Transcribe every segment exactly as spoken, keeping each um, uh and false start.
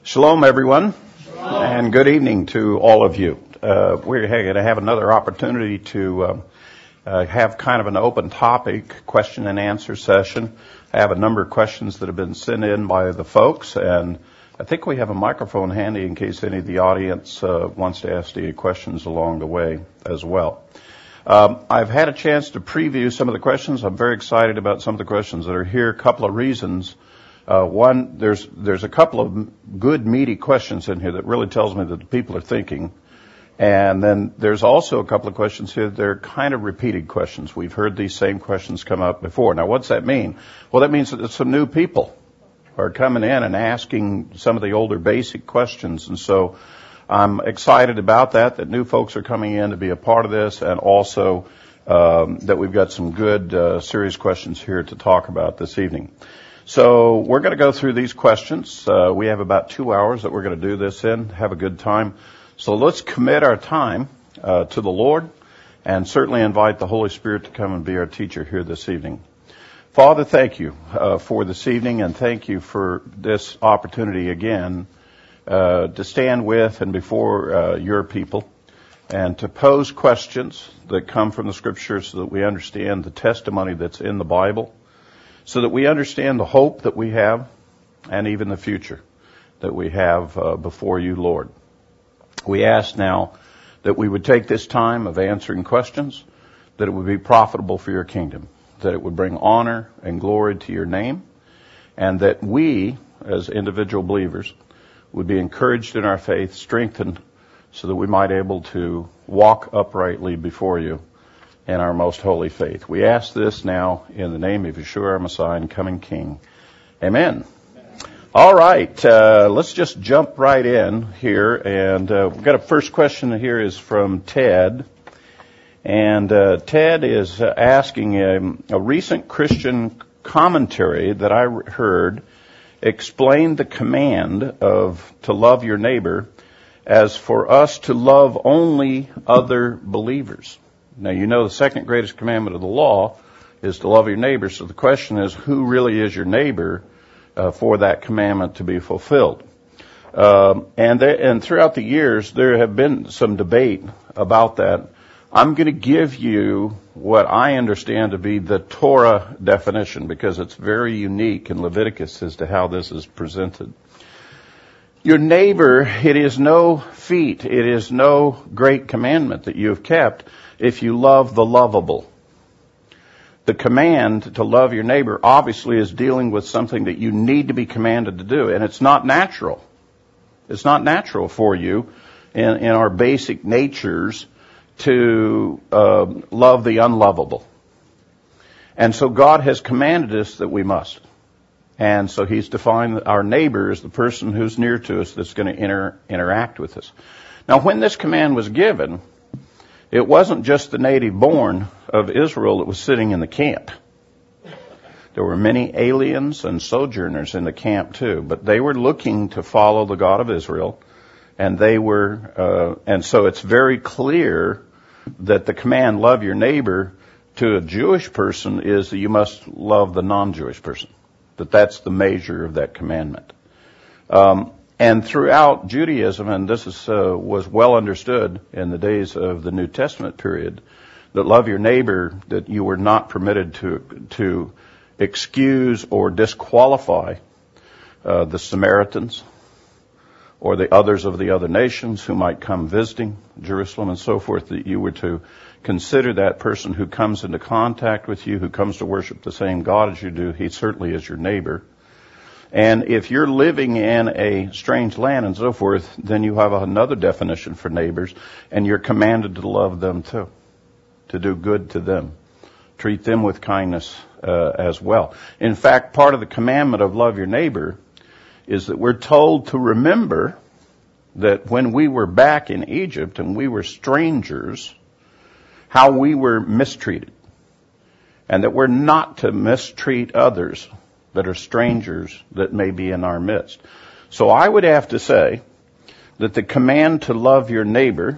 Shalom, everyone, Shalom. And good evening to all of you. Uh, we're going to have another opportunity to uh, uh, have kind of an open topic question and answer session. I have a number of questions that have been sent in by the folks, and I think we have a microphone handy in case any of the audience uh, wants to ask any questions along the way as well. Um, I've had a chance to preview some of the questions. I'm very excited about some of the questions that are here. A couple of reasons. Uh, one, there's there's a couple of good, meaty questions in here that really tells me that the people are thinking. And then there's also a couple of questions here that are kind of repeated questions. We've heard these same questions come up before. Now, what's that mean? Well, that means that some new people are coming in and asking some of the older basic questions. And so I'm excited about that, that new folks are coming in to be a part of this, and also um, that we've got some good, uh, serious questions here to talk about this evening. So we're going to go through these questions. Uh, we have about two hours that we're going to do this in, have a good time. So let's commit our time uh, to the Lord and certainly invite the Holy Spirit to come and be our teacher here this evening. Father, thank you uh, for this evening, and thank you for this opportunity again uh, to stand with and before uh, your people and to pose questions that come from the Scriptures so that we understand the testimony that's in the Bible, so that we understand the hope that we have and even the future that we have uh, before you, Lord. We ask now that we would take this time of answering questions, that it would be profitable for your kingdom, that it would bring honor and glory to your name, and that we, as individual believers, would be encouraged in our faith, strengthened, so that we might be able to walk uprightly before you in our most holy faith. We ask this now in the name of Yeshua, our Messiah and coming King. Amen. All right, uh, let's just jump right in here. And uh, we've got a first question here is from Ted. And uh, Ted is uh, asking a, a recent Christian commentary that I heard explained the command of to love your neighbor as for us to love only other believers. Now, you know the second greatest commandment of the law is to love your neighbor. So the question is, who really is your neighbor uh, for that commandment to be fulfilled? Um, and, there, and throughout the years, there have been some debate about that. I'm going to give you what I understand to be the Torah definition, because it's very unique in Leviticus as to how this is presented. Your neighbor, it is no feat, it is no great commandment that you have kept if you love the lovable. The command to love your neighbor obviously is dealing with something that you need to be commanded to do, and it's not natural. It's not natural for you in, in our basic natures to uh, love the unlovable. And so God has commanded us that we must. And so he's defined our neighbor as the person who's near to us that's going to inter- interact with us. Now, when this command was given, it wasn't just the native born of Israel that was sitting in the camp. There were many aliens and sojourners in the camp too, but they were looking to follow the God of Israel, and they were, uh, and so it's very clear that the command, love your neighbor, to a Jewish person is that you must love the non-Jewish person. That that's the measure of that commandment. Um, and throughout Judaism, and this is, uh, was well understood in the days of the New Testament period, that love your neighbor, that you were not permitted to to excuse or disqualify uh, the Samaritans or the others of the other nations who might come visiting Jerusalem and so forth, that you were to consider that person who comes into contact with you, who comes to worship the same God as you do, he certainly is your neighbor. And if you're living in a strange land and so forth, then you have another definition for neighbors, and you're commanded to love them too, to do good to them, treat them with kindness uh, as well. In fact, part of the commandment of love your neighbor is that we're told to remember that when we were back in Egypt and we were strangers, how we were mistreated, and that we're not to mistreat others that are strangers that may be in our midst. So I would have to say that the command to love your neighbor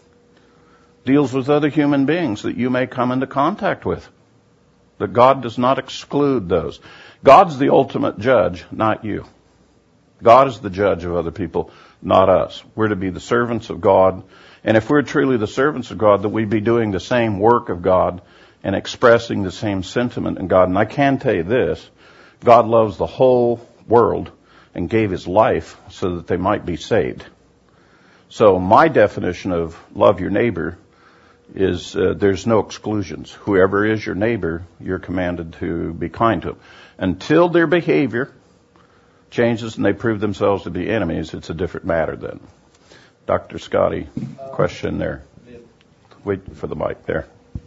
deals with other human beings that you may come into contact with. That God does not exclude those. God's the ultimate judge, not you. God is the judge of other people, not us. We're to be the servants of God. And if we're truly the servants of God, that we'd be doing the same work of God and expressing the same sentiment in God. And I can tell you this, God loves the whole world and gave his life so that they might be saved. So my definition of love your neighbor is uh, there's no exclusions. Whoever is your neighbor, you're commanded to be kind to them. Until their behavior changes and they prove themselves to be enemies, it's a different matter then. Doctor Scotty, question there. Wait for the mic there.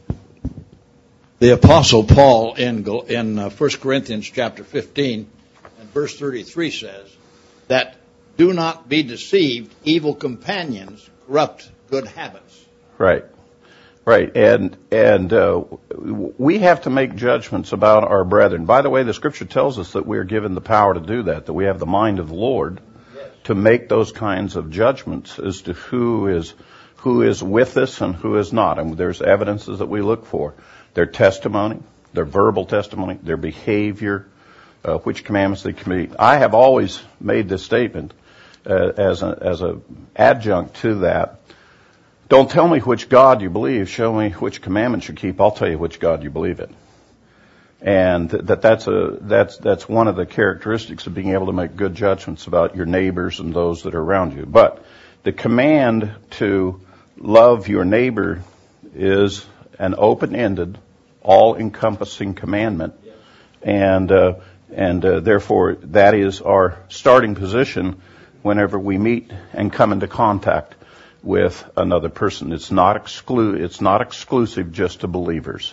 The Apostle Paul in in uh, First Corinthians chapter fifteen and verse thirty-three says that do not be deceived, evil companions corrupt good habits. Right. Right. And and uh, we have to make judgments about our brethren. By the way, the scripture tells us that we are given the power to do that, that we have the mind of the Lord yes. to make those kinds of judgments as to who is who is with us and who is not. And there's evidences that we look for. Their testimony, their verbal testimony, their behavior, uh, which commandments they commit. I have always made this statement uh, as a, as a adjunct to that. Don't tell me which God you believe. Show me which commandments you keep. I'll tell you which God you believe in. And that that's a that's that's one of the characteristics of being able to make good judgments about your neighbors and those that are around you. But the command to love your neighbor is an open-ended, all-encompassing commandment, and uh, and uh, therefore that is our starting position whenever we meet and come into contact with another person. It's not exclu- It's not exclusive just to believers.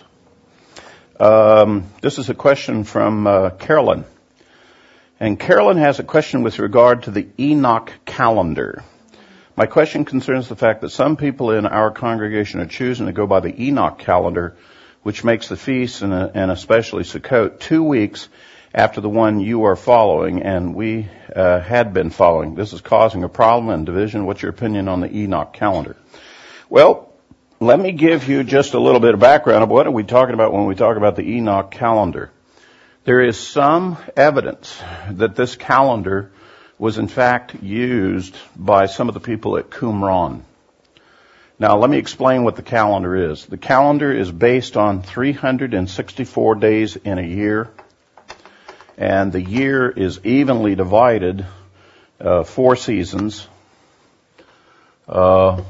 Um, this is a question from uh, Carolyn, and Carolyn has a question with regard to the Enoch calendar. My question concerns the fact that some people in our congregation are choosing to go by the Enoch calendar, which makes the feast and, and especially Sukkot two weeks after the one you are following, and we uh, had been following. This is causing a problem and division. What's your opinion on the Enoch calendar? Well, let me give you just a little bit of background of what are we talking about when we talk about the Enoch calendar. There is some evidence that this calendar was in fact used by some of the people at Qumran. Now, let me explain what the calendar is. The calendar is based on three hundred sixty-four days in a year, and the year is evenly divided, uh, four seasons, uh,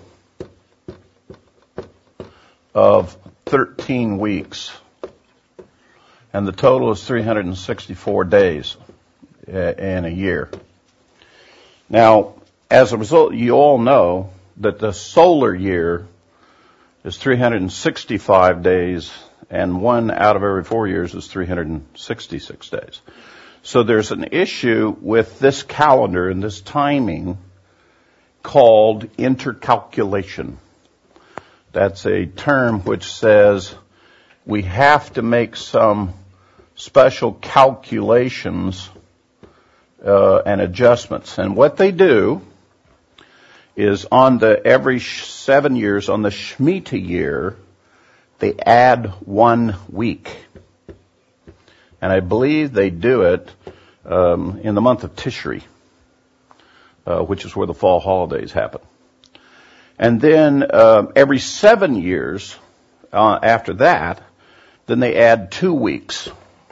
of thirteen weeks, and the total is three hundred sixty-four days in a year. Now, as a result, you all know that the solar year is three hundred sixty-five days, and one out of every four years is three hundred sixty-six days. So there's an issue with this calendar and this timing called intercalculation. That's a term which says we have to make some special calculations uh, and adjustments. And what they do is on the every seven years, on the Shemitah year, they add one week. And I believe they do it um, in the month of Tishri, uh, which is where the fall holidays happen. And then um, every seven years uh, after that, then they add two weeks.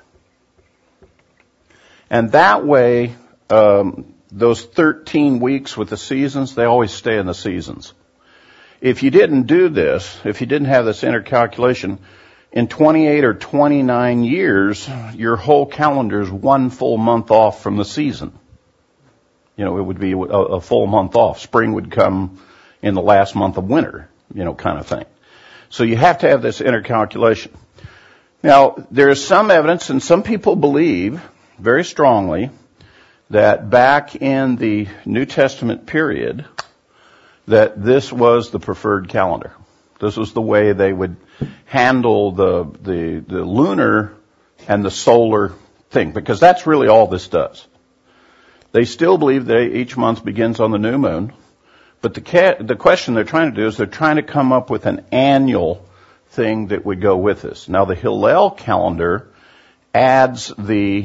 And that way, um, those thirteen weeks with the seasons, they always stay in the seasons. If you didn't do this, if you didn't have this intercalculation, in twenty-eight or twenty-nine years, your whole calendar is one full month off from the season. You know, it would be a, a full month off. Spring would come in the last month of winter, you know, kind of thing. So you have to have this intercalculation. Now, there is some evidence, and some people believe very strongly that back in the New Testament period, that this was the preferred calendar. This was the way they would handle the, the, the lunar and the solar thing, because that's really all this does. They still believe that each month begins on the new moon, but the, ca- the question they're trying to do is they're trying to come up with an annual thing that would go with this. Now, the Hillel calendar adds the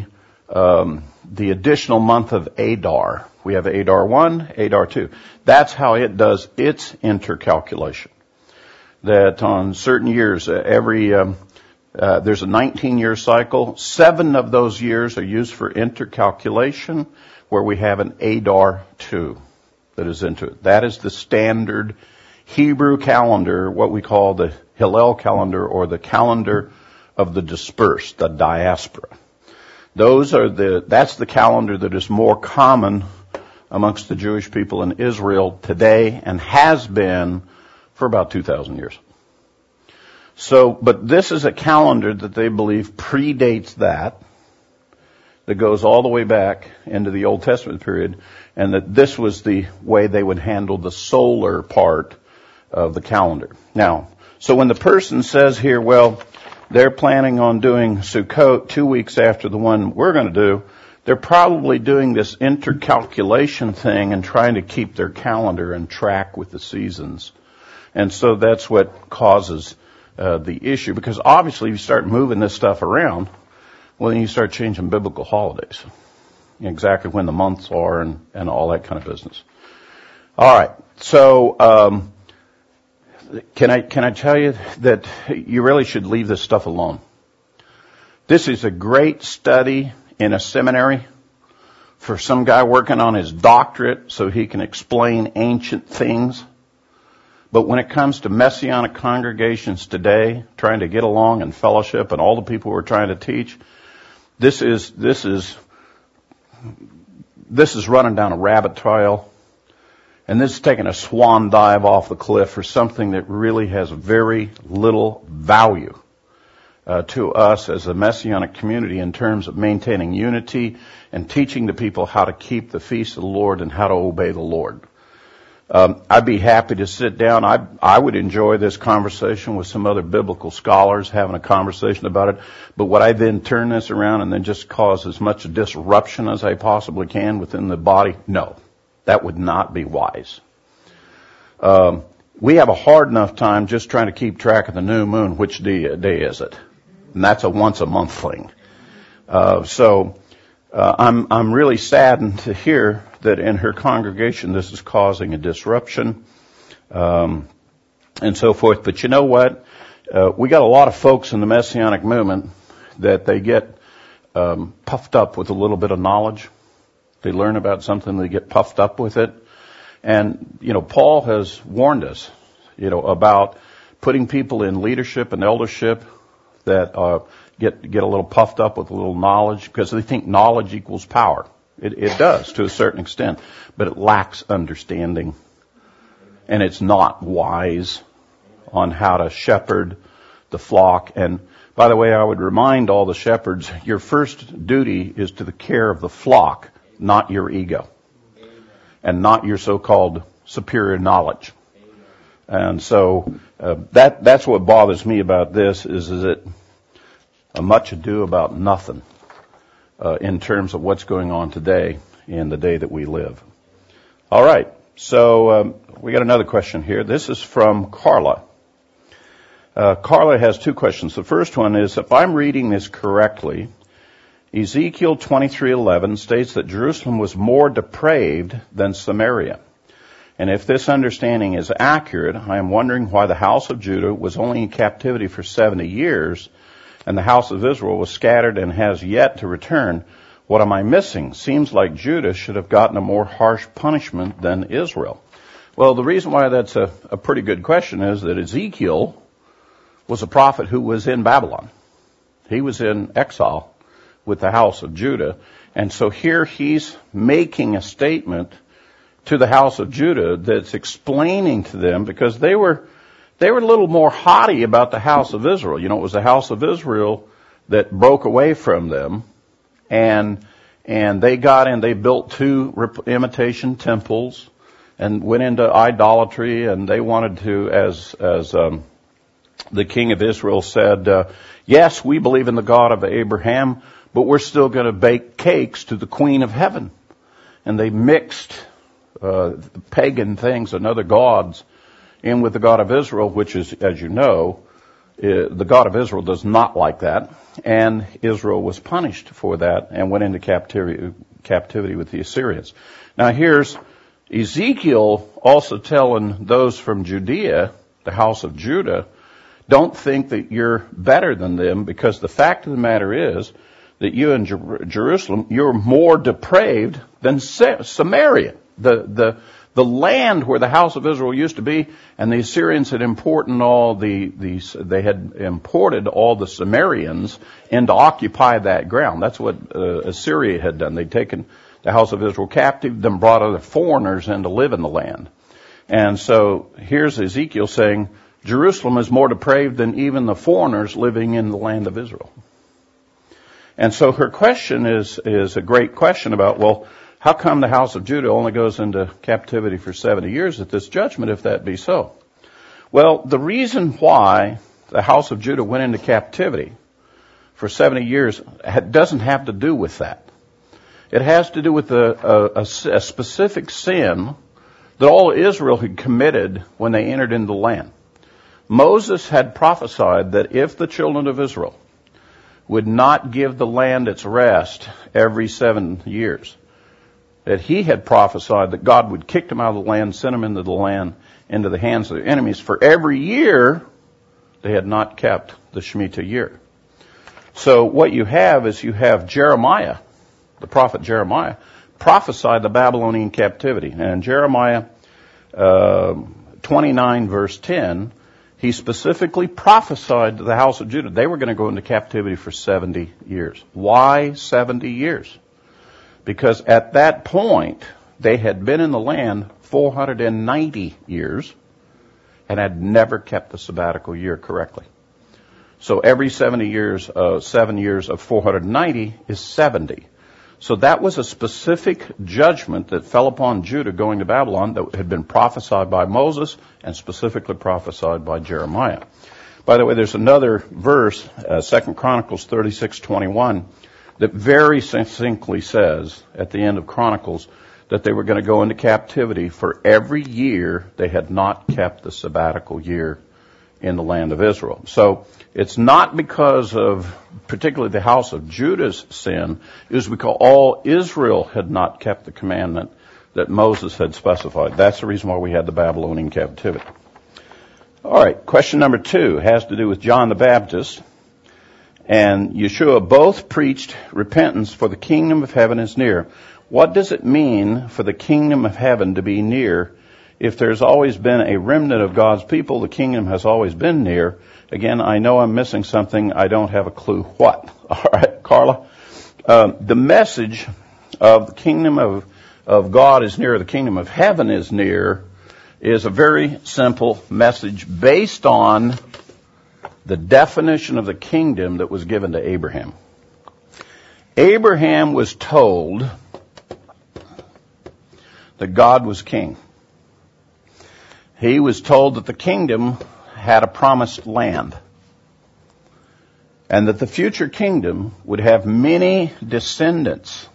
um, the additional month of Adar. We have Adar one, Adar two. That's how it does its intercalculation. That on certain years, uh, every um, uh, there's a nineteen-year cycle. Seven of those years are used for intercalculation, where we have an Adar two that is into it. That is the standard Hebrew calendar, what we call the Hillel calendar, or the calendar of the dispersed, the diaspora. Those are the, that's the calendar that is more common amongst the Jewish people in Israel today and has been for about two thousand years. So, but this is a calendar that they believe predates that, that goes all the way back into the Old Testament period, and that this was the way they would handle the solar part of the calendar. Now, so when the person says here, well, they're planning on doing Sukkot two weeks after the one we're going to do, they're probably doing this intercalculation thing and trying to keep their calendar and track with the seasons. And so that's what causes uh, the issue, because obviously if you start moving this stuff around, well, then you start changing biblical holidays, exactly when the months are and, and all that kind of business. All right, so um, can I can I tell you that you really should leave this stuff alone. This is a great study in a seminary for some guy working on his doctorate so he can explain ancient things. But when it comes to Messianic congregations today, trying to get along in fellowship and all the people who are trying to teach, this is, this is, this is running down a rabbit trail. And this is taking a swan dive off the cliff for something that really has very little value uh, to us as a Messianic community in terms of maintaining unity and teaching the people how to keep the feast of the Lord and how to obey the Lord. Um, I'd be happy to sit down. I, I would enjoy this conversation with some other biblical scholars, having a conversation about it. But would I then turn this around and then just cause as much disruption as I possibly can within the body? No, that would not be wise. Um, we have a hard enough time just trying to keep track of the new moon. Which day, day is it? And that's a once a month thing. Uh, so uh, I'm I'm really saddened to hear that in her congregation this is causing a disruption, um, and so forth. But you know what? Uh, we got a lot of folks in the Messianic movement that they get um, puffed up with a little bit of knowledge. They learn about something, they get puffed up with it. And, you know, Paul has warned us, you know, about putting people in leadership and eldership that uh, get get a little puffed up with a little knowledge because they think knowledge equals power. It, it does to a certain extent, but it lacks understanding. And it's not wise on how to shepherd the flock. And by the way, I would remind all the shepherds, your first duty is to the care of the flock, not your ego, and not your so-called superior knowledge. And so uh, that that's what bothers me about this is, is it a much ado about nothing uh, in terms of what's going on today in the day that we live. All right, so um, we got another question here. This is from Carla. Uh, Carla has two questions. The first one is, if I'm reading this correctly, Ezekiel twenty-three eleven states that Jerusalem was more depraved than Samaria. And if this understanding is accurate, I am wondering why the house of Judah was only in captivity for seventy years and the house of Israel was scattered and has yet to return. What am I missing? Seems like Judah should have gotten a more harsh punishment than Israel. Well, the reason why that's a, a pretty good question is that Ezekiel was a prophet who was in Babylon. He was in exile with the house of Judah. And so here he's making a statement to the house of Judah that's explaining to them, because they were they were a little more haughty about the house of Israel. You know, it was the house of Israel that broke away from them, and and they got in, they built two imitation temples and went into idolatry, and they wanted to, as as um, the king of Israel said, uh, yes, we believe in the God of Abraham, but we're still going to bake cakes to the Queen of Heaven. And they mixed uh, pagan things and other gods in with the God of Israel, which is, as you know, Uh, the God of Israel does not like that, and Israel was punished for that and went into captivity, captivity with the Assyrians. Now here's Ezekiel also telling those from Judea, the house of Judah, don't think that you're better than them, because the fact of the matter is that you in Jer- Jerusalem, you're more depraved than Sa- Samaria. The, the, the land where the house of Israel used to be, and the Assyrians had imported all the, the, they had imported all the Sumerians in to occupy that ground. That's what uh, Assyria had done. They'd taken the house of Israel captive, then brought other foreigners in to live in the land. And so here's Ezekiel saying, Jerusalem is more depraved than even the foreigners living in the land of Israel. And so her question is, is a great question about, well, how come the house of Judah only goes into captivity for seventy years at this judgment, if that be so? Well, the reason why the house of Judah went into captivity for seventy years doesn't have to do with that. It has to do with a, a, a specific sin that all Israel had committed when they entered into the land. Moses had prophesied that if the children of Israel would not give the land its rest every seven years, that he had prophesied that God would kick them out of the land, send them into the land, into the hands of their enemies. For every year, they had not kept the Shemitah year. So what you have is you have Jeremiah, the prophet Jeremiah, prophesied the Babylonian captivity. And in Jeremiah uh, twenty-nine, verse ten, he specifically prophesied to the house of Judah they were going to go into captivity for seventy years. Why seventy years? Because at that point, they had been in the land four hundred ninety years and had never kept the sabbatical year correctly. So every seventy years, uh, seven years of four hundred ninety is seventy. So that was a specific judgment that fell upon Judah going to Babylon that had been prophesied by Moses and specifically prophesied by Jeremiah. By the way, there's another verse, uh, Second Chronicles thirty-six twenty-one, that very succinctly says at the end of Chronicles that they were going to go into captivity for every year they had not kept the sabbatical year in the land of Israel. So it's not because of particularly the house of Judah's sin. It was because all Israel had not kept the commandment that Moses had specified. That's the reason why we had the Babylonian captivity. All right, question number two has to do with John the Baptist. And Yeshua both preached repentance, for the kingdom of heaven is near. What does it mean for the kingdom of heaven to be near? If there's always been a remnant of God's people, the kingdom has always been near. Again, I know I'm missing something. I don't have a clue what. All right, Carla. Um, the message of the kingdom of, of God is near, the kingdom of heaven is near, is a very simple message based on the definition of the kingdom that was given to Abraham. Abraham was told that God was king. He was told that the kingdom had a promised land, and that the future kingdom would have many descendants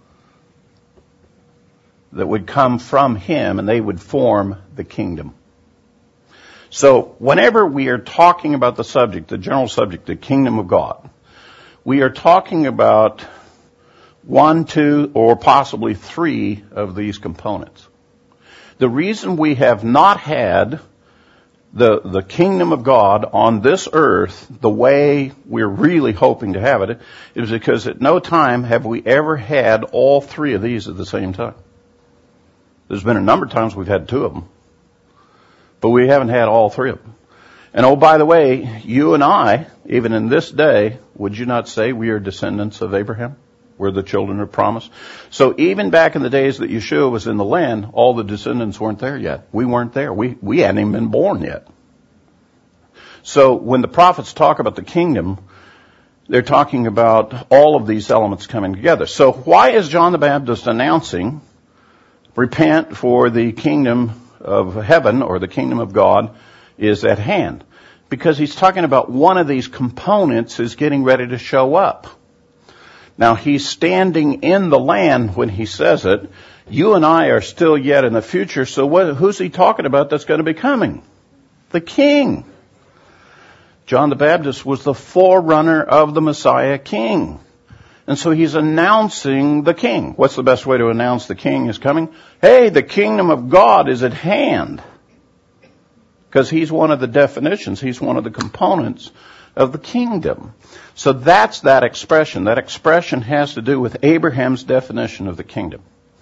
that would come from him, and they would form the kingdom. So whenever we are talking about the subject, the general subject, the kingdom of God, we are talking about one, two, or possibly three of these components. The reason we have not had the, the kingdom of God on this earth the way we're really hoping to have it is because at no time have we ever had all three of these at the same time. There's been a number of times we've had two of them, but we haven't had all three of them. And oh, by the way, you and I, even in this day, would you not say we are descendants of Abraham? We're the children of promise. So even back in the days that Yeshua was in the land, all the descendants weren't there yet. We weren't there. We, we hadn't even been born yet. So when the prophets talk about the kingdom, they're talking about all of these elements coming together. So why is John the Baptist announcing, repent, for the kingdom of heaven, or the kingdom of God, is at hand? Because he's talking about one of these components is getting ready to show up. Now, he's standing in the land when he says it. You and I are still yet in the future, so what, who's he talking about that's going to be coming? The king. John the Baptist was the forerunner of the Messiah King. And so he's announcing the King. What's the best way to announce the King is coming? Hey, the kingdom of God is at hand. Because he's one of the definitions, he's one of the components of the kingdom. So that's that expression. That expression has to do with Abraham's definition of the kingdom.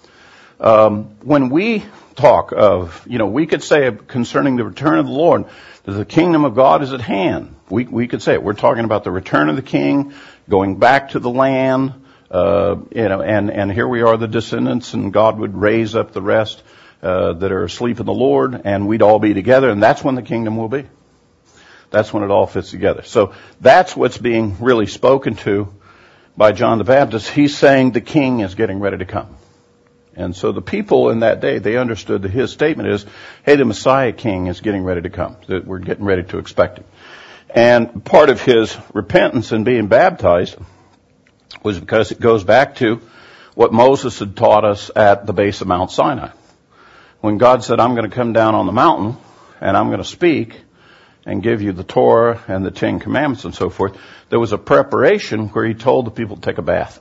Um, when we talk of, you know, we could say concerning the return of the Lord, that the kingdom of God is at hand. We, we could say it. We're talking about the return of the King, going back to the land, uh, you know, and, and here we are, the descendants, and God would raise up the rest, uh, that are asleep in the Lord, and we'd all be together, and that's when the kingdom will be. That's when it all fits together. So that's what's being really spoken to by John the Baptist. He's saying the King is getting ready to come. And so the people in that day, they understood that his statement is, hey, the Messiah King is getting ready to come, that we're getting ready to expect him. And part of his repentance in being baptized was because it goes back to what Moses had taught us at the base of Mount Sinai. When God said, I'm going to come down on the mountain and I'm going to speak and give you the Torah and the Ten Commandments and so forth, there was a preparation where he told the people to take a bath.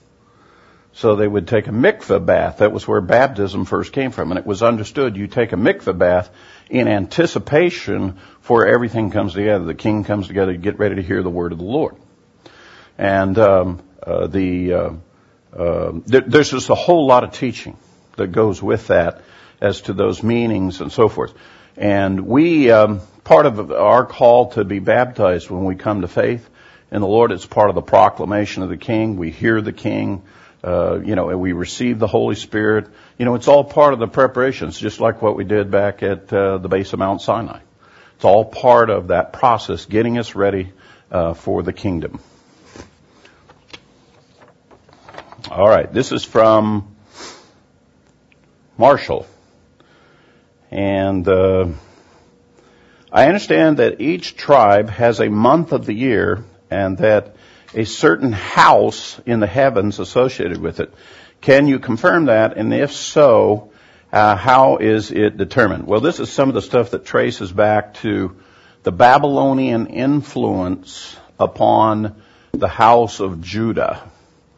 So they would take a mikveh bath. That was where baptism first came from. And it was understood you take a mikveh bath in anticipation for everything comes together. The King comes together, you get ready to hear the word of the Lord. And um, uh, the uh, uh, there, there's just a whole lot of teaching that goes with that as to those meanings and so forth. And we, um, part of our call to be baptized when we come to faith in the Lord, it's part of the proclamation of the King. We hear the King. Uh, you know, and we receive the Holy Spirit. You know, it's all part of the preparations, just like what we did back at uh, the base of Mount Sinai. It's all part of that process, getting us ready uh, for the kingdom. All right, this is from Marshall. And uh, I understand that each tribe has a month of the year and that a certain house in the heavens associated with it. Can you confirm that? And if so, uh, how is it determined? Well, this is some of the stuff that traces back to the Babylonian influence upon the house of Judah.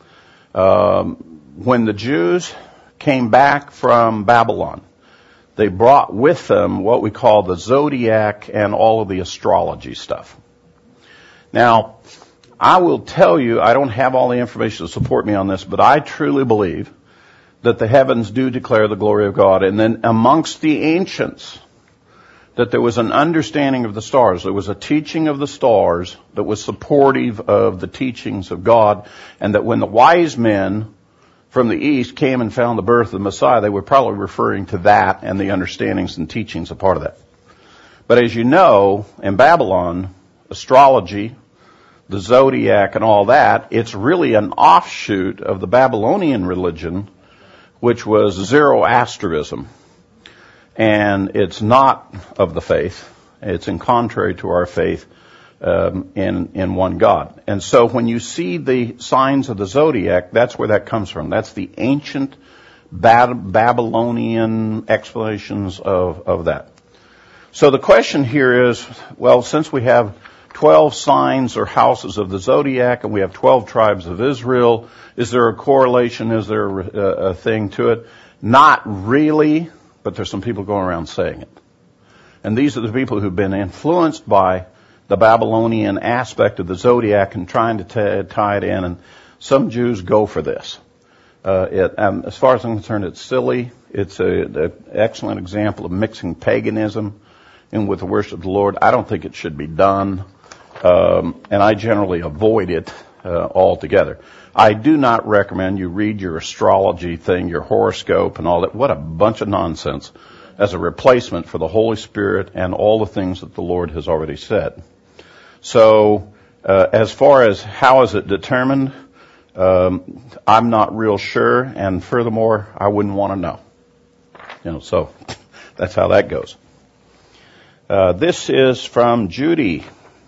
Um, when the Jews came back from Babylon, they brought with them what we call the zodiac and all of the astrology stuff. Now, I will tell you, I don't have all the information to support me on this, but I truly believe that the heavens do declare the glory of God. And then amongst the ancients, that there was an understanding of the stars. There was a teaching of the stars that was supportive of the teachings of God. And that when the wise men from the east came and found the birth of the Messiah, they were probably referring to that and the understandings and teachings a part of that. But as you know, in Babylon, astrology, the zodiac and all that, it's really an offshoot of the Babylonian religion, which was Zoroastrianism. And it's not of the faith. It's in contrary to our faith um, in, in one God. And so when you see the signs of the zodiac, that's where that comes from. That's the ancient Bab- Babylonian explanations of, of that. So the question here is, well, since we have twelve signs or houses of the zodiac, and we have twelve tribes of Israel, is there a correlation? Is there a, a thing to it? Not really, but there's some people going around saying it. And these are the people who've been influenced by the Babylonian aspect of the zodiac and trying to t- tie it in, and some Jews go for this. Uh, it, um, as far as I'm concerned, it's silly. It's an excellent example of mixing paganism in with the worship of the Lord. I don't think it should be done. Um, and I generally avoid it uh, altogether. I do not recommend you read your astrology thing, your horoscope and all that. What a bunch of nonsense as a replacement for the Holy Spirit and all the things that the Lord has already said. So uh, as far as how is it determined, um, I'm not real sure. And furthermore, I wouldn't want to know. You know, so that's how that goes. Uh, this is from Judy.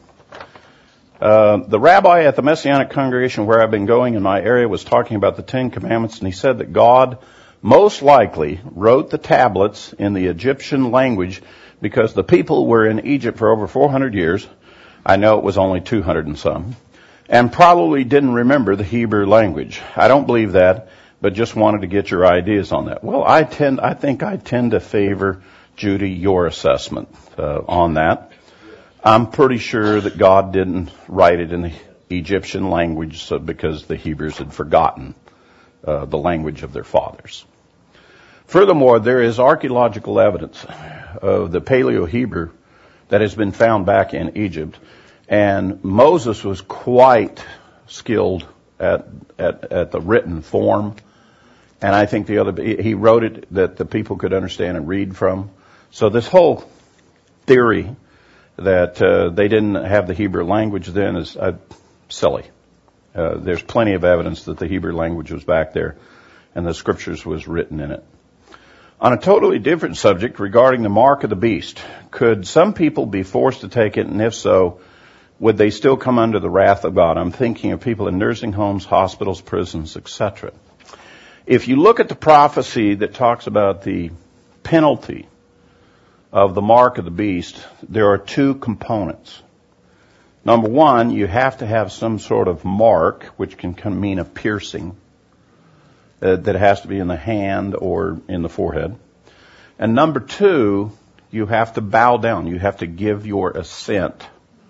Uh, the rabbi at the Messianic congregation where I've been going in my area was talking about the Ten Commandments, and he said that God most likely wrote the tablets in the Egyptian language because the people were in Egypt for over four hundred years. I know it was only two hundred and some, and probably didn't remember the Hebrew language. I don't believe that, but just wanted to get your ideas on that. Well, I tend, I think I tend to favor, Judy, your assessment uh, on that. I'm pretty sure that God didn't write it in the Egyptian language so because the Hebrews had forgotten uh, the language of their fathers. Furthermore, there is archaeological evidence of the Paleo-Hebrew that has been found back in Egypt, and Moses was quite skilled at at, at the written form, and I think the other he wrote it that the people could understand and read from. So this whole theory that uh, they didn't have the Hebrew language then is uh, silly. Uh, there's plenty of evidence that the Hebrew language was back there, and the scriptures was written in it. On a totally different subject regarding the mark of the beast, could some people be forced to take it, and if so, would they still come under the wrath of God? I'm thinking of people in nursing homes, hospitals, prisons, et cetera. If you look at the prophecy that talks about the penalty of the mark of the beast, there are two components. Number one, you have to have some sort of mark, which can mean a piercing, uh, that has to be in the hand or in the forehead. And number two, you have to bow down. You have to give your assent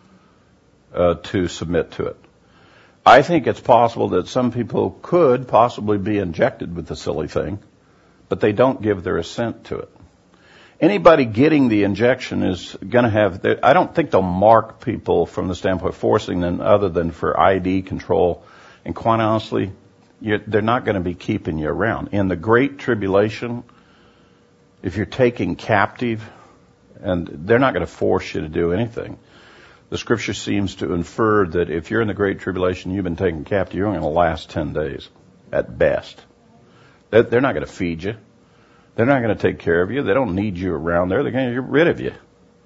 uh, to submit to it. I think it's possible that some people could possibly be injected with the silly thing, but they don't give their assent to it. Anybody getting the injection is going to have, I don't think they'll mark people from the standpoint of forcing them other than for I D control. And quite honestly, you're, they're not going to be keeping you around. In the Great Tribulation, if you're taken captive, and they're not going to force you to do anything. The scripture seems to infer that if you're in the Great Tribulation, you've been taken captive, you're only going to last ten days at best. They're not going to feed you. They're not going to take care of you. They don't need you around there. They're going to get rid of you.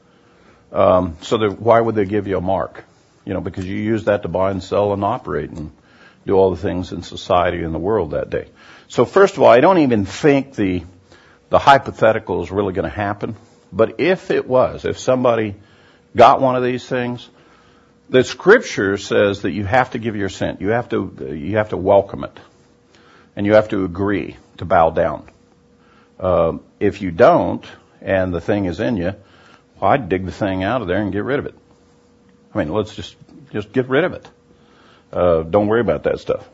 Um, so why would they give you a mark? You know, because you use that to buy and sell and operate and do all the things in society and the world that day. So first of all, I don't even think the the hypothetical is really going to happen. But if it was, if somebody got one of these things, the scripture says that you have to give your assent. You have to you have to welcome it, and you have to agree to bow down. Uh, if you don't, and the thing is in you, well, I'd dig the thing out of there and get rid of it. I mean, let's just just get rid of it. Uh, don't worry about that stuff.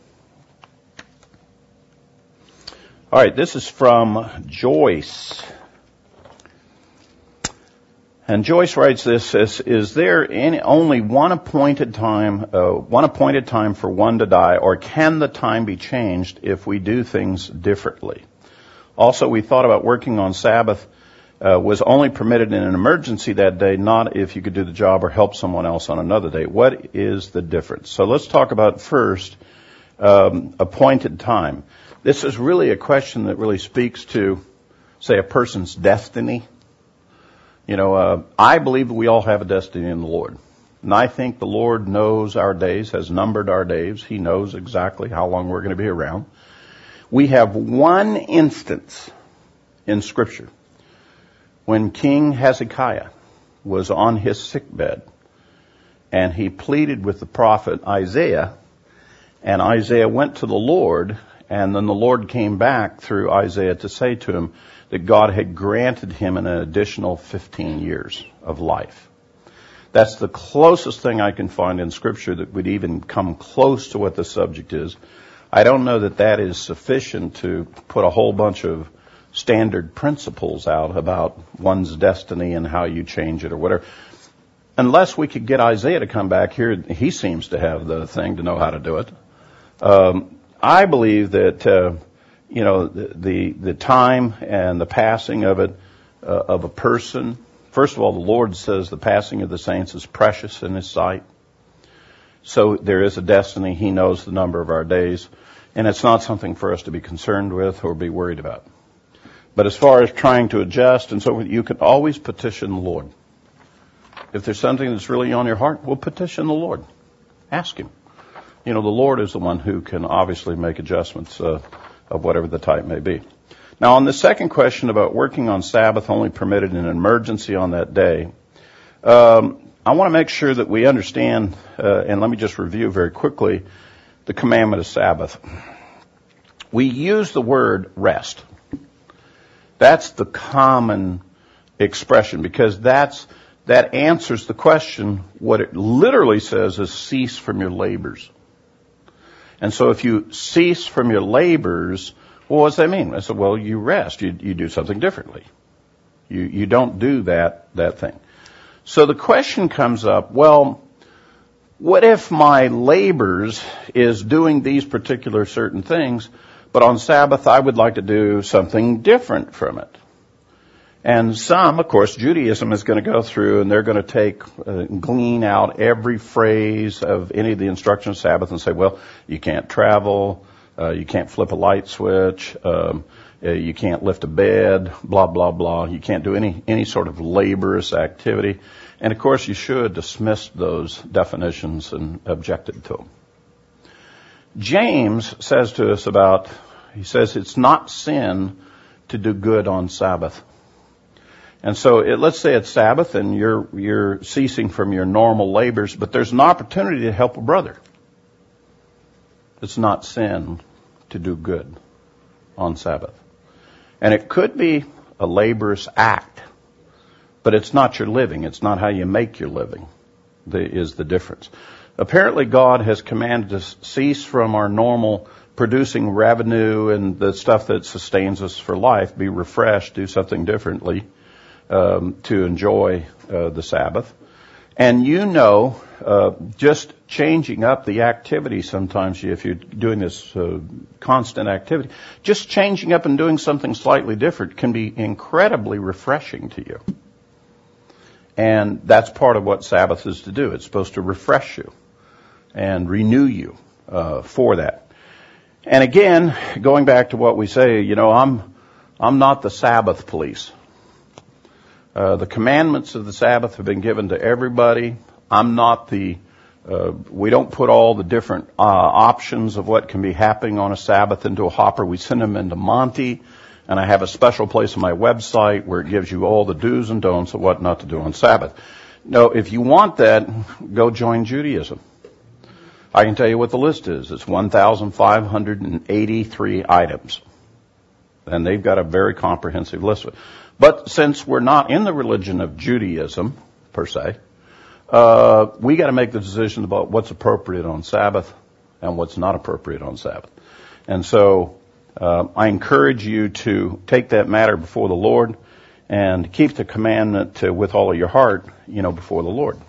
All right, this is from Joyce. And Joyce writes this, as, is there any, only one appointed time, uh, one appointed time for one to die, or can the time be changed if we do things differently? Also, we thought about working on Sabbath uh, was only permitted in an emergency that day, not if you could do the job or help someone else on another day. What is the difference? So let's talk about first um, appointed time. This is really a question that really speaks to, say, a person's destiny. You know, uh, I believe that we all have a destiny in the Lord. And I think the Lord knows our days, has numbered our days. He knows exactly how long we're going to be around. We have one instance in Scripture when King Hezekiah was on his sickbed and he pleaded with the prophet Isaiah, and Isaiah went to the Lord, and then the Lord came back through Isaiah to say to him that God had granted him an additional fifteen years of life. That's the closest thing I can find in Scripture that would even come close to what the subject is. I don't know that that is sufficient to put a whole bunch of standard principles out about one's destiny and how you change it or whatever. Unless we could get Isaiah to come back here, he seems to have the thing to know how to do it. Um, I believe that, uh, you know, the, the, the time and the passing of it, uh, of a person. First of all, the Lord says the passing of the saints is precious in His sight. So there is a destiny. He knows the number of our days. And it's not something for us to be concerned with or be worried about. But as far as trying to adjust and so forth, you can always petition the Lord. If there's something that's really on your heart, well, petition the Lord. Ask Him. You know, the Lord is the one who can obviously make adjustments uh, of whatever the type may be. Now, on the second question about working on Sabbath only permitted in an emergency on that day, um, I want to make sure that we understand, uh, and let me just review very quickly, the commandment of Sabbath. We use the word rest. That's the common expression because that's that answers the question. What it literally says is cease from your labors. And so if you cease from your labors, well, what does that mean? I said, well, you rest. You, you do something differently. You, you don't do that, that thing. So the question comes up, well, what if my labors is doing these particular certain things, but on Sabbath I would like to do something different from it? And some, of course, Judaism is going to go through and they're going to take, uh, glean out every phrase of any of the instructions of Sabbath and say, well, you can't travel, uh, you can't flip a light switch, um, uh, you can't lift a bed, blah, blah, blah. You can't do any, any sort of laborious activity. And of course, you should dismiss those definitions and objected to them. James says to us about, he says it's not sin to do good on Sabbath. And so it, let's say it's Sabbath and you're, you're ceasing from your normal labors, but there's an opportunity to help a brother. It's not sin to do good on Sabbath. And it could be a laborious act, but it's not your living. It's not how you make your living that is the difference. Apparently God has commanded us to cease from our normal producing revenue and the stuff that sustains us for life, be refreshed, do something differently. Um, to enjoy uh, the Sabbath. And you know, uh, just changing up the activity sometimes, if you're doing this uh, constant activity, just changing up and doing something slightly different can be incredibly refreshing to you. And that's part of what Sabbath is to do. It's supposed to refresh you and renew you uh, for that. And again, going back to what we say, you know, I'm I'm not the Sabbath police. Uh, the commandments of the Sabbath have been given to everybody. I'm not the, uh, we don't put all the different uh, options of what can be happening on a Sabbath into a hopper. We send them into Monty, and I have a special place on my website where it gives you all the do's and don'ts of what not to do on Sabbath. No, if you want that, go join Judaism. I can tell you what the list is. It's one thousand five hundred eighty-three items. And they've got a very comprehensive list of it. But since we're not in the religion of Judaism, per se, uh, we got to make the decision about what's appropriate on Sabbath and what's not appropriate on Sabbath. And so uh, I encourage you to take that matter before the Lord and keep the commandment to, with all of your heart, you know, before the Lord.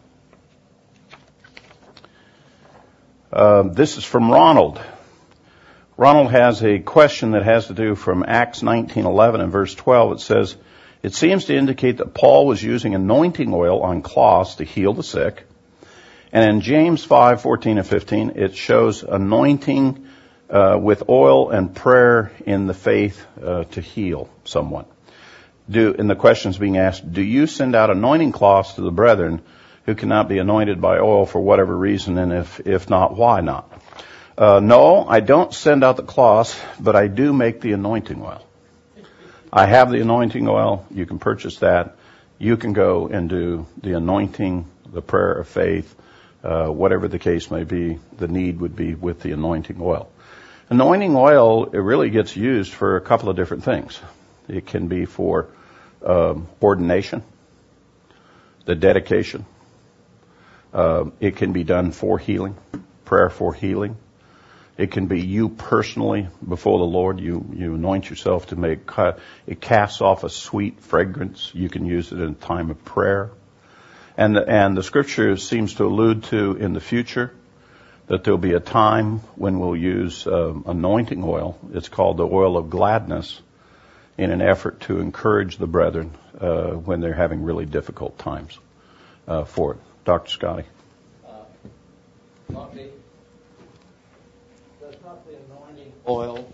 Uh, this is from Ronald. Ronald has a question that has to do from Acts nineteen eleven and verse twelve. It says, it seems to indicate that Paul was using anointing oil on cloths to heal the sick. And in James five fourteen and fifteen, it shows anointing uh, with oil and prayer in the faith uh, to heal someone. Do, and the question is being asked, do you send out anointing cloths to the brethren who cannot be anointed by oil for whatever reason? And if, if not, why not? Uh, no, I don't send out the cloths, but I do make the anointing oil. I have the anointing oil. You can purchase that. You can go and do the anointing, the prayer of faith, uh, whatever the case may be, the need would be with the anointing oil. Anointing oil, it really gets used for a couple of different things. It can be for um, ordination, the dedication. Uh, it can be done for healing, prayer for healing. It can be you personally before the Lord. You, you anoint yourself to make, it casts off a sweet fragrance. You can use it in a time of prayer. And the, and the scripture seems to allude to in the future that there'll be a time when we'll use um, anointing oil. It's called the oil of gladness in an effort to encourage the brethren uh, when they're having really difficult times uh, for it. Doctor Scotty. Uh, Monty, does not the anointing oil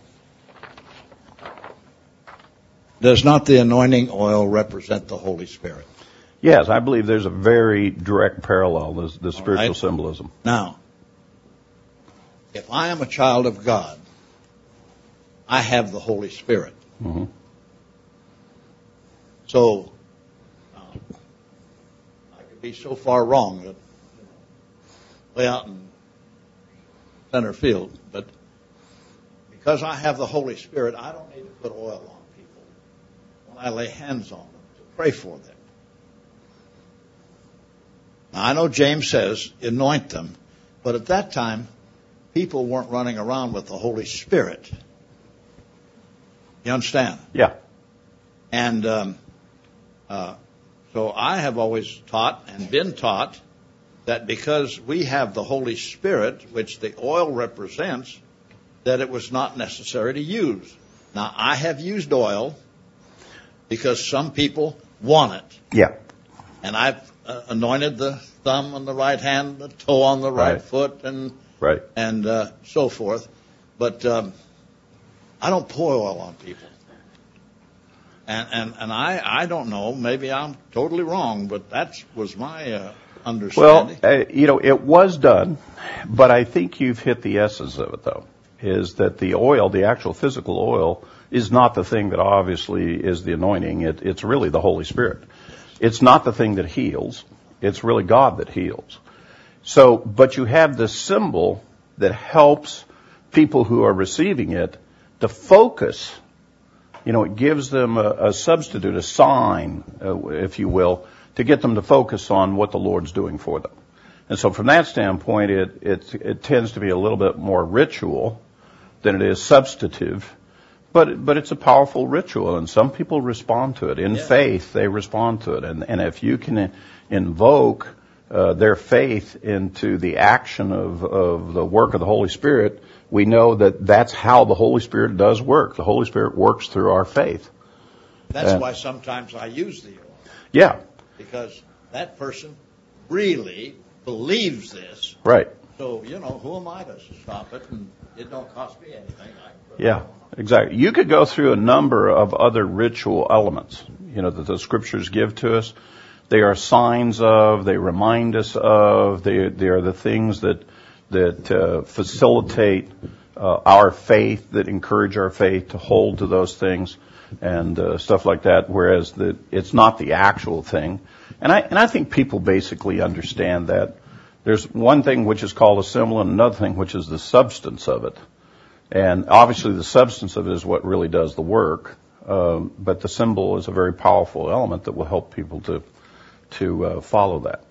does not the anointing oil represent the Holy Spirit? Yes, I believe there's a very direct parallel, the, the spiritual right. symbolism. Now, if I am a child of God, I have the Holy Spirit. Mm-hmm. So, um, I could be so far wrong that way out in center field. But because I have the Holy Spirit, I don't need to put oil on people when I lay hands on them to pray for them. Now, I know James says, anoint them, but at that time, people weren't running around with the Holy Spirit. You understand? Yeah. And um, uh, so I have always taught and been taught that because we have the Holy Spirit, which the oil represents, that it was not necessary to use. Now, I have used oil because some people want it. Yeah. And I've uh, anointed the thumb on the right hand, the toe on the right, Right. foot, and Right. and uh, so forth. But um, I don't pour oil on people. And and, and I, I don't know, maybe I'm totally wrong, but that was my uh, Well, understanding. uh, you know, it was done, but I think you've hit the essence of it, though, is that the oil, the actual physical oil, is not the thing that obviously is the anointing. It, it's really the Holy Spirit. It's not the thing that heals. It's really God that heals. So, but you have this symbol that helps people who are receiving it to focus. You know, it gives them a, a substitute, a sign, uh, if you will, to get them to focus on what the Lord's doing for them. And so from that standpoint, it, it, it tends to be a little bit more ritual than it is substantive. But, but it's a powerful ritual, and some people respond to it. In Yeah. faith, they respond to it. And, and if you can invoke uh, their faith into the action of, of the work of the Holy Spirit, we know that that's how the Holy Spirit does work. The Holy Spirit works through our faith. That's uh, why sometimes I use the oil, Yeah, because that person really believes this. right. So, you know, who am I to stop it? And it don't cost me anything. I can put it Yeah, on. exactly. You could go through a number of other ritual elements, you know, that the scriptures give to us. They are signs of, they remind us of, they, they are the things that, that uh, facilitate uh, our faith, that encourage our faith to hold to those things and uh, stuff like that, whereas the, it's not the actual thing. And I, and I think people basically understand that. There's one thing which is called a symbol and another thing which is the substance of it. And obviously the substance of it is what really does the work. Um, but the symbol is a very powerful element that will help people to to uh, follow that.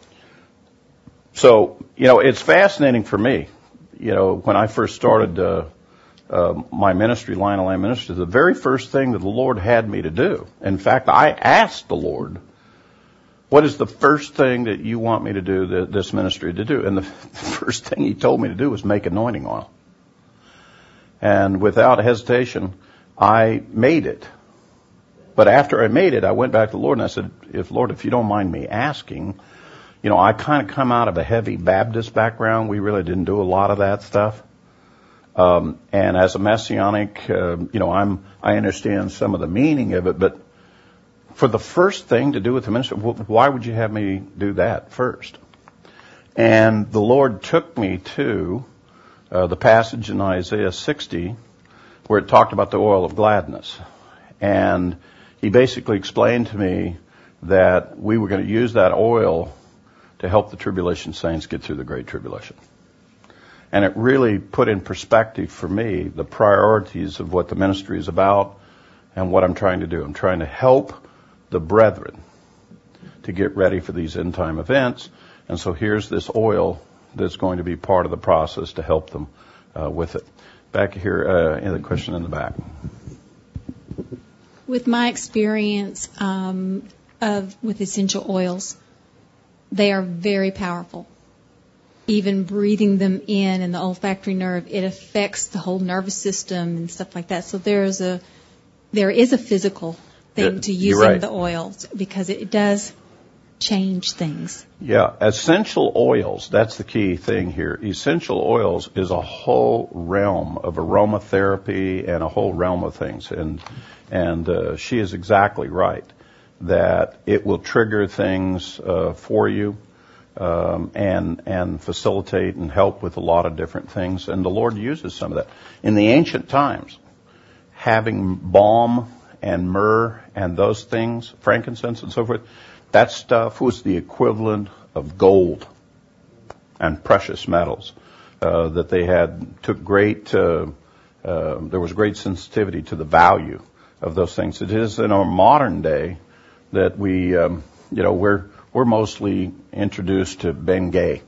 So, you know, it's fascinating for me. You know, when I first started uh, uh, my ministry, Lion and Lamb Ministry, the very first thing that the Lord had me to do, in fact, I asked the Lord, what is the first thing that you want me to do, the, this ministry to do? And the, the first thing he told me to do was make anointing oil. And without hesitation, I made it. But after I made it, I went back to the Lord and I said, if Lord, if you don't mind me asking, you know, I kind of come out of a heavy Baptist background. We really didn't do a lot of that stuff. Um, and as a Messianic, uh, you know, I'm, I understand some of the meaning of it, but for the first thing to do with the ministry, why would you have me do that first? And the Lord took me to uh, the passage in Isaiah sixty where it talked about the oil of gladness. And he basically explained to me that we were going to use that oil to help the tribulation saints get through the great tribulation. And it really put in perspective for me the priorities of what the ministry is about and what I'm trying to do. I'm trying to help the brethren to get ready for these end time events. And so here's this oil that's going to be part of the process to help them uh, with it. Back here, uh, in the question in the back. With my experience um, of with essential oils, they are very powerful. Even breathing them in and the olfactory nerve, it affects the whole nervous system and stuff like that. So there is a there is a physical thing Yeah, to you're using right. the oils because it does change things. Yeah, essential oils, that's the key thing here. Essential oils is a whole realm of aromatherapy and a whole realm of things. And and uh, she is exactly right that it will trigger things uh, for you um, and and facilitate and help with a lot of different things. And the Lord uses some of that. In the ancient times, having balm and myrrh and those things, frankincense and so forth, That stuff was the equivalent of gold and precious metals. Uh, that they had took great, uh, uh, there was great sensitivity to the value of those things. It is in our modern day that we, um, you know, we're we're mostly introduced to Bengay.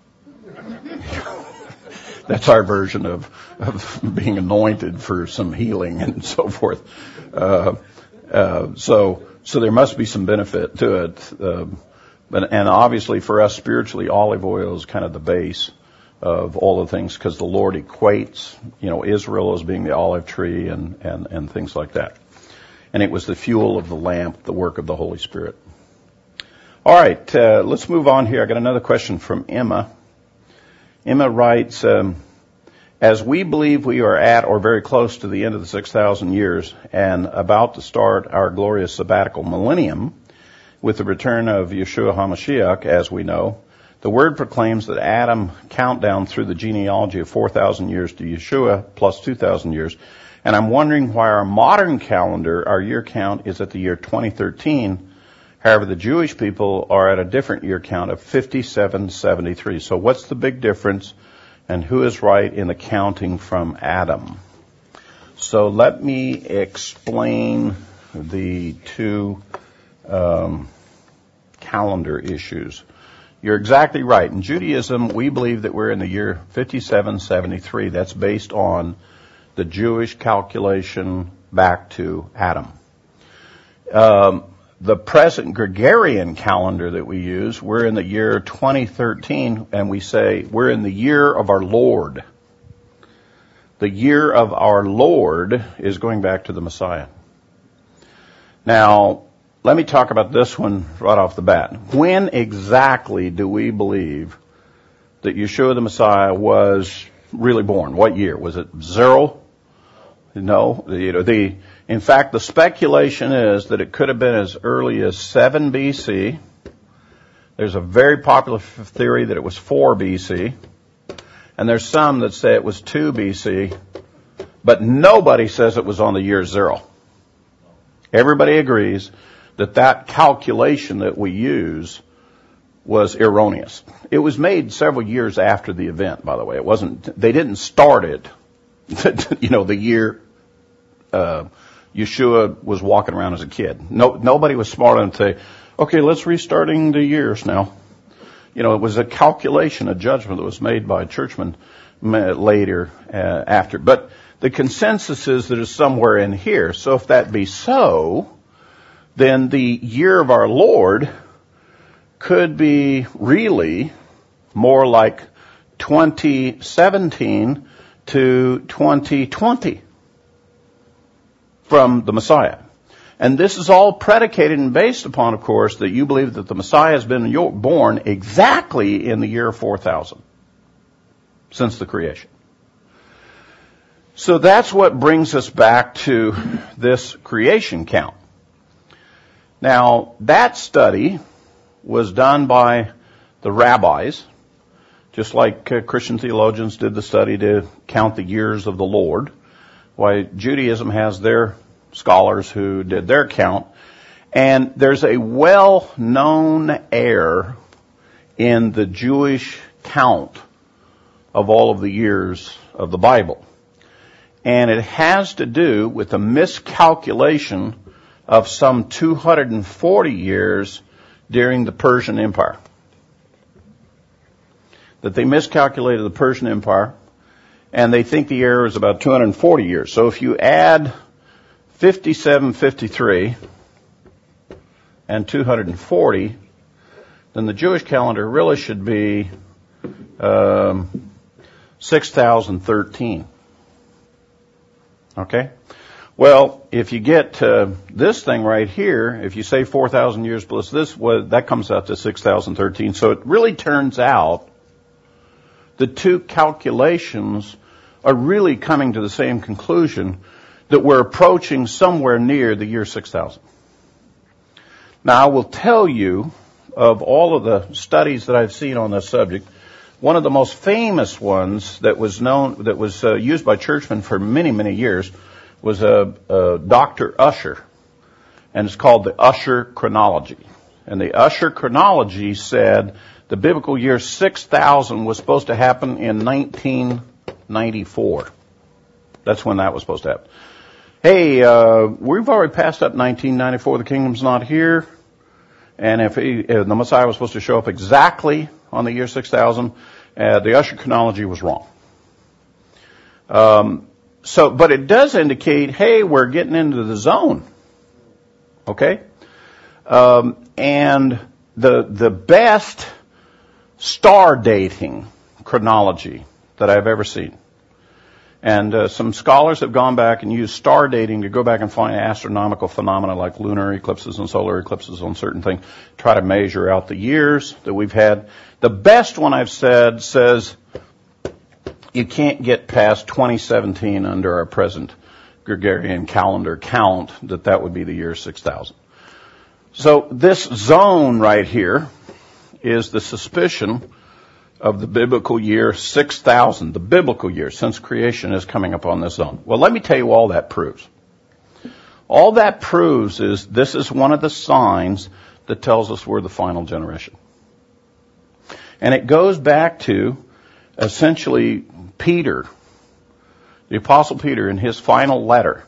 That's our version of of being anointed for some healing and so forth. Uh, uh, so so there must be some benefit to it. Uh, but and obviously for us spiritually, olive oil is kind of the base of all the things, because the Lord equates, you know, Israel as being the olive tree and, and, and things like that. And it was the fuel of the lamp, the work of the Holy Spirit. All right, uh, let's move on here. I got another question from Emma. Emma writes, um, as we believe we are at or very close to the end of the six thousand years and about to start our glorious sabbatical millennium with the return of Yeshua HaMashiach, as we know, the Word proclaims that Adam countdown through the genealogy of four thousand years to Yeshua plus two thousand years. And I'm wondering why our modern calendar, our year count, is at the year twenty thirteen. However, the Jewish people are at a different year count of fifty-seven seventy-three. So what's the big difference, and who is right in the counting from Adam? So let me explain the two um, calendar issues. You're exactly right. In Judaism, we believe that we're in the year fifty-seven seventy-three. That's based on the Jewish calculation back to Adam. Um, the present Gregorian calendar that we use, we're in the year twenty thirteen, and we say we're in the year of our Lord. The year of our Lord is going back to the Messiah. Now, let me talk about this one right off the bat. When exactly do we believe that Yeshua the Messiah was really born? What year? Was it zero? No. You know, the, in fact, the speculation is that it could have been as early as seven B C. There's a very popular theory that it was four B C. And there's some that say it was two B C. But nobody says it was on the year zero. Everybody agrees that that calculation that we use was erroneous. It was made several years after the event, by the way. It wasn't, they didn't start it, you know, the year, uh, Yeshua was walking around as a kid. No, nobody was smart enough to say, okay, let's restarting the years now. You know, it was a calculation, a judgment that was made by churchmen later, uh, after. But the consensus is that it's somewhere in here. So if that be so, then the year of our Lord could be really more like twenty seventeen to twenty twenty from the Messiah. And this is all predicated and based upon, of course, that you believe that the Messiah has been born exactly in the year four thousand since the creation. So that's what brings us back to this creation count. Now, that study was done by the rabbis, just like uh, Christian theologians did the study to count the years of the Lord. Why, Judaism has their scholars who did their count. And there's a well-known error in the Jewish count of all of the years of the Bible. And it has to do with a miscalculation of some two hundred forty years during the Persian Empire. That they miscalculated the Persian Empire, and they think the error is about two hundred forty years. So if you add fifty-seven fifty-three and two hundred forty, then the Jewish calendar really should be um, six thousand thirteen. Okay? Well, if you get uh, this thing right here, if you say four thousand years plus this, well, that comes out to six thousand thirteen. So it really turns out the two calculations are really coming to the same conclusion, that we're approaching somewhere near the year six thousand. Now, I will tell you, of all of the studies that I've seen on this subject, one of the most famous ones that was known, that was uh, used by churchmen for many, many years, was a, a Doctor Usher, and it's called the Usher chronology. And the Usher chronology said the biblical year six thousand was supposed to happen in nineteen ninety-four. That's when that was supposed to happen. Hey, uh, we've already passed up nineteen ninety-four. The kingdom's not here. And if, he, if the Messiah was supposed to show up exactly on the year six thousand, uh, the Usher chronology was wrong. Um, so, but it does indicate, hey, we're getting into the zone. Okay? Um, and the, the best star dating chronology that I've ever seen. And uh, some scholars have gone back and used star dating to go back and find astronomical phenomena like lunar eclipses and solar eclipses on certain things, try to measure out the years that we've had. The best one I've said says you can't get past twenty seventeen under our present Gregorian calendar count, that that would be the year six thousand. So this zone right here is the suspicion of the biblical year six thousand, the biblical year since creation is coming upon this zone. Well, let me tell you all that proves. All that proves is this is one of the signs that tells us we're the final generation. And it goes back to essentially Peter, the Apostle Peter, in his final letter.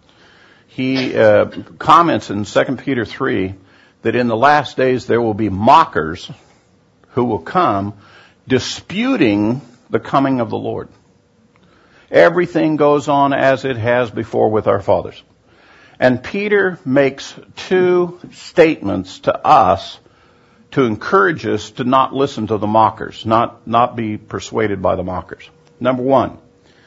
He uh, comments in Second Peter three that in the last days there will be mockers who will come disputing the coming of the Lord. Everything goes on as it has before with our fathers. And Peter makes two statements to us to encourage us to not listen to the mockers, not, not be persuaded by the mockers. Number one,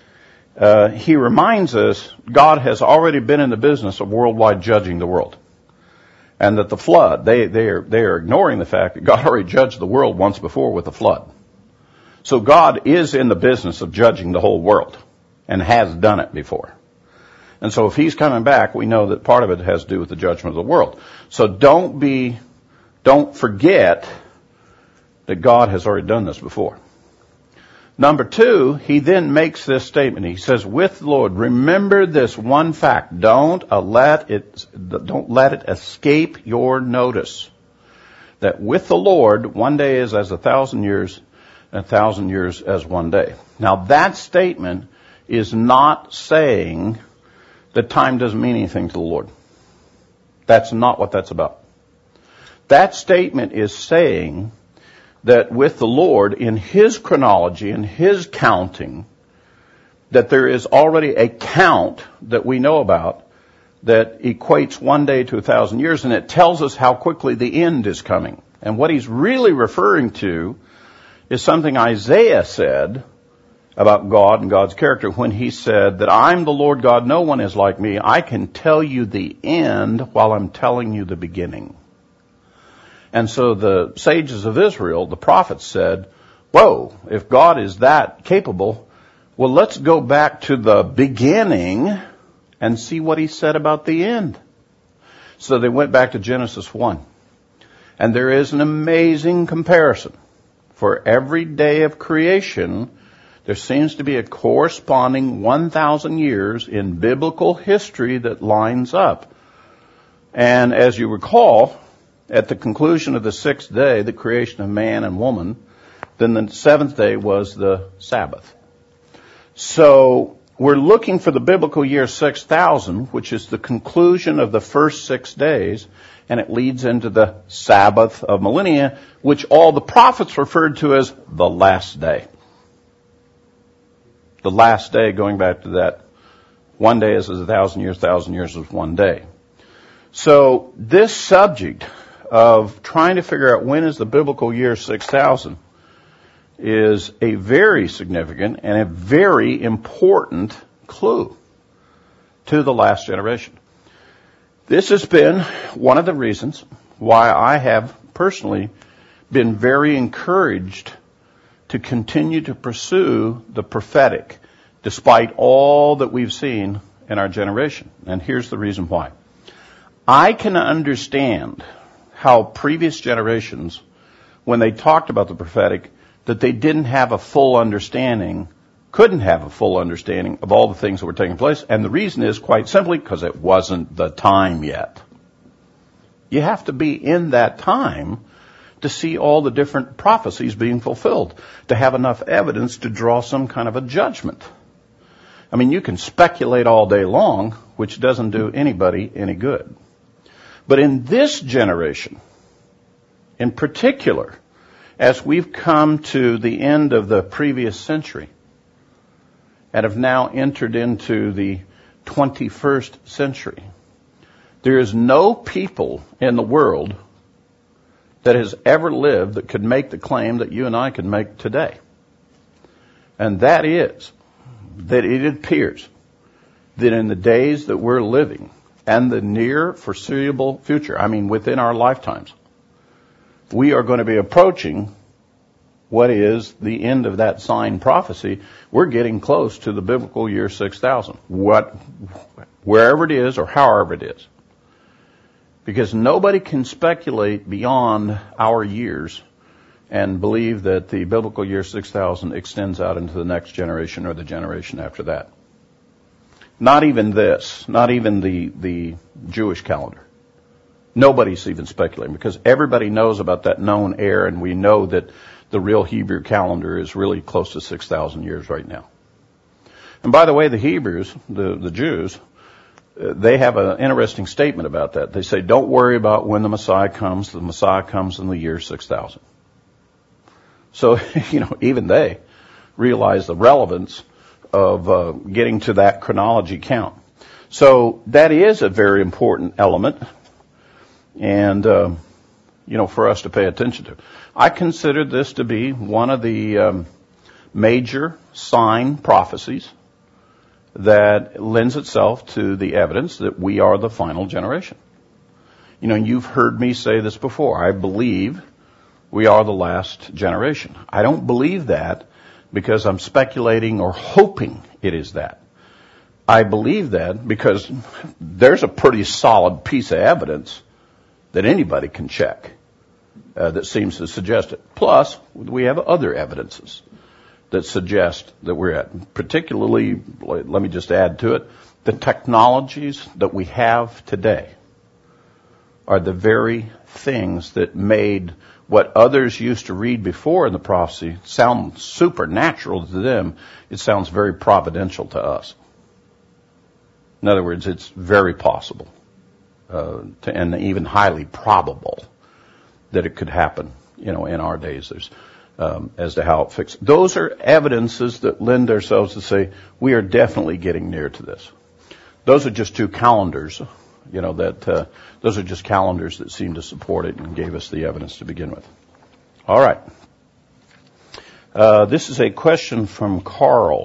uh, he reminds us God has already been in the business of worldwide judging the world. And that the flood, they, they are, they are ignoring the fact that God already judged the world once before with the flood. So God is in the business of judging the whole world and has done it before. And so if he's coming back, we know that part of it has to do with the judgment of the world. So don't be, don't forget that God has already done this before. Number two, he then makes this statement. He says, with the Lord, remember this one fact. Don't uh, let it, don't let it escape your notice. That with the Lord, one day is as a thousand years, a thousand years as one day. Now that statement is not saying that time doesn't mean anything to the Lord. That's not what that's about. That statement is saying that with the Lord, in His chronology, in His counting, that there is already a count that we know about that equates one day to a thousand years, and it tells us how quickly the end is coming. And what he's really referring to is something Isaiah said about God and God's character when he said that I'm the Lord God, no one is like me. I can tell you the end while I'm telling you the beginning. And so the sages of Israel, the prophets, said, whoa, if God is that capable, well, let's go back to the beginning and see what he said about the end. So they went back to Genesis one. And there is an amazing comparison. For every day of creation, there seems to be a corresponding one thousand years in biblical history that lines up. And as you recall, at the conclusion of the sixth day, the creation of man and woman, then the seventh day was the Sabbath. So we're looking for the biblical year six thousand, which is the conclusion of the first six days, and it leads into the Sabbath of millennia, which all the prophets referred to as the last day. The last day, going back to that, one day is a thousand years, thousand years is one day. So this subject of trying to figure out when is the biblical year six thousand is a very significant and a very important clue to the last generation. This has been one of the reasons why I have personally been very encouraged to continue to pursue the prophetic despite all that we've seen in our generation. And here's the reason why. I can understand how previous generations, when they talked about the prophetic, that they didn't have a full understanding, couldn't have a full understanding of all the things that were taking place. And the reason is quite simply because it wasn't the time yet. You have to be in that time to see all the different prophecies being fulfilled, to have enough evidence to draw some kind of a judgment. I mean, you can speculate all day long, which doesn't do anybody any good. But in this generation, in particular, as we've come to the end of the previous century and have now entered into the twenty-first century, there is no people in the world that has ever lived that could make the claim that you and I can make today. And that is that it appears that in the days that we're living and the near foreseeable future, I mean within our lifetimes, we are going to be approaching what is the end of that sign prophecy. We're getting close to the biblical year six thousand, what, wherever it is or however it is. Because nobody can speculate beyond our years and believe that the biblical year six thousand extends out into the next generation or the generation after that. Not even this, not even the, the Jewish calendar. Nobody's even speculating because everybody knows about that known error, and we know that the real Hebrew calendar is really close to six thousand years right now. And by the way, the Hebrews, the, the Jews, they have an interesting statement about that. They say, don't worry about when the Messiah comes. The Messiah comes in the year six thousand. So, you know, even they realize the relevance of uh, getting to that chronology count. So that is a very important element, and, uh, you know, for us to pay attention to. I consider this to be one of the um, major sign prophecies that lends itself to the evidence that we are the final generation. You know, you've heard me say this before. I believe we are the last generation. I don't believe that because I'm speculating or hoping it is that. I believe that because there's a pretty solid piece of evidence that anybody can check uh, that seems to suggest it. Plus, we have other evidences that suggest that we're at. Particularly, let me just add to it, the technologies that we have today are the very things that made what others used to read before in the prophecy sound supernatural to them. It sounds very providential to us. In other words, it's very possible uh, to, and even highly probable that it could happen, you know, in our days. There's Um, as to how it fits. Those are evidences that lend ourselves to say we are definitely getting near to this. Those are just two calendars, you know, that uh, those are just calendars that seem to support it and gave us the evidence to begin with. All right. Uh, this is a question from Carl.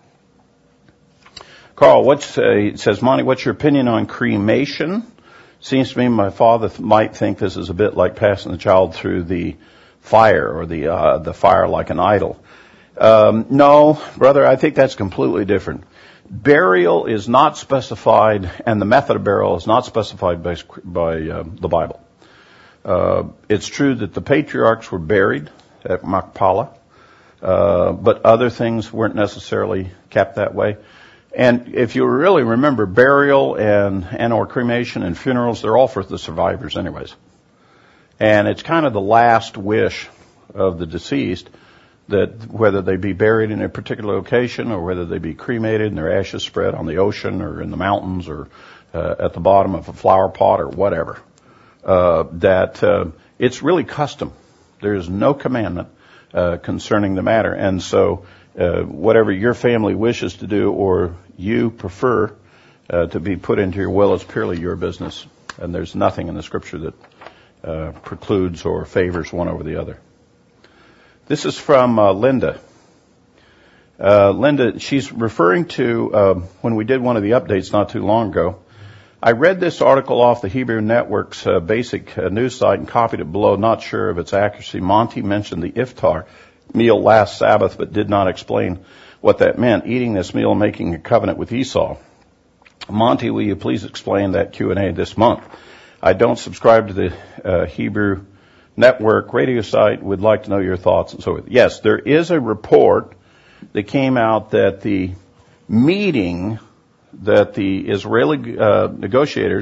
Carl, what's uh, it says, Monty, what's your opinion on cremation? Seems to me my father th- might think this is a bit like passing the child through the fire or the uh, the fire like an idol. Um, no, brother, I think that's completely different. Burial is not specified, and the method of burial is not specified by, by uh, the Bible. Uh, it's true that the patriarchs were buried at Machpelah, uh, but other things weren't necessarily kept that way. And if you really remember, burial and, and or cremation and funerals, they're all for the survivors anyways. And it's kind of the last wish of the deceased that whether they be buried in a particular location or whether they be cremated and their ashes spread on the ocean or in the mountains or uh, at the bottom of a flower pot or whatever, uh, that uh, it's really custom. There is no commandment uh, concerning the matter. And so uh, whatever your family wishes to do or you prefer uh, to be put into your will is purely your business. And there's nothing in the Scripture that Uh, precludes or favors one over the other. This is from uh, Linda. Uh, Linda, she's referring to uh, when we did one of the updates not too long ago. I read this article off the Hebrew Network's uh, basic uh, news site and copied it below, not sure of its accuracy. Monty mentioned the iftar meal last Sabbath, but did not explain what that meant, eating this meal and making a covenant with Esau. Monty, will you please explain that Q and A this month? I don't subscribe to the uh, Hebrew Network radio site. Would like to know your thoughts and so forth. Yes, there is a report that came out that the meeting that the Israeli uh, negotiators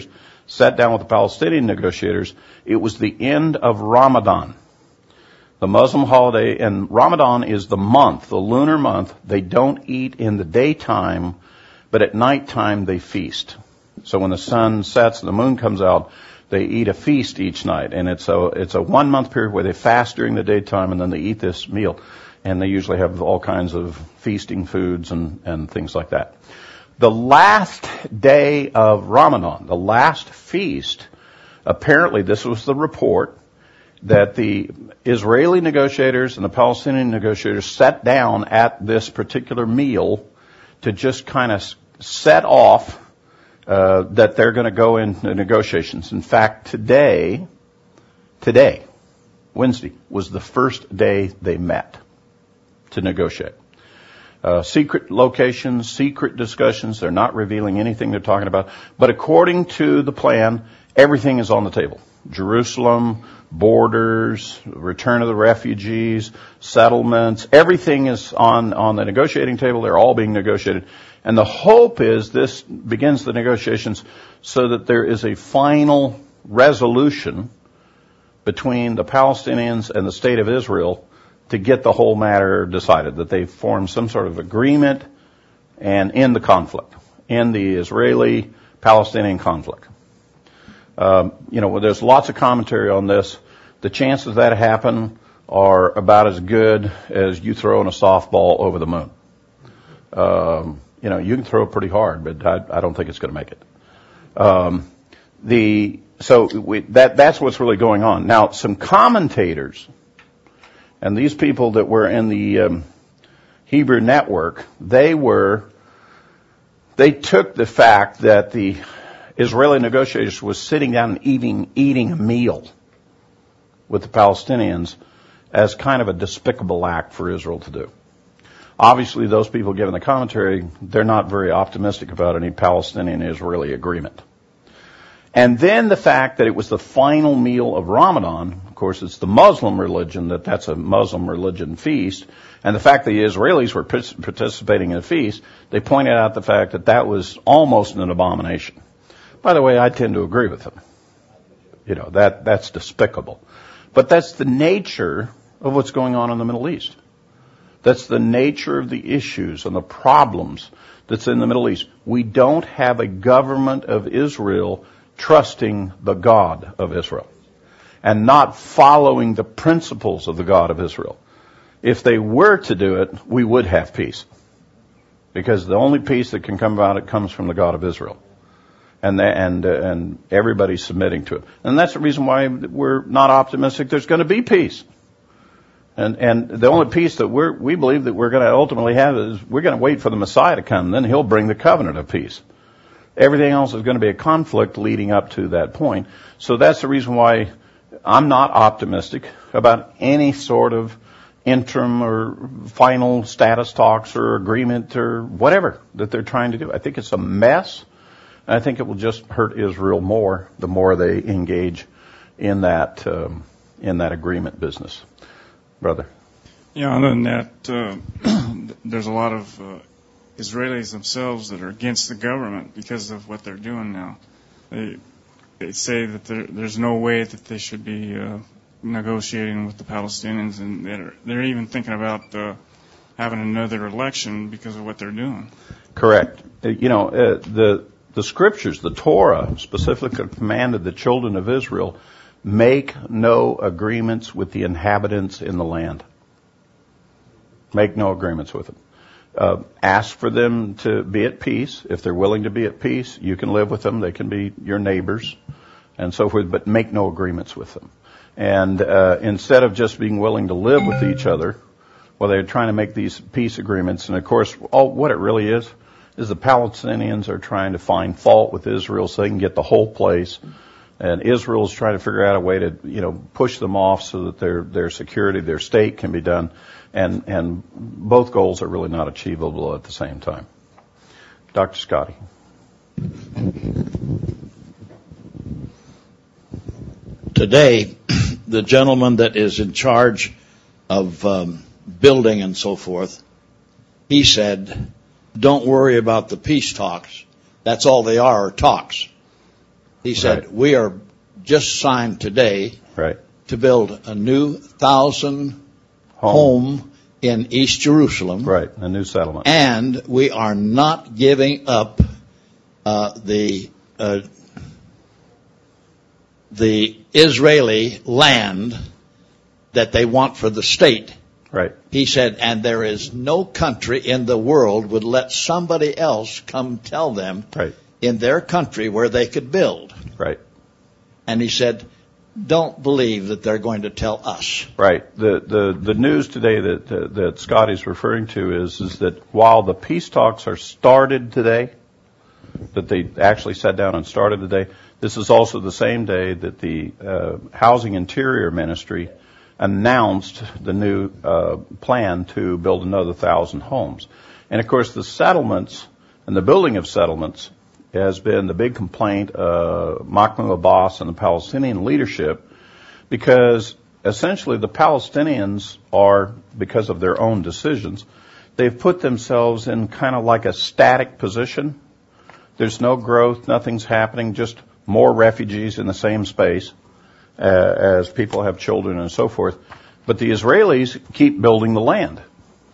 sat down with the Palestinian negotiators, it was the end of Ramadan, the Muslim holiday, and Ramadan is the month, the lunar month. They don't eat in the daytime, but at nighttime they feast. So when the sun sets and the moon comes out, they eat a feast each night, and it's a it's a one month period where they fast during the daytime and then they eat this meal, and they usually have all kinds of feasting foods and and things like that. The last day of Ramadan, the last feast, apparently this was the report, that the Israeli negotiators and the Palestinian negotiators sat down at this particular meal to just kind of set off uh, that they're going to go into negotiations. In fact, today, today, Wednesday, was the first day they met to negotiate. Uh, secret locations, secret discussions. They're not revealing anything they're talking about. But according to the plan, everything is on the table. Jerusalem, borders, return of the refugees, settlements, everything is on, on the negotiating table. They're all being negotiated. And the hope is this begins the negotiations so that there is a final resolution between the Palestinians and the State of Israel to get the whole matter decided, that they form some sort of agreement and end the conflict, end the Israeli-Palestinian conflict. Um, you know, there's lots of commentary on this. The chances that happen are about as good as you throwing a softball over the moon. Um, you know, you can throw it pretty hard, but I, I don't think it's going to make it. Um, the so we, that that's what's really going on now. Some commentators. And these people that were in the um, Hebrew network, they were, they took the fact that the Israeli negotiators was sitting down and eating, eating a meal with the Palestinians as kind of a despicable act for Israel to do. Obviously, those people giving the commentary, they're not very optimistic about any Palestinian-Israeli agreement. And then the fact that it was the final meal of Ramadan, of course, it's the Muslim religion, that that's a Muslim religion feast, and the fact that the Israelis were participating in a feast, they pointed out the fact that that was almost an abomination. By the way, I tend to agree with them. You know, that that's despicable. But that's the nature of what's going on in the Middle East. That's the nature of the issues and the problems that's in the Middle East. We don't have a government of Israel trusting the God of Israel and not following the principles of the God of Israel. If they were to do it, we would have peace, because the only peace that can come about it comes from the God of Israel, and the, and uh, and everybody's submitting to it. And that's the reason why we're not optimistic there's going to be peace. And and the only peace that we're, we believe that we're going to ultimately have is we're going to wait for the Messiah to come, and then he'll bring the covenant of peace. Everything else is going to be a conflict leading up to that point. So that's the reason why I'm not optimistic about any sort of interim or final status talks or agreement or whatever that they're trying to do. I think it's a mess, and I think it will just hurt Israel more the more they engage in that um, in that agreement business. Brother. Yeah, other than that, uh, there's a lot of uh, Israelis themselves that are against the government because of what they're doing now. They they say that there, there's no way that they should be uh, negotiating with the Palestinians, and they're they're even thinking about uh, having another election because of what they're doing. Correct. You know, uh, the the scriptures, the Torah, specifically commanded the children of Israel, make no agreements with the inhabitants in the land. Make no agreements with them. Uh, ask for them to be at peace. If they're willing to be at peace, you can live with them. They can be your neighbors and so forth, but make no agreements with them. And uh, instead of just being willing to live with each other, well, they're trying to make these peace agreements. And, of course, all, what it really is is the Palestinians are trying to find fault with Israel so they can get the whole place. And Israel is trying to figure out a way to, you know, push them off so that their their security, their state can be done. And and both goals are really not achievable at the same time. Doctor Scotty. Today, the gentleman that is in charge of um, building and so forth, he said, don't worry about the peace talks. That's all they are, talks. He said, Right. we are just signed today Right. to build a new thousand Home. home in East Jerusalem. Right. A new settlement. And we are not giving up uh, the uh, the Israeli land that they want for the state. Right. He said, and there is no country in the world would let somebody else come tell them Right. in their country where they could build. Right. And he said, don't believe that they're going to tell us. Right. The the the news today that uh, that Scotty's referring to is is that while the peace talks are started today, that they actually sat down and started today, this is also the same day that the uh, Housing Interior Ministry announced the new uh, plan to build another thousand homes. And of course, the settlements and the building of settlements has been the big complaint of Mahmoud Abbas and the Palestinian leadership, because essentially the Palestinians are, because of their own decisions, they've put themselves in kind of like a static position. There's no growth, nothing's happening, just more refugees in the same space uh, as people have children and so forth. But the Israelis keep building the land.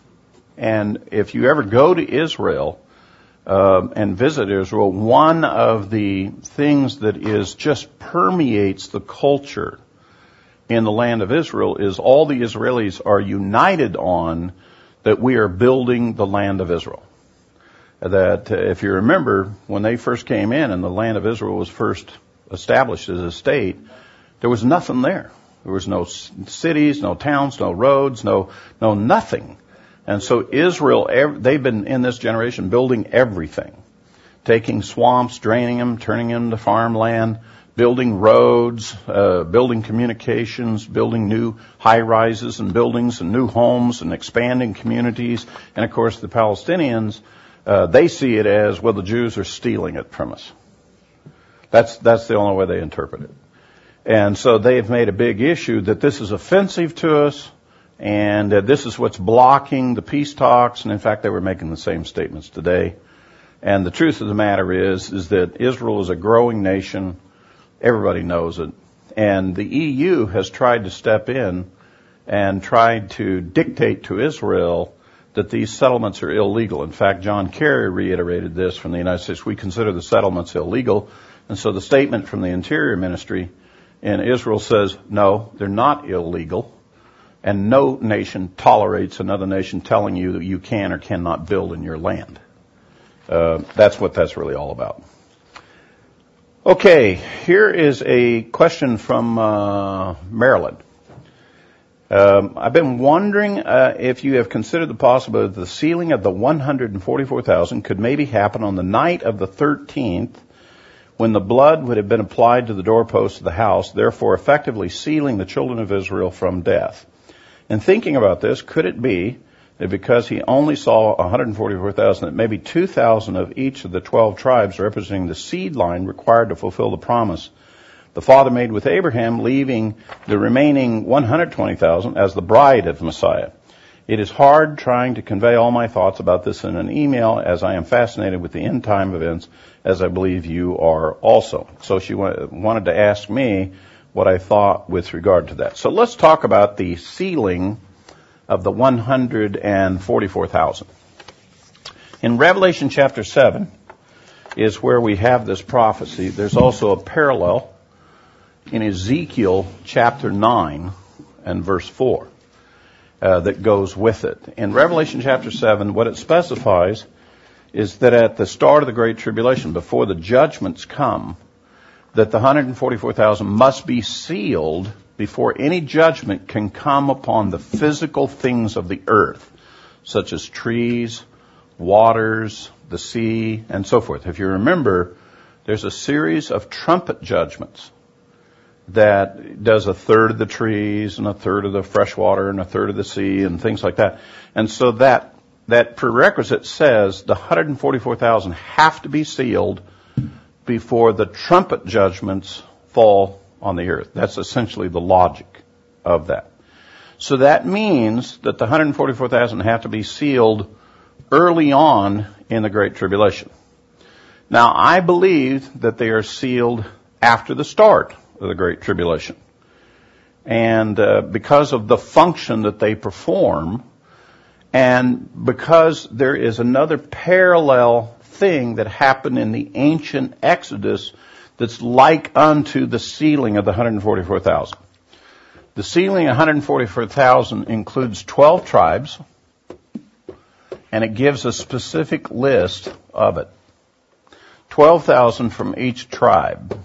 And if you ever go to Israel, Uh, and visit Israel, one of the things that is just permeates the culture in the land of Israel is all the Israelis are united on that we are building the land of Israel. That uh, if you remember, when they first came in and the land of Israel was first established as a state, there was nothing there. There was no c- cities, no towns, no roads, no no nothing. And so Israel, they've been in this generation building everything, taking swamps, draining them, turning them to farmland, building roads, uh, building communications, building new high-rises and buildings and new homes and expanding communities. And, of course, the Palestinians, uh, they see it as, well, the Jews are stealing it from us. That's, that's the only way they interpret it. And so they've made a big issue that this is offensive to us, and uh, this is what's blocking the peace talks. And in fact, they were making the same statements today. And the truth of the matter is, is that Israel is a growing nation. Everybody knows it. And the E U has tried to step in and tried to dictate to Israel that these settlements are illegal. In fact, John Kerry reiterated this from the United States. We consider the settlements illegal. And so the statement from the Interior Ministry in Israel says, no, they're not illegal. And no nation tolerates another nation telling you that you can or cannot build in your land. Uh, that's what that's really all about. Okay, here is a question from uh, Maryland. Um, I've been wondering uh, if you have considered the possibility that the sealing of the one hundred forty-four thousand could maybe happen on the night of the thirteenth, when the blood would have been applied to the doorpost of the house, therefore effectively sealing the children of Israel from death. And thinking about this, could it be that because he only saw one hundred forty-four thousand, that maybe two thousand of each of the twelve tribes representing the seed line required to fulfill the promise the Father made with Abraham, leaving the remaining one hundred twenty thousand as the bride of Messiah? It is hard trying to convey all my thoughts about this in an email, as I am fascinated with the end time events, as I believe you are also. So she wa- wanted to ask me what I thought with regard to that. So let's talk about the sealing of the one hundred forty-four thousand. In Revelation chapter seven is where we have this prophecy. There's also a parallel in Ezekiel chapter nine and verse four uh, that goes with it. In Revelation chapter seven, what it specifies is that at the start of the Great Tribulation, before the judgments come, that the one hundred forty-four thousand must be sealed before any judgment can come upon the physical things of the earth, such as trees, waters, the sea, and so forth. If you remember, there's a series of trumpet judgments that does a third of the trees and a third of the fresh water and a third of the sea and things like that. And so that that prerequisite says the one hundred forty-four thousand have to be sealed before the trumpet judgments fall on the earth. That's essentially the logic of that. So that means that the one hundred forty-four thousand have to be sealed early on in the Great Tribulation. Now, I believe that they are sealed after the start of the Great Tribulation. And uh, because of the function that they perform, and because there is another parallel thing that happened in the ancient Exodus that's like unto the sealing of the one hundred forty-four thousand. The sealing of one hundred forty-four thousand includes twelve tribes, and it gives a specific list of it. twelve thousand from each tribe.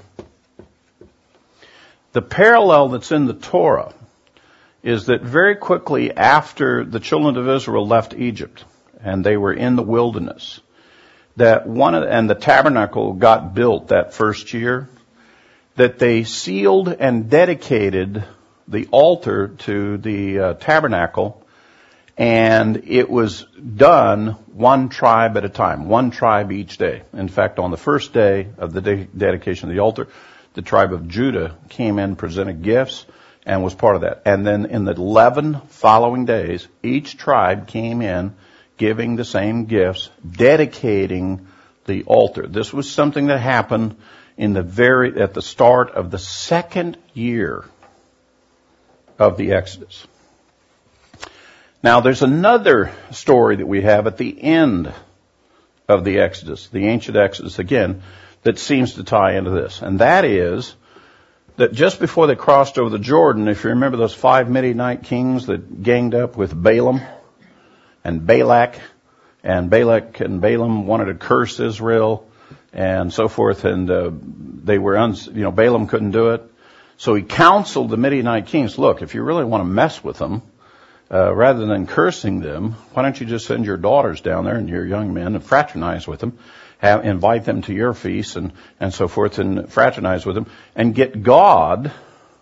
The parallel that's in the Torah is that very quickly after the children of Israel left Egypt and they were in the wilderness, that one of, and the tabernacle got built that first year, that they sealed and dedicated the altar to the uh, tabernacle, and it was done one tribe at a time, one tribe each day. In fact, on the first day of the de- dedication of the altar, the tribe of Judah came in, presented gifts, and was part of that. And then in the eleven following days, each tribe came in giving the same gifts, dedicating the altar. This was something that happened in the very, at the start of the second year of the Exodus. Now, there's another story that we have at the end of the Exodus, the ancient Exodus again, that seems to tie into this. And that is that just before they crossed over the Jordan, if you remember those five Midianite kings that ganged up with Balaam and Balak, and Balak and Balaam wanted to curse Israel and so forth, and uh, they were, uns- you know, Balaam couldn't do it. So he counseled the Midianite kings, look, if you really want to mess with them, uh, rather than cursing them, why don't you just send your daughters down there and your young men and fraternize with them, have, invite them to your feasts and, and so forth, and fraternize with them, and get God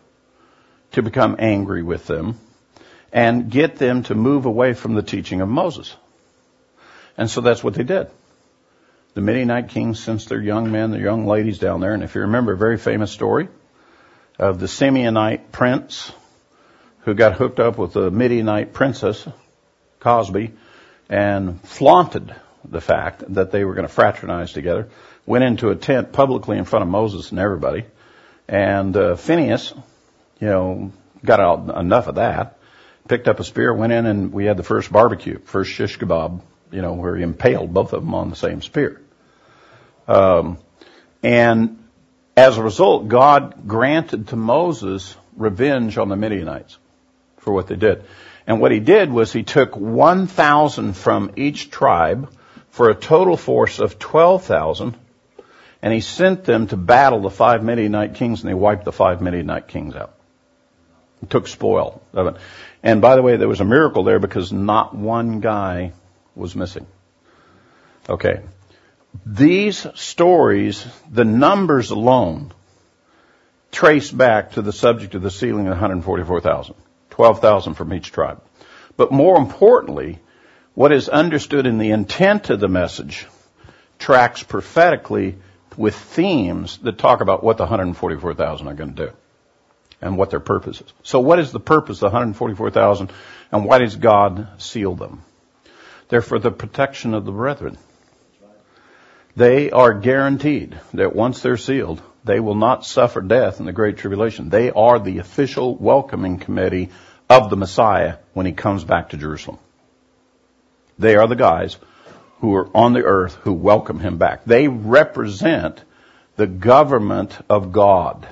to become angry with them and get them to move away from the teaching of Moses. And so that's what they did. The Midianite kings sent their young men, their young ladies down there, and if you remember a very famous story of the Simeonite prince who got hooked up with the Midianite princess, Cosby, and flaunted the fact that they were going to fraternize together, went into a tent publicly in front of Moses and everybody, and uh, Phineas, you know, got out enough of that, picked up a spear, went in, and we had the first barbecue, first shish kebab, you know, where he impaled both of them on the same spear. Um, and as a result, God granted to Moses revenge on the Midianites for what they did. And what he did was he took one thousand from each tribe for a total force of twelve thousand, and he sent them to battle the five Midianite kings, and they wiped the five Midianite kings out. He took spoil of it. And by the way, there was a miracle there because not one guy was missing. Okay. These stories, the numbers alone, trace back to the subject of the sealing of one hundred forty-four thousand. twelve thousand from each tribe. But more importantly, what is understood in the intent of the message tracks prophetically with themes that talk about what the one hundred forty-four thousand are going to do and what their purpose is. So what is the purpose of the one hundred forty-four thousand, and why does God seal them? They're for the protection of the brethren. They are guaranteed that once they're sealed, they will not suffer death in the Great Tribulation. They are the official welcoming committee of the Messiah when he comes back to Jerusalem. They are the guys who are on the earth who welcome him back. They represent the government of God.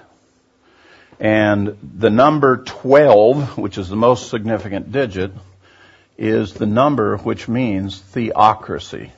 And the number twelve, which is the most significant digit, is the number which means theocracy.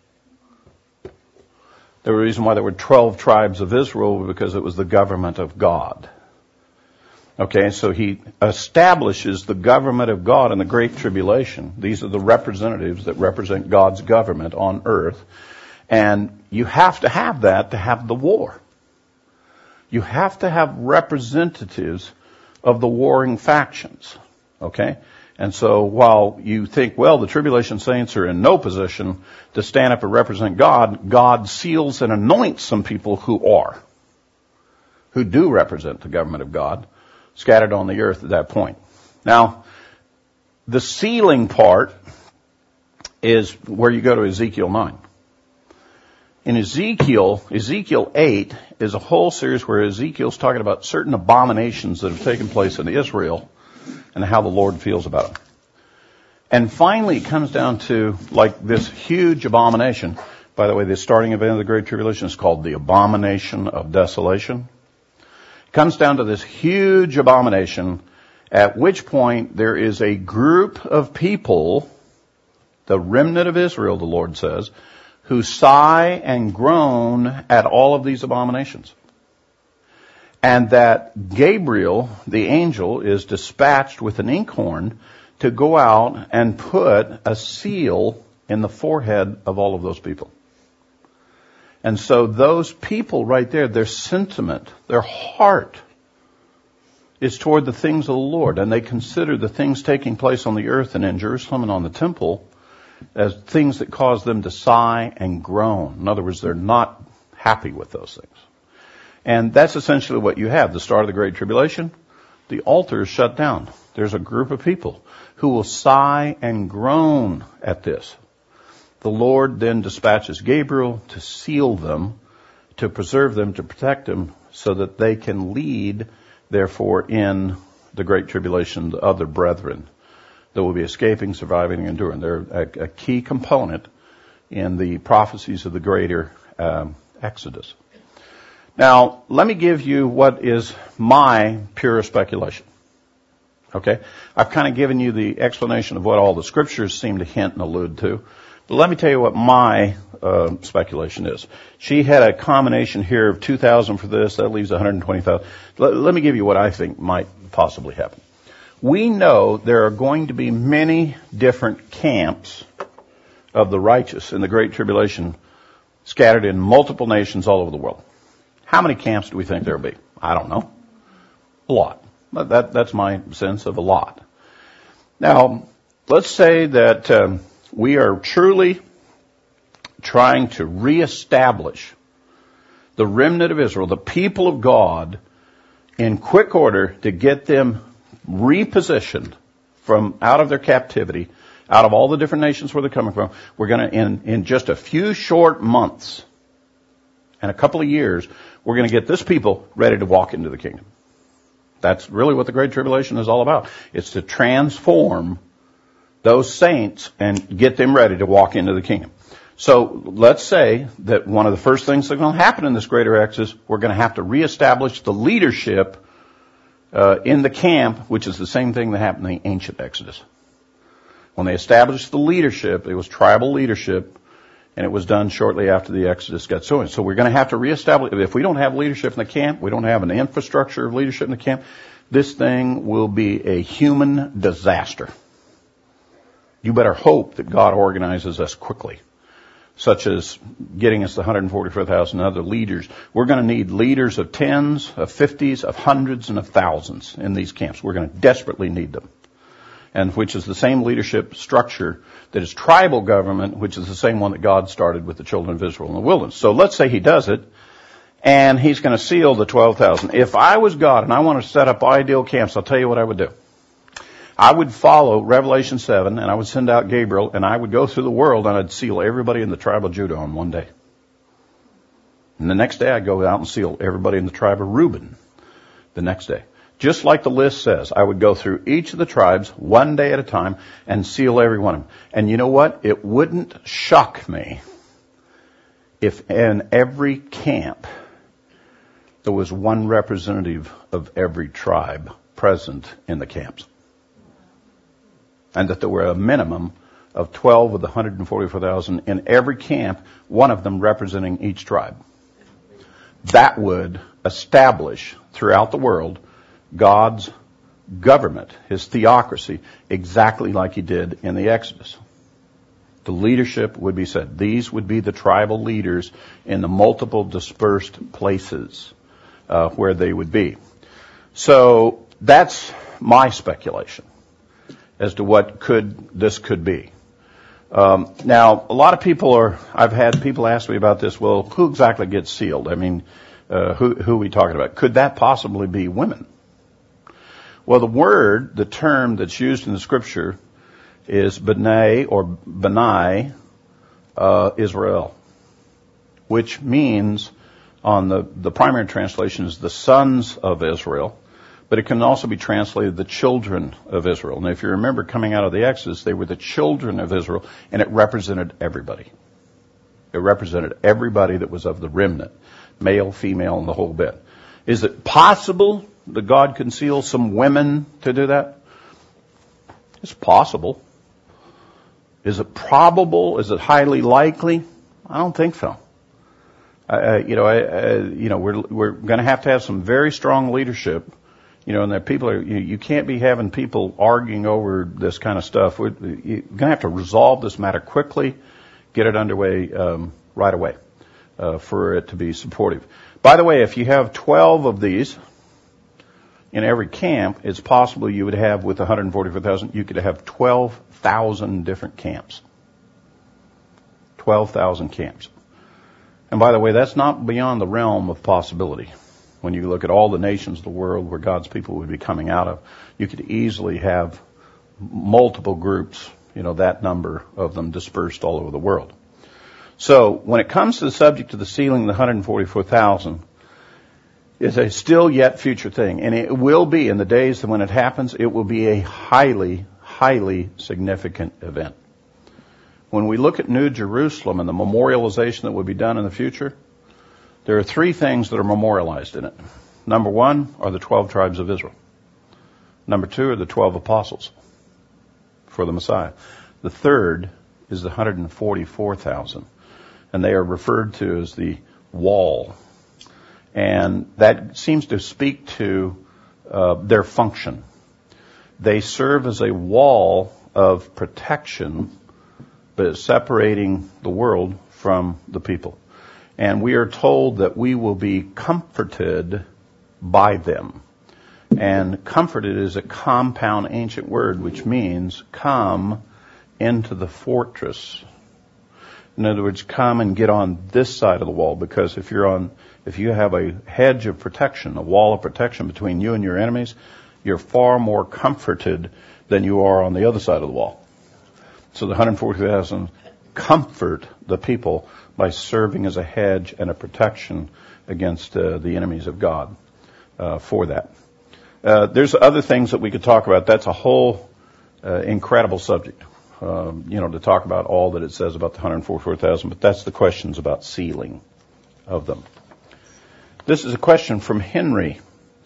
The reason why there were twelve tribes of Israel was because it was the government of God. Okay, so he establishes the government of God in the Great Tribulation. These are the representatives that represent God's government on earth. And you have to have that to have the war. You have to have representatives of the warring factions. Okay? And so while you think, well, the tribulation saints are in no position to stand up and represent God, God seals and anoints some people who are, who do represent the government of God, scattered on the earth at that point. Now, the sealing part is where you go to Ezekiel nine. In Ezekiel, Ezekiel eight is a whole series where Ezekiel's talking about certain abominations that have taken place in Israel and how the Lord feels about them. And finally, it comes down to like this huge abomination. By the way, the starting event of the Great Tribulation is called the Abomination of Desolation. It comes down to this huge abomination, at which point there is a group of people, the remnant of Israel, the Lord says, who sigh and groan at all of these abominations. And that Gabriel, the angel, is dispatched with an inkhorn to go out and put a seal in the forehead of all of those people. And so those people right there, their sentiment, their heart is toward the things of the Lord. And they consider the things taking place on the earth and in Jerusalem and on the temple as things that cause them to sigh and groan. In other words, they're not happy with those things. And that's essentially what you have. The start of the Great Tribulation, the altar is shut down. There's a group of people who will sigh and groan at this. The Lord then dispatches Gabriel to seal them, to preserve them, to protect them, so that they can lead, therefore, in the Great Tribulation, the other brethren that will be escaping, surviving, and enduring. They're a, a key component in the prophecies of the greater um, Exodus. Now, let me give you what is my pure speculation. Okay? I've kind of given you the explanation of what all the scriptures seem to hint and allude to. But let me tell you what my uh, speculation is. She had a combination here of two thousand for this. That leaves one hundred twenty thousand. Let, let me give you what I think might possibly happen. We know there are going to be many different camps of the righteous in the Great Tribulation scattered in multiple nations all over the world. How many camps do we think there will be? I don't know. A lot. That, that's my sense of a lot. Now, let's say that um, we are truly trying to reestablish the remnant of Israel, the people of God, in quick order to get them repositioned from out of their captivity, out of all the different nations where they're coming from. We're going to, in, in just a few short months and a couple of years, we're going to get this people ready to walk into the kingdom. That's really what the Great Tribulation is all about. It's to transform those saints and get them ready to walk into the kingdom. So let's say that one of the first things that's going to happen in this greater Exodus, we're going to have to reestablish the leadership uh, in the camp, which is the same thing that happened in the ancient Exodus. When they established the leadership, it was tribal leadership, and it was done shortly after the Exodus got going. So we're going to have to reestablish, if we don't have leadership in the camp, we don't have an infrastructure of leadership in the camp, this thing will be a human disaster. You better hope that God organizes us quickly, such as getting us the one hundred forty-four thousand other leaders. We're going to need leaders of tens, of fifties, of hundreds, and of thousands in these camps. We're going to desperately need them. And which is the same leadership structure that is tribal government, which is the same one that God started with the children of Israel in the wilderness. So let's say he does it, and he's going to seal the twelve thousand. If I was God and I want to set up ideal camps, I'll tell you what I would do. I would follow Revelation seven, and I would send out Gabriel, and I would go through the world, and I'd seal everybody in the tribe of Judah on one day. And the next day I'd go out and seal everybody in the tribe of Reuben the next day. Just like the list says, I would go through each of the tribes one day at a time and seal every one of them. And you know what? It wouldn't shock me if in every camp there was one representative of every tribe present in the camps. And that there were a minimum of twelve of the one hundred forty-four thousand in every camp, one of them representing each tribe. That would establish throughout the world God's government, his theocracy, exactly like he did in the Exodus. The leadership would be set. These would be the tribal leaders in the multiple dispersed places uh, where they would be. So that's my speculation as to what could this could be. Um, now, a lot of people are, I've had people ask me about this, well, who exactly gets sealed? I mean, uh, who, who are we talking about? Could that possibly be women? Well, the word, the term that's used in the scripture is B'nai or B'nai uh, Israel, which means on the, the primary translation is the sons of Israel, but it can also be translated the children of Israel. And if you remember coming out of the Exodus, they were the children of Israel, and it represented everybody. It represented everybody that was of the remnant, male, female, and the whole bit. Is it possible that God conceals some women to do that? It's possible. Is it probable? Is it highly likely? I don't think so. Uh, you know, uh, you know, we're we're going to have to have some very strong leadership. You know, and that people are. You, you can't be having people arguing over this kind of stuff. We're, you're going to have to resolve this matter quickly, get it underway um, right away uh, for it to be supportive. By the way, if you have twelve of these in every camp, it's possible you would have, with one hundred forty-four thousand, you could have twelve thousand different camps. twelve thousand camps. And by the way, that's not beyond the realm of possibility. When you look at all the nations of the world where God's people would be coming out of, you could easily have multiple groups, you know, that number of them dispersed all over the world. So when it comes to the subject of the sealing of the one hundred forty-four thousand, it's a still yet future thing. And it will be, in the days when it happens, it will be a highly, highly significant event. When we look at New Jerusalem and the memorialization that will be done in the future, there are three things that are memorialized in it. Number one are the twelve tribes of Israel. Number two are the twelve apostles for the Messiah. The third is the one hundred forty-four thousand, and they are referred to as the wall. And that seems to speak to uh, their function. They serve as a wall of protection, but separating the world from the people. And we are told that we will be comforted by them. And comforted is a compound ancient word which means come into the fortress. In other words, come and get on this side of the wall, because if you're on, if you have a hedge of protection, a wall of protection between you and your enemies, you're far more comforted than you are on the other side of the wall. So the one hundred forty thousand comfort the people by serving as a hedge and a protection against uh, the enemies of God uh, for that. Uh, there's other things that we could talk about. That's a whole uh, incredible subject, um, you know, to talk about all that it says about the one hundred forty-four thousand, but that's the questions about sealing of them. This is a question from Henry.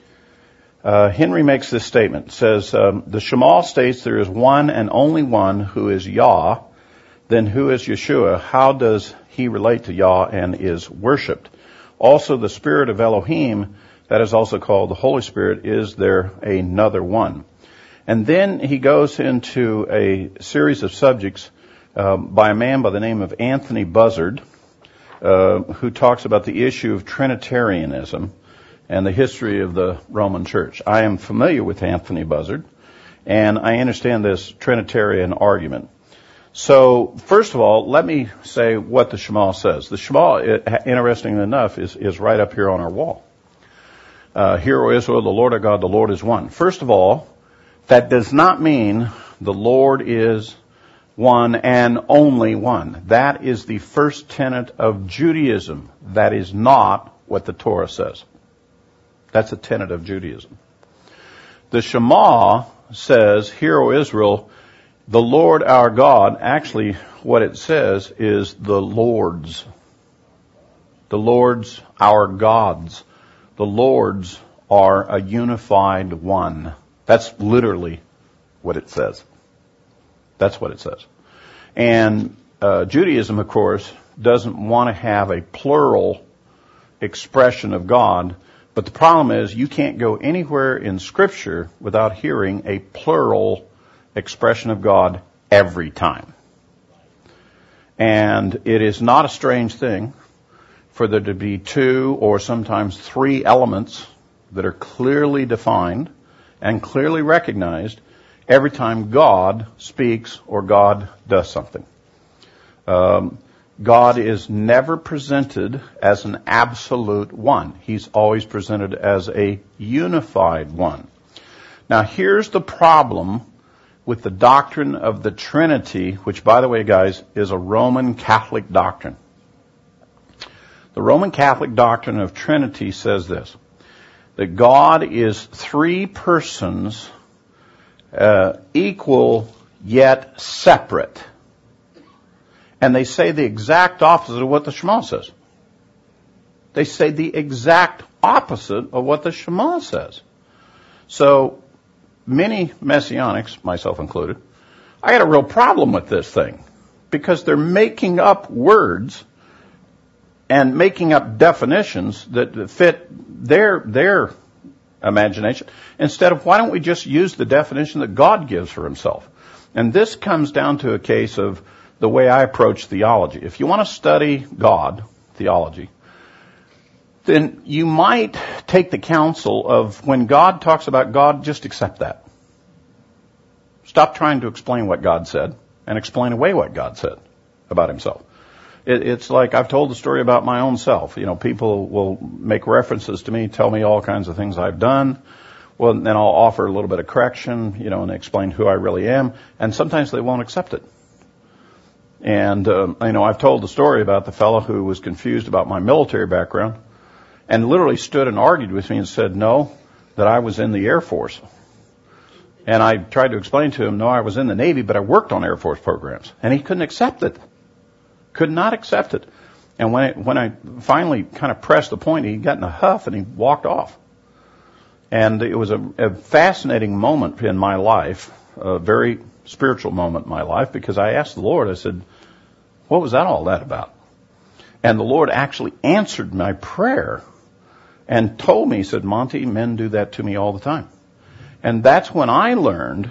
Uh, Henry makes this statement, says, um, the Shema states there is one and only one who is Yah. Then who is Yeshua? How does he relate to Yah and is worshipped? Also, the Spirit of Elohim, that is also called the Holy Spirit, is there another one? And then he goes into a series of subjects um, by a man by the name of Anthony Buzzard, uh, who talks about the issue of Trinitarianism and the history of the Roman Church. I am familiar with Anthony Buzzard, and I understand this Trinitarian argument. So, first of all, let me say what the Shema says. The Shema, interestingly enough, is, is right up here on our wall. Uh, Hear, O Israel, the Lord our God, the Lord is one. First of all, that does not mean the Lord is one and only one. That is the first tenet of Judaism. That is not what the Torah says. That's a tenet of Judaism. The Shema says, Hear, O Israel, the Lord our God. Actually, what it says is the Lord's. The Lord's our gods. The Lord's are a unified one. That's literally what it says. That's what it says. And uh, Judaism, of course, doesn't want to have a plural expression of God. But the problem is you can't go anywhere in Scripture without hearing a plural expression of God every time. And it is not a strange thing for there to be two or sometimes three elements that are clearly defined and clearly recognized every time God speaks or God does something. Um, God is never presented as an absolute one. He's always presented as a unified one. Now, here's the problem with the doctrine of the Trinity, which, by the way, guys, is a Roman Catholic doctrine. The Roman Catholic doctrine of Trinity says this, that God is three persons, uh, equal yet separate. And they say the exact opposite of what the Shema says. They say the exact opposite of what the Shema says. So many Messianics, myself included, I got a real problem with this thing because they're making up words and making up definitions that fit their their imagination instead of why don't we just use the definition that God gives for himself. And this comes down to a case of the way I approach theology. If you want to study God, theology, then you might take the counsel of when God talks about God, just accept that. Stop trying to explain what God said and explain away what God said about himself. It, it's like I've told the story about my own self. You know, people will make references to me, tell me all kinds of things I've done. Well, then I'll offer a little bit of correction, you know, and explain who I really am. And sometimes they won't accept it. And, um, you know, I've told the story about the fellow who was confused about my military background and literally stood and argued with me and said, no, that I was in the Air Force. And I tried to explain to him, no, I was in the Navy, but I worked on Air Force programs. And he couldn't accept it. Could not accept it. And when it, when I finally kind of pressed the point, he got in a huff and he walked off. And it was a, a fascinating moment in my life, a very spiritual moment in my life, because I asked the Lord, I said, what was that all that about? And the Lord actually answered my prayer and told me, he said, Monty, men do that to me all the time. And that's when I learned,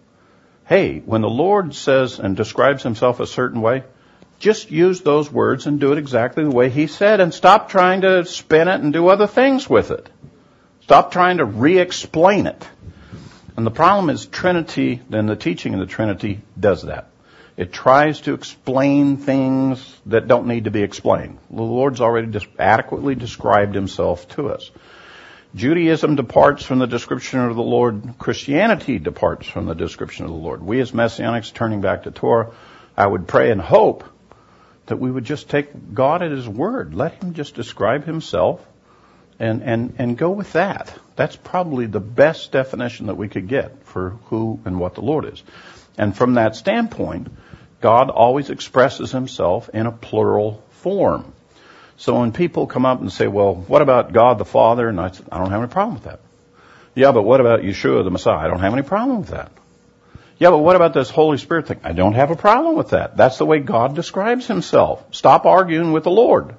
hey, when the Lord says and describes himself a certain way, just use those words and do it exactly the way he said, and stop trying to spin it and do other things with it. Stop trying to re-explain it. And the problem is Trinity, and the teaching of the Trinity does that. It tries to explain things that don't need to be explained. The Lord's already just adequately described himself to us. Judaism departs from the description of the Lord. Christianity departs from the description of the Lord. We as Messianics, turning back to Torah, I would pray and hope that we would just take God at his word. Let him just describe himself and, and, and go with that. That's probably the best definition that we could get for who and what the Lord is. And from that standpoint, God always expresses himself in a plural form. So when people come up and say, well, what about God the Father? And I said, I don't have any problem with that. Yeah, but what about Yeshua the Messiah? I don't have any problem with that. Yeah, but what about this Holy Spirit thing? I don't have a problem with that. That's the way God describes himself. Stop arguing with the Lord.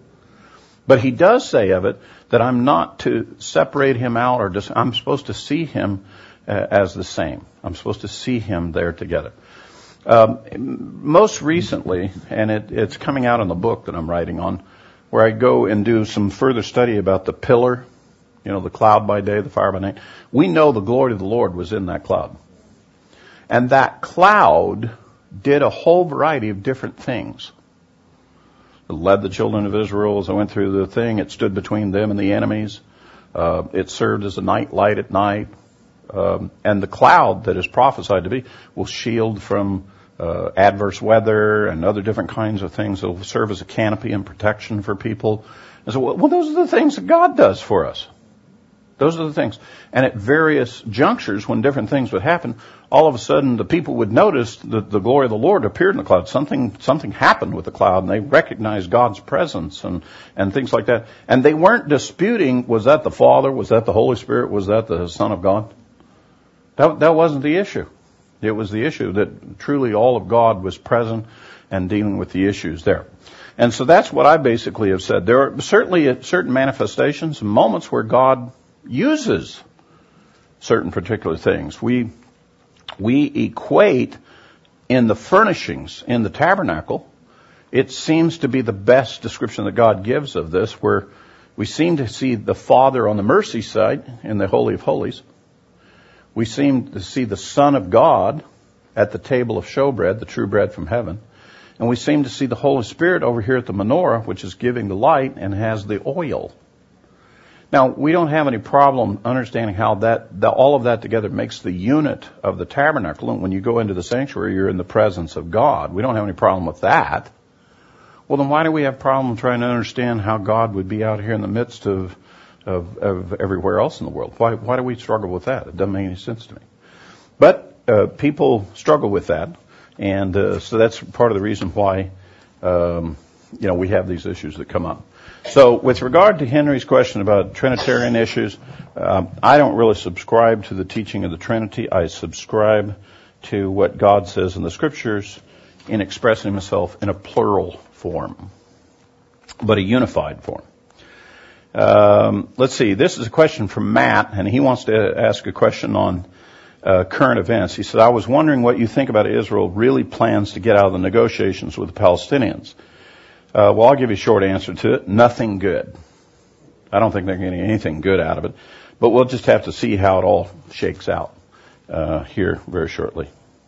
But he does say of it that I'm not to separate him out, or just, I'm supposed to see him uh, as the same. I'm supposed to see him there together. Um, most recently, and it, it's coming out in the book that I'm writing on, where I go and do some further study about the pillar, you know, the cloud by day, the fire by night. We know the glory of the Lord was in that cloud. And that cloud did a whole variety of different things. It led the children of Israel as I went through the thing. It stood between them and the enemies. Uh, it served as a night light at night. Um, and the cloud that is prophesied to be will shield from uh, adverse weather and other different kinds of things. It will serve as a canopy and protection for people. And so, well, those are the things that God does for us. Those are the things. And at various junctures, when different things would happen, all of a sudden the people would notice that the glory of the Lord appeared in the cloud. Something, something happened with the cloud, and they recognized God's presence and, and things like that. And they weren't disputing, was that the Father? Was that the Holy Spirit? Was that the Son of God? That, that wasn't the issue. It was the issue that truly all of God was present and dealing with the issues there. And so that's what I basically have said. There are certainly certain manifestations, moments where God uses certain particular things. We we equate in the furnishings in the tabernacle. It seems to be the best description that God gives of this, where we seem to see the Father on the mercy side in the Holy of Holies. We seem to see the Son of God at the table of showbread, the true bread from heaven. And we seem to see the Holy Spirit over here at the menorah, which is giving the light and has the oil. Now, we don't have any problem understanding how that, the, all of that together makes the unit of the tabernacle. And when you go into the sanctuary, you're in the presence of God. We don't have any problem with that. Well, then why do we have problem trying to understand how God would be out here in the midst of of, of everywhere else in the world? Why why do we struggle with that? It doesn't make any sense to me. But uh, people struggle with that, and uh, so that's part of the reason why um, you know we have these issues that come up. So, with regard to Henry's question about Trinitarian issues, um, I don't really subscribe to the teaching of the Trinity. I subscribe to what God says in the Scriptures in expressing Himself in a plural form, but a unified form. Um, let's see. This is a question from Matt, and he wants to ask a question on uh, current events. He said, I was wondering what you think about Israel really plans to get out of the negotiations with the Palestinians. Uh, well, I'll give you a short answer to it. Nothing good. I don't think they're getting anything good out of it. But we'll just have to see how it all shakes out uh, here very shortly.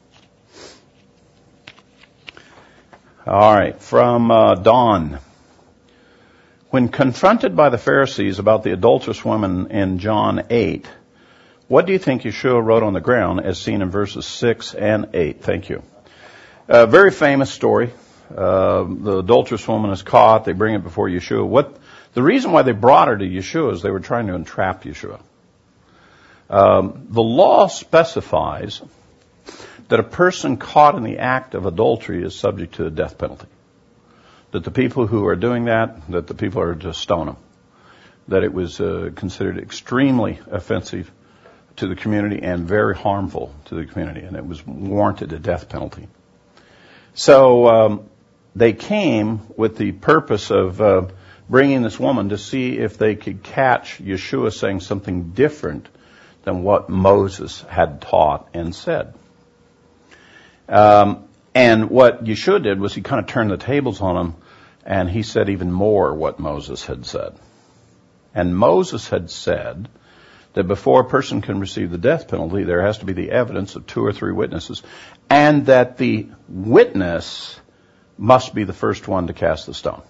All right. From uh, Dawn. When confronted by the Pharisees about the adulterous woman in John eight, what do you think Yeshua wrote on the ground as seen in verses six and eight? Thank you. A very famous story. Uh, the adulterous woman is caught. They bring it before Yeshua. What the reason why they brought her to Yeshua is they were trying to entrap Yeshua. Um, the law specifies that a person caught in the act of adultery is subject to the death penalty. That the people who are doing that, that the people are to stone them. That it was uh, considered extremely offensive to the community and very harmful to the community, and it was warranted a death penalty. So um, they came with the purpose of uh, bringing this woman to see if they could catch Yeshua saying something different than what Moses had taught and said. Um, and what Yeshua did was he kind of turned the tables on them, and he said even more what Moses had said. And Moses had said that before a person can receive the death penalty, there has to be the evidence of two or three witnesses, and that the witness must be the first one to cast the stone.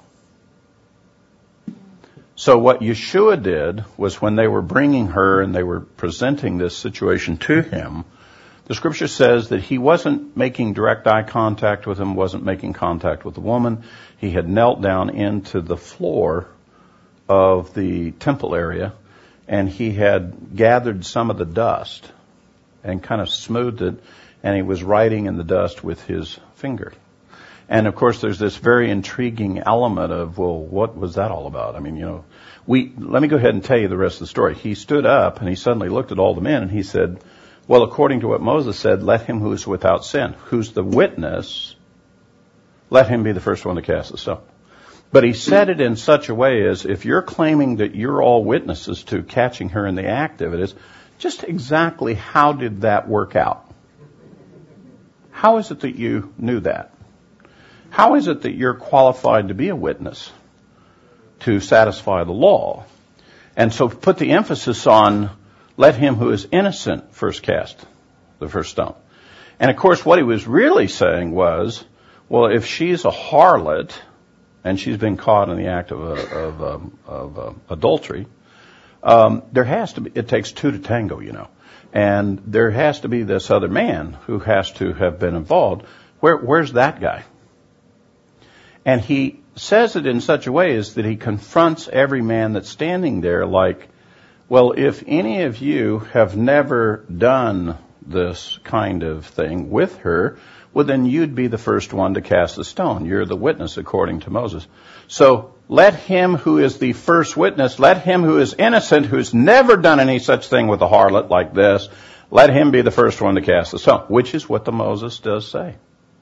So what Yeshua did was when they were bringing her and they were presenting this situation to him, the Scripture says that he wasn't making direct eye contact with him, wasn't making contact with the woman. He had knelt down into the floor of the temple area, and he had gathered some of the dust and kind of smoothed it, and he was writing in the dust with his finger. And of course, there's this very intriguing element of, well, what was that all about? I mean, you know, we, let me go ahead and tell you the rest of the story. He stood up and he suddenly looked at all the men and he said, well, according to what Moses said, let him who is without sin, who's the witness, let him be the first one to cast the stone. But he said it in such a way as if you're claiming that you're all witnesses to catching her in the act of it, is just exactly how did that work out? How is it that you knew that? How is it that you're qualified to be a witness to satisfy the law? And so put the emphasis on let him who is innocent first cast the first stone. And of course what he was really saying was, well, if she's a harlot and she's been caught in the act of, uh, of, um, of uh, adultery, um, there has to be, it takes two to tango, you know. And there has to be this other man who has to have been involved. Where, where's that guy? And he says it in such a way as that he confronts every man that's standing there like, well, if any of you have never done this kind of thing with her, well, then you'd be the first one to cast the stone. You're the witness according to Moses. So let him who is the first witness, let him who is innocent, who's never done any such thing with a harlot like this, let him be the first one to cast the stone, which is what the Moses does say.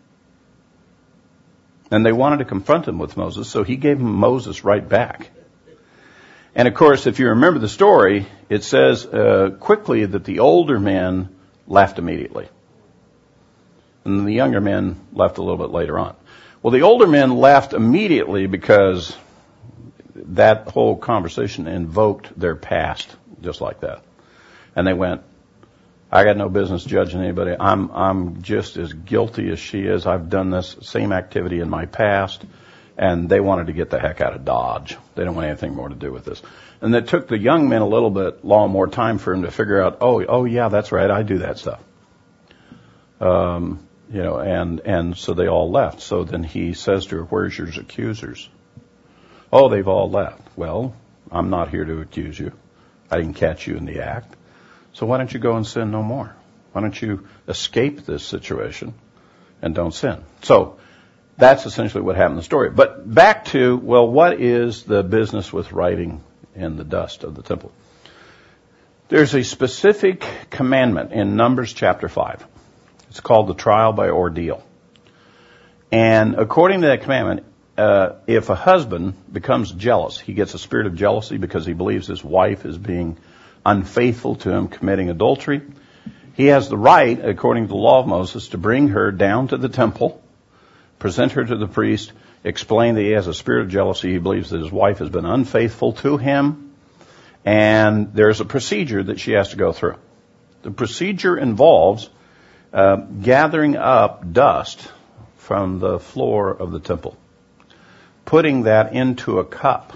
And they wanted to confront him with Moses, so he gave him Moses right back. And of course, if you remember the story, it says uh, quickly that the older men left immediately. And the younger men left a little bit later on. Well, the older men left immediately because that whole conversation invoked their past just like that. And they went, I got no business judging anybody. I'm I'm just as guilty as she is. I've done this same activity in my past. And they wanted to get the heck out of Dodge. They didn't want anything more to do with this. And it took the young men a little bit long, more time for them to figure out, oh, oh yeah, that's right, I do that stuff. Um, You know, and, and so they all left. So then he says to her, where's your accusers? Oh, they've all left. Well, I'm not here to accuse you. I didn't catch you in the act. So why don't you go and sin no more? Why don't you escape this situation and don't sin? So that's essentially what happened in the story. But back to, well, what is the business with writing in the dust of the temple? There's a specific commandment in Numbers chapter five. It's called the trial by ordeal. And according to that commandment, uh, if a husband becomes jealous, he gets a spirit of jealousy because he believes his wife is being unfaithful to him, committing adultery, he has the right, according to the law of Moses, to bring her down to the temple, present her to the priest, explain that he has a spirit of jealousy. He believes that his wife has been unfaithful to him, and there's a procedure that she has to go through. The procedure involves uh, gathering up dust from the floor of the temple, putting that into a cup,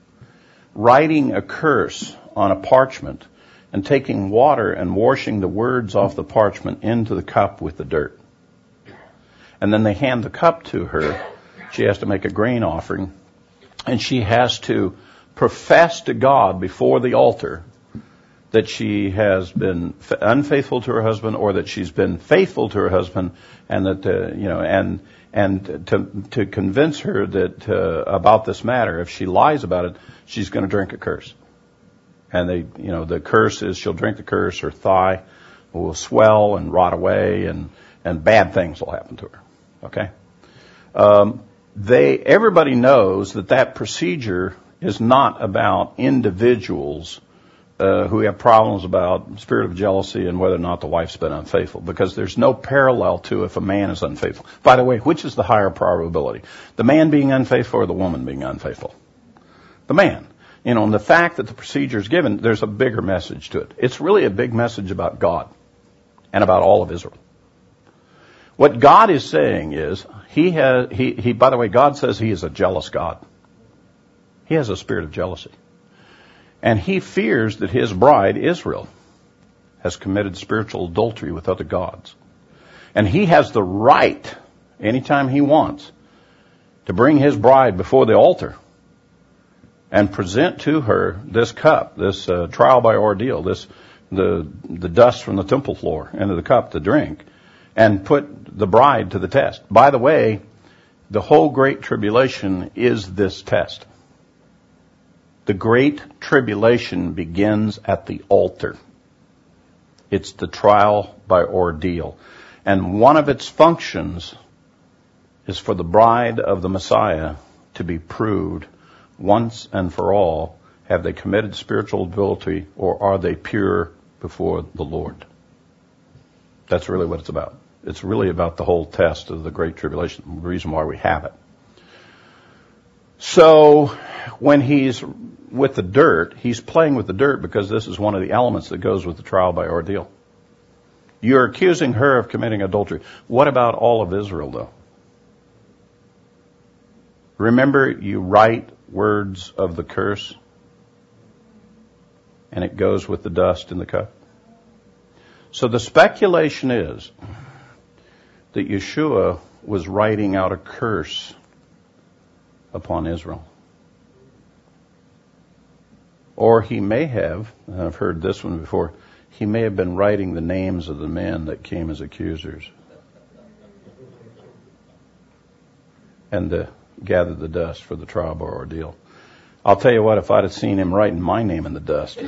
writing a curse on a parchment, and taking water and washing the words off the parchment into the cup with the dirt. And then they hand the cup to her. She has to make a grain offering, and she has to profess to God before the altar that she has been unfaithful to her husband, or that she's been faithful to her husband, and that uh, you know, and and to to convince her that uh, about this matter. If she lies about it, she's going to drink a curse. And they, you know, the curse is she'll drink the curse. Her thigh will swell and rot away, and and bad things will happen to her. Okay. Um, they everybody knows that that procedure is not about individuals uh, who have problems about spirit of jealousy and whether or not the wife's been unfaithful, because there's no parallel to if a man is unfaithful. By the way, which is the higher probability? The man being unfaithful or the woman being unfaithful? The man. You know, and the fact that the procedure is given, there's a bigger message to it. It's really a big message about God and about all of Israel. What God is saying is, he has, he, he, by the way, God says he is a jealous God. He has a spirit of jealousy. And he fears that his bride, Israel, has committed spiritual adultery with other gods. And he has the right, anytime he wants, to bring his bride before the altar and present to her this cup, this uh, trial by ordeal, this the the dust from the temple floor into the cup to drink, and put the bride to the test. By the way, the whole Great Tribulation is this test. The Great Tribulation begins at the altar. It's the trial by ordeal. And one of its functions is for the bride of the Messiah to be proved once and for all. Have they committed spiritual adultery, or are they pure before the Lord? That's really what it's about. It's really about the whole test of the Great Tribulation, the reason why we have it. So when he's with the dirt, he's playing with the dirt because this is one of the elements that goes with the trial by ordeal. You're accusing her of committing adultery. What about all of Israel, though? Remember, you write words of the curse, and it goes with the dust in the cup. So the speculation is that Yeshua was writing out a curse upon Israel. Or he may have, and I've heard this one before, he may have been writing the names of the men that came as accusers and uh, gathered the dust for the trial by ordeal. I'll tell you what, if I'd have seen him writing my name in the dust,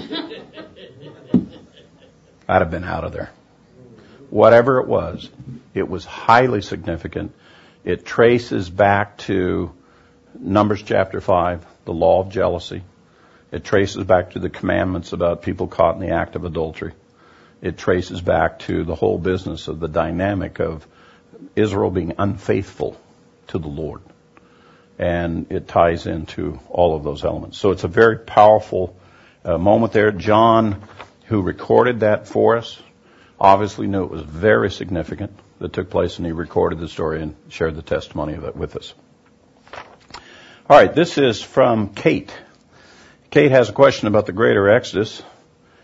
I'd have been out of there. Whatever it was, it was highly significant. It traces back to Numbers chapter five, the law of jealousy. It traces back to the commandments about people caught in the act of adultery. It traces back to the whole business of the dynamic of Israel being unfaithful to the Lord. And it ties into all of those elements. So it's a very powerful uh, moment there. John, who recorded that for us, obviously knew it was very significant that took place, and he recorded the story and shared the testimony of it with us. All right, this is from Kate. Kate has a question about the greater Exodus.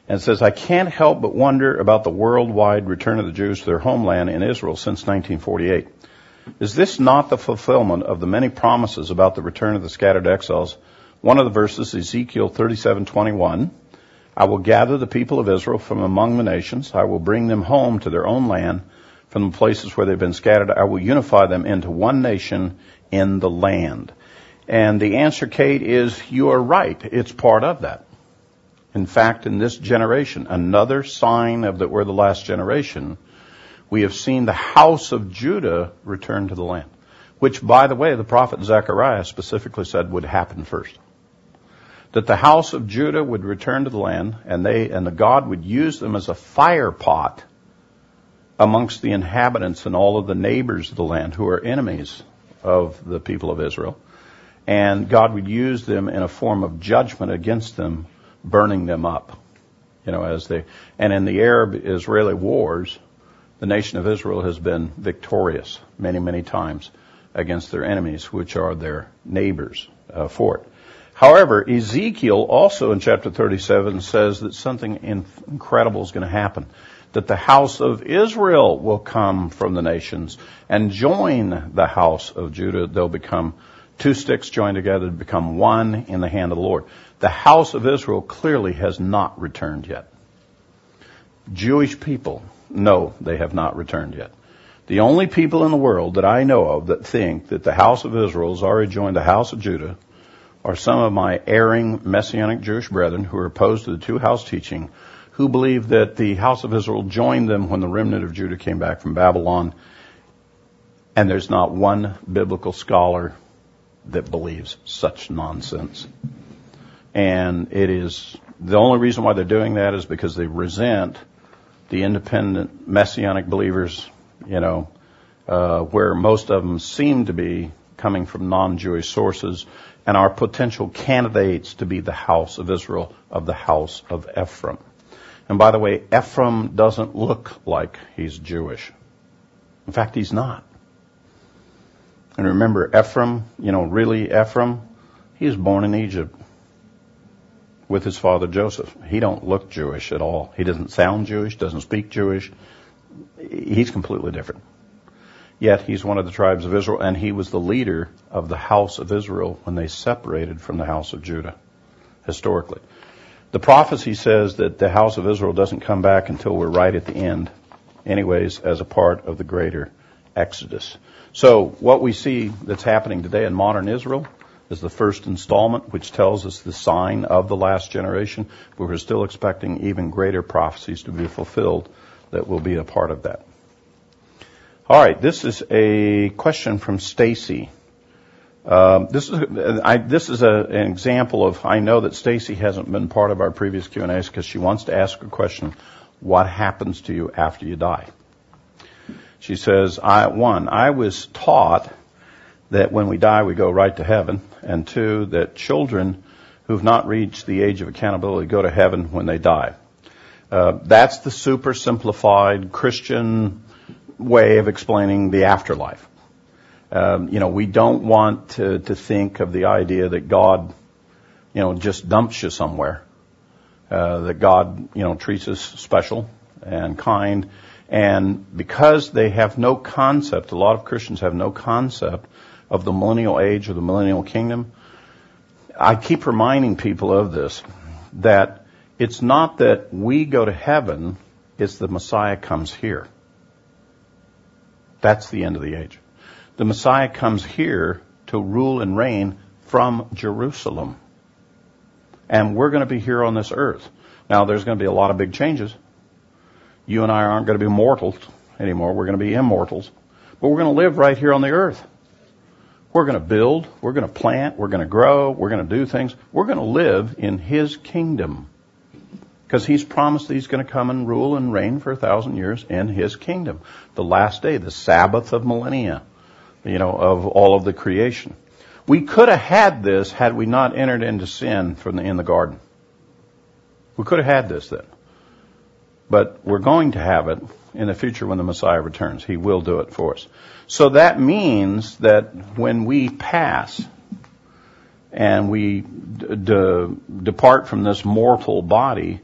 And it says, I can't help but wonder about the worldwide return of the Jews to their homeland in Israel since nineteen forty-eight. Is this not the fulfillment of the many promises about the return of the scattered exiles? One of the verses, Ezekiel thirty-seven twenty-one, I will gather the people of Israel from among the nations. I will bring them home to their own land from the places where they've been scattered. I will unify them into one nation in the land. And the answer, Kate, is you are right. It's part of that. In fact, in this generation, another sign of that we're the last generation, we have seen the house of Judah return to the land, which, by the way, the prophet Zechariah specifically said would happen first. That the house of Judah would return to the land, and they and the God would use them as a fire pot amongst the inhabitants and all of the neighbors of the land who are enemies of the people of Israel. And God would use them in a form of judgment against them, burning them up. You know, as they, and in the Arab-Israeli wars, the nation of Israel has been victorious many, many times against their enemies, which are their neighbors uh, for it. However, Ezekiel also in chapter thirty-seven says that something incredible is going to happen. That the house of Israel will come from the nations and join the house of Judah. They'll become two sticks joined together to become one in the hand of the Lord. The house of Israel clearly has not returned yet. Jewish people, no, they have not returned yet. The only people in the world that I know of that think that the house of Israel has already joined the house of Judah are some of my erring Messianic Jewish brethren who are opposed to the two-house teaching, who believe that the house of Israel joined them when the remnant of Judah came back from Babylon. And there's not one biblical scholar that believes such nonsense. And it is, the only reason why they're doing that is because they resent the independent Messianic believers, you know, uh, where most of them seem to be coming from non-Jewish sources and are potential candidates to be the house of Israel, of the house of Ephraim. And by the way, Ephraim doesn't look like he's Jewish. In fact, he's not. And remember, Ephraim, you know, really Ephraim, he was born in Egypt with his father Joseph. He don't look Jewish at all. He doesn't sound Jewish, doesn't speak Jewish. He's completely different. Yet he's one of the tribes of Israel, and he was the leader of the house of Israel when they separated from the house of Judah, historically. The prophecy says that the house of Israel doesn't come back until we're right at the end, anyways, as a part of the greater Exodus. So what we see that's happening today in modern Israel is the first installment, which tells us the sign of the last generation, but we're still expecting even greater prophecies to be fulfilled that will be a part of that. All right, this is a question from Stacy. Um, this is I, this is a, an example of, I know that Stacy hasn't been part of our previous Q and A's because she wants to ask a question, what happens to you after you die? She says, I, one, I was taught that when we die we go right to heaven, and two, that children who've not reached the age of accountability go to heaven when they die. Uh, that's the super simplified Christian way of explaining the afterlife. Um, you know, we don't want to, to think of the idea that God, you know, just dumps you somewhere. Uh, that God, you know, treats us special and kind. And because they have no concept, a lot of Christians have no concept of the millennial age or the millennial kingdom, I keep reminding people of this, that it's not that we go to heaven, it's the Messiah comes here. That's the end of the age. The Messiah comes here to rule and reign from Jerusalem. And we're going to be here on this earth. Now, there's going to be a lot of big changes. You and I aren't going to be mortals anymore. We're going to be immortals. But we're going to live right here on the earth. We're going to build. We're going to plant. We're going to grow. We're going to do things. We're going to live in His kingdom. Because He's promised that He's going to come and rule and reign for a thousand years in His kingdom. The last day, the Sabbath of millennia, you know, of all of the creation. We could have had this had we not entered into sin from the, in the garden. We could have had this then. But we're going to have it in the future when the Messiah returns. He will do it for us. So that means that when we pass and we d- d- depart from this mortal body,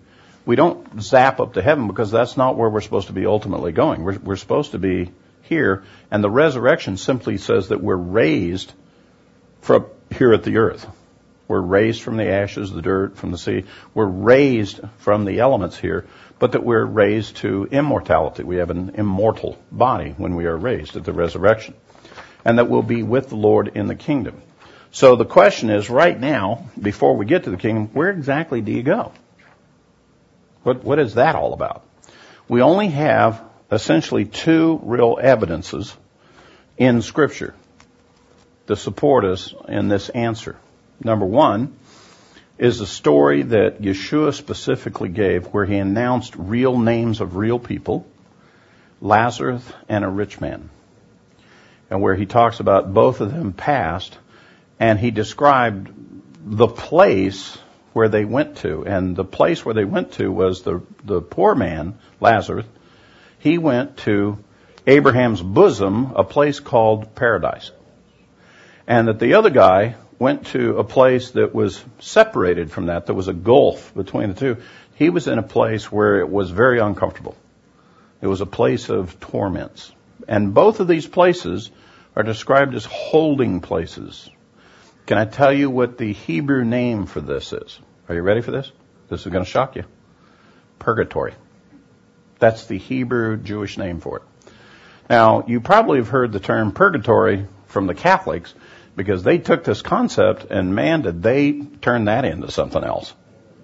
We don't zap up to heaven because that's not where we're supposed to be ultimately going. We're, we're supposed to be here, and the resurrection simply says that we're raised from here at the earth. We're raised from the ashes, the dirt, from the sea. We're raised from the elements here, but that we're raised to immortality. We have an immortal body when we are raised at the resurrection, and that we'll be with the Lord in the kingdom. So the question is, right now, before we get to the kingdom, where exactly do you go? What, what is that all about? We only have essentially two real evidences in Scripture to support us in this answer. Number one is a story that Yeshua specifically gave where he announced real names of real people, Lazarus and a rich man, and where he talks about both of them past, and he described the place where they went to. And the place where they went to was the, the poor man, Lazarus. He went to Abraham's bosom, a place called paradise. And that the other guy went to a place that was separated from that. There was a gulf between the two. He was in a place where it was very uncomfortable. It was a place of torments. And both of these places are described as holding places. Can I tell you what the Hebrew name for this is? Are you ready for this? This is going to shock you. Purgatory. That's the Hebrew Jewish name for it. Now, you probably have heard the term purgatory from the Catholics because they took this concept and, man, did they turn that into something else.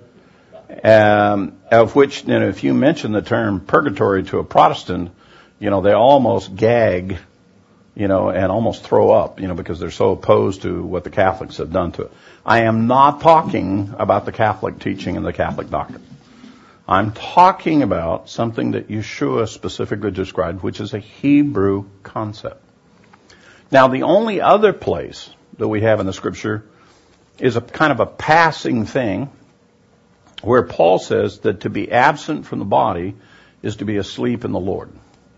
Um, of which, you know, if you mention the term purgatory to a Protestant, you know, they almost gag, you know, and almost throw up, you know, because they're so opposed to what the Catholics have done to it. I am not talking about the Catholic teaching and the Catholic doctrine. I'm talking about something that Yeshua specifically described, which is a Hebrew concept. Now, the only other place that we have in the Scripture is a kind of a passing thing where Paul says that to be absent from the body is to be asleep in the Lord.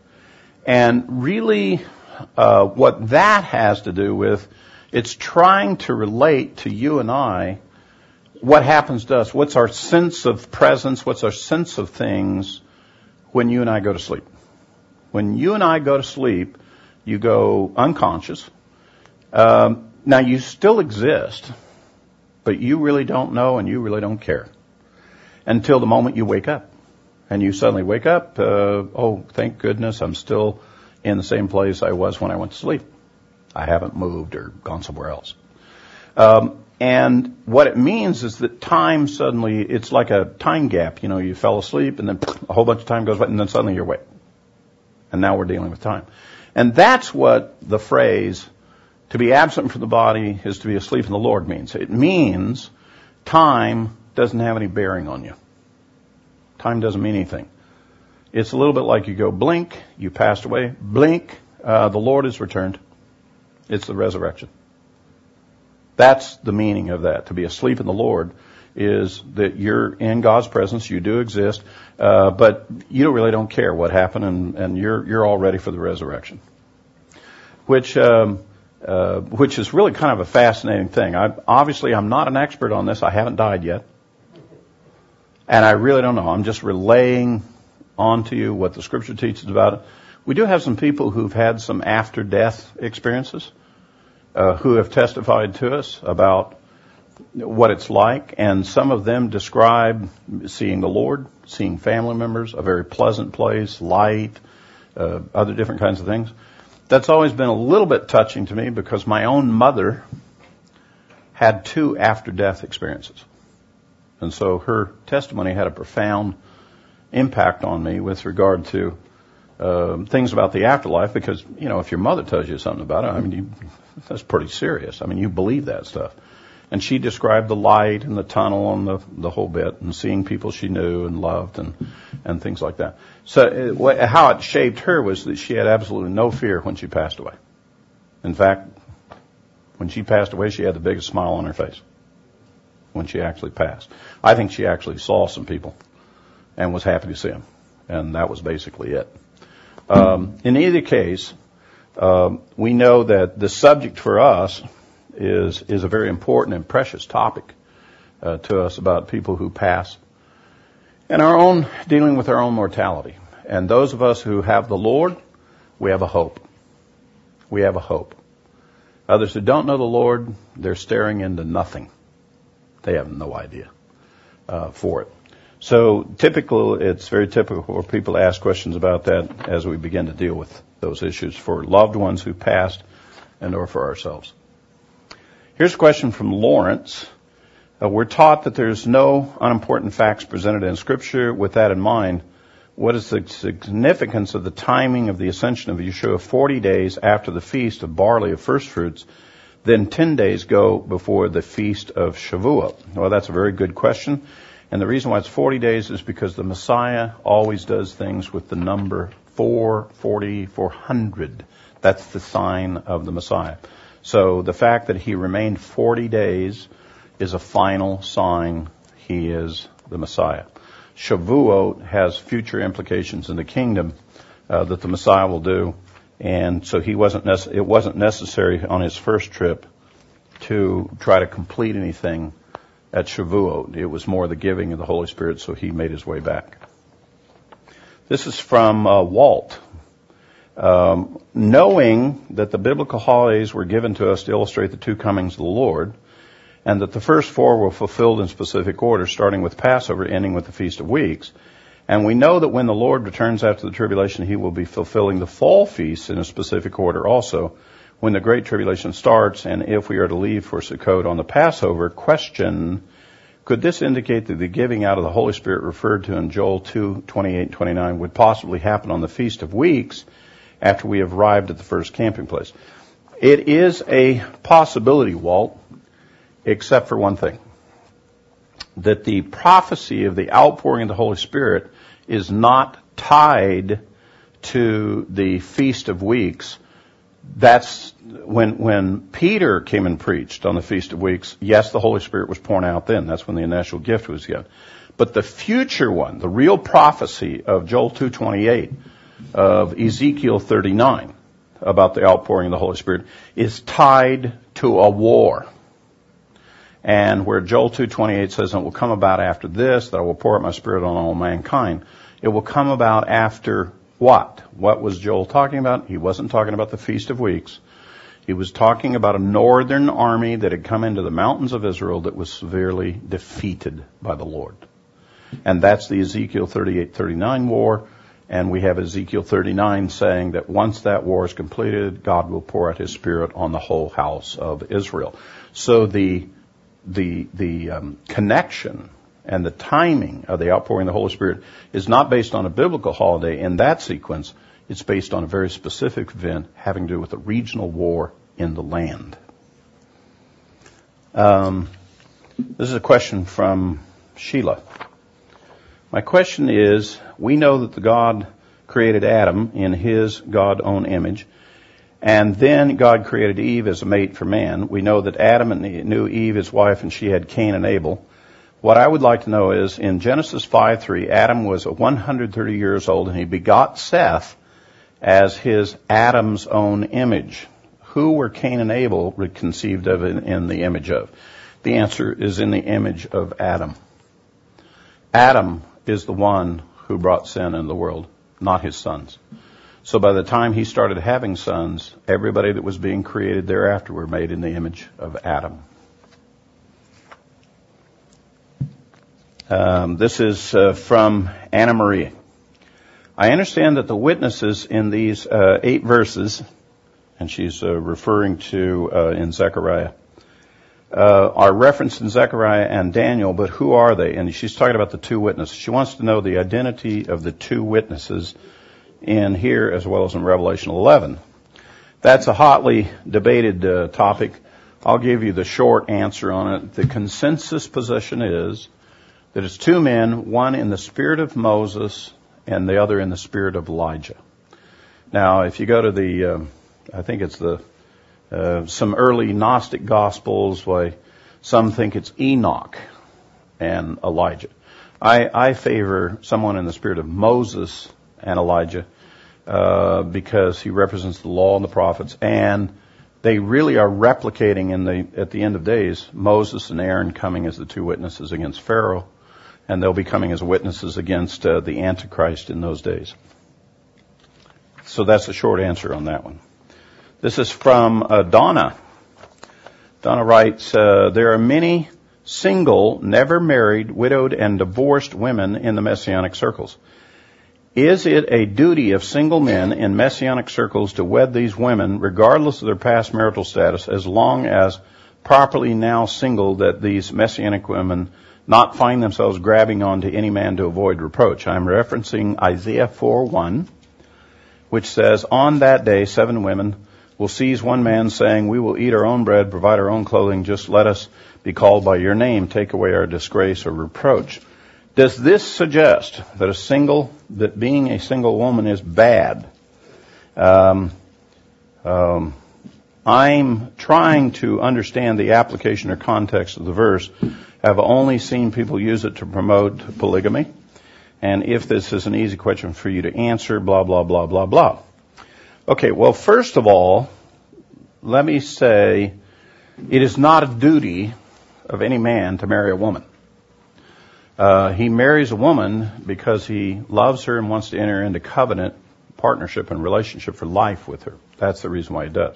And really, uh, what that has to do with, it's trying to relate to you and I what happens to us. What's our sense of presence? What's our sense of things when you and I go to sleep? When you and I go to sleep, you go unconscious. Um, now, you still exist, but you really don't know and you really don't care until the moment you wake up. And you suddenly wake up, uh, oh, thank goodness, I'm still in the same place I was when I went to sleep. I haven't moved or gone somewhere else. Um, and what it means is that time suddenly, it's like a time gap. You know, you fell asleep and then a whole bunch of time goes by and then suddenly you're awake. And now we're dealing with time. And that's what the phrase, to be absent from the body is to be asleep in the Lord means. It means time doesn't have any bearing on you. Time doesn't mean anything. It's a little bit like you go blink, you passed away, blink, uh, the Lord has returned. It's the resurrection. That's the meaning of that. To be asleep in the Lord is that you're in God's presence, you do exist, uh, but you really don't care what happened, and, and you're you're all ready for the resurrection. Which um, uh, which is really kind of a fascinating thing. I, obviously, I'm not an expert on this. I haven't died yet. And I really don't know. I'm just relaying on to you what the Scripture teaches about it. We do have some people who've had some after-death experiences, uh, who have testified to us about what it's like. And some of them describe seeing the Lord, seeing family members, a very pleasant place, light, uh, other different kinds of things. That's always been a little bit touching to me because my own mother had two after-death experiences. And so her testimony had a profound impact on me with regard to uh, things about the afterlife because, you know, if your mother tells you something about it, I mean, you, that's pretty serious. I mean, you believe that stuff. And she described the light and the tunnel and the, the whole bit and seeing people she knew and loved and, and things like that. So it, how it shaped her was that she had absolutely no fear when she passed away. In fact, when she passed away, she had the biggest smile on her face when she actually passed. I think she actually saw some people and was happy to see them. And that was basically it. Um, in either case, um, we know that the subject for us is is a very important and precious topic uh, to us about people who pass. And our own, dealing with our own mortality. And those of us who have the Lord, we have a hope. We have a hope. Others who don't know the Lord, they're staring into nothing. They have no idea uh, for it. So typical, it's very typical for people to ask questions about that as we begin to deal with those issues for loved ones who passed and or for ourselves. Here's a question from Lawrence. Uh, we're taught that there's no unimportant facts presented in Scripture. With that in mind, what is the significance of the timing of the ascension of Yeshua forty days after the feast of barley of first fruits, then ten days go before the feast of Shavuot? Well, that's a very good question. And the reason why it's forty days is because the Messiah always does things with the number four forty, four hundred. That's the sign of the Messiah. So the fact that he remained forty days is a final sign he is the Messiah. Shavuot has future implications in the kingdom uh, that the Messiah will do, and so he wasn't. Nece- it wasn't necessary on his first trip to try to complete anything at Shavuot. It was more the giving of the Holy Spirit, so he made his way back. This is from uh, Walt. Um, knowing that the biblical holidays were given to us to illustrate the two comings of the Lord, and that the first four were fulfilled in specific order, starting with Passover, ending with the Feast of Weeks. And we know that when the Lord returns after the tribulation, he will be fulfilling the fall feasts in a specific order also when the Great Tribulation starts. And if we are to leave for Sukkot on the Passover, question, could this indicate that the giving out of the Holy Spirit referred to in Joel two, twenty-eight and twenty-nine would possibly happen on the Feast of Weeks after we have arrived at the first camping place? It is a possibility, Walt, except for one thing, that the prophecy of the outpouring of the Holy Spirit is not tied to the Feast of Weeks. That's when when Peter came and preached on the Feast of Weeks, yes, the Holy Spirit was poured out then. That's when the initial gift was given. But the future one, the real prophecy of Joel two twenty-eight, of Ezekiel thirty-nine, about the outpouring of the Holy Spirit, is tied to a war. And where Joel two twenty-eight says, it will come about after this, that I will pour out my Spirit on all mankind, it will come about after what? What was Joel talking about? He wasn't talking about the Feast of Weeks. He was talking about a northern army that had come into the mountains of Israel that was severely defeated by the Lord. And that's the Ezekiel thirty-eight thirty-nine war. And we have Ezekiel thirty-nine saying that once that war is completed, God will pour out his Spirit on the whole house of Israel. So the the the um, connection and the timing of the outpouring of the Holy Spirit is not based on a biblical holiday in that sequence. It's based on a very specific event having to do with a regional war in the land. Um, this is a question from Sheila. My question is, we know that the God created Adam in his God-own image, and then God created Eve as a mate for man. We know that Adam knew Eve, his wife, and she had Cain and Abel. What I would like to know is, in Genesis five three, Adam was one hundred thirty years old, and he begot Seth as his Adam's own image. Who were Cain and Abel conceived of in, in the image of? The answer is in the image of Adam. Adam is the one who brought sin into the world, not his sons. So by the time he started having sons, everybody that was being created thereafter were made in the image of Adam. Um, this is uh, from Anna Marie. I understand that the witnesses in these uh, eight verses, and she's uh, referring to uh, in Zechariah, uh, are referenced in Zechariah and Daniel, but who are they? And she's talking about the two witnesses. She wants to know the identity of the two witnesses in here as well as in Revelation eleven. That's a hotly debated uh, topic. I'll give you the short answer on it. The consensus position is that it's two men, one in the spirit of Moses and the other in the spirit of Elijah. Now, if you go to the, uh, I think it's the, uh, some early Gnostic Gospels, why some think it's Enoch and Elijah. I, I favor someone in the spirit of Moses and Elijah, uh, because he represents the law and the prophets, and they really are replicating in the, at the end of days, Moses and Aaron coming as the two witnesses against Pharaoh, and they'll be coming as witnesses against uh, the Antichrist in those days. So that's the short answer on that one. This is from uh, Donna. Donna writes, uh, there are many single, never married, widowed, and divorced women in the Messianic circles. Is it a duty of single men in Messianic circles to wed these women, regardless of their past marital status, as long as properly now single, that these Messianic women not find themselves grabbing onto any man to avoid reproach? I'm referencing Isaiah four one, which says, on that day seven women will seize one man, saying, we will eat our own bread, provide our own clothing, just let us be called by your name, take away our disgrace or reproach. Does this suggest that a single, that being a single woman is bad? Um, um, I'm trying to understand the application or context of the verse. I've only seen people use it to promote polygamy. And if this is an easy question for you to answer, blah, blah, blah, blah, blah. Okay, well, first of all, let me say it is not a duty of any man to marry a woman. Uh, he marries a woman because he loves her and wants to enter into covenant, partnership, and relationship for life with her. That's the reason why he does.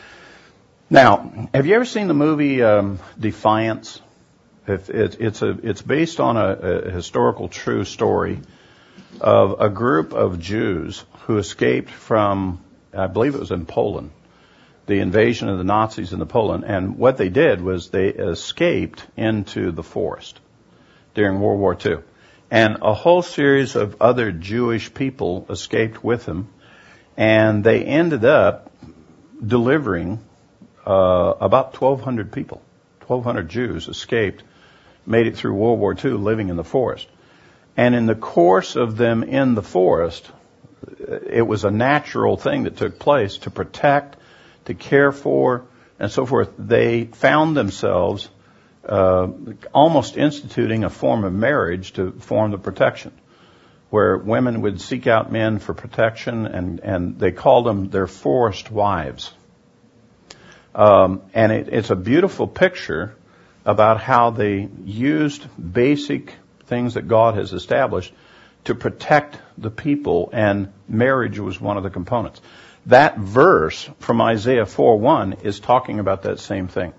Now, have you ever seen the movie um, Defiance? If it, it's a it's based on a, a historical true story of a group of Jews who escaped from, I believe it was in Poland, the invasion of the Nazis into Poland. And what they did was they escaped into the forest during World War Two. And a whole series of other Jewish people escaped with them. And they ended up delivering uh, about twelve hundred people. twelve hundred Jews escaped, made it through World War Two living in the forest. And in the course of them in the forest, it was a natural thing that took place to protect, to care for, and so forth. They found themselves uh, almost instituting a form of marriage to form the protection, where women would seek out men for protection, and, and they called them their forest wives. Um, and it, it's a beautiful picture about how they used basic things that God has established to protect the people, and marriage was one of the components. That verse from Isaiah four one is talking about that same thing.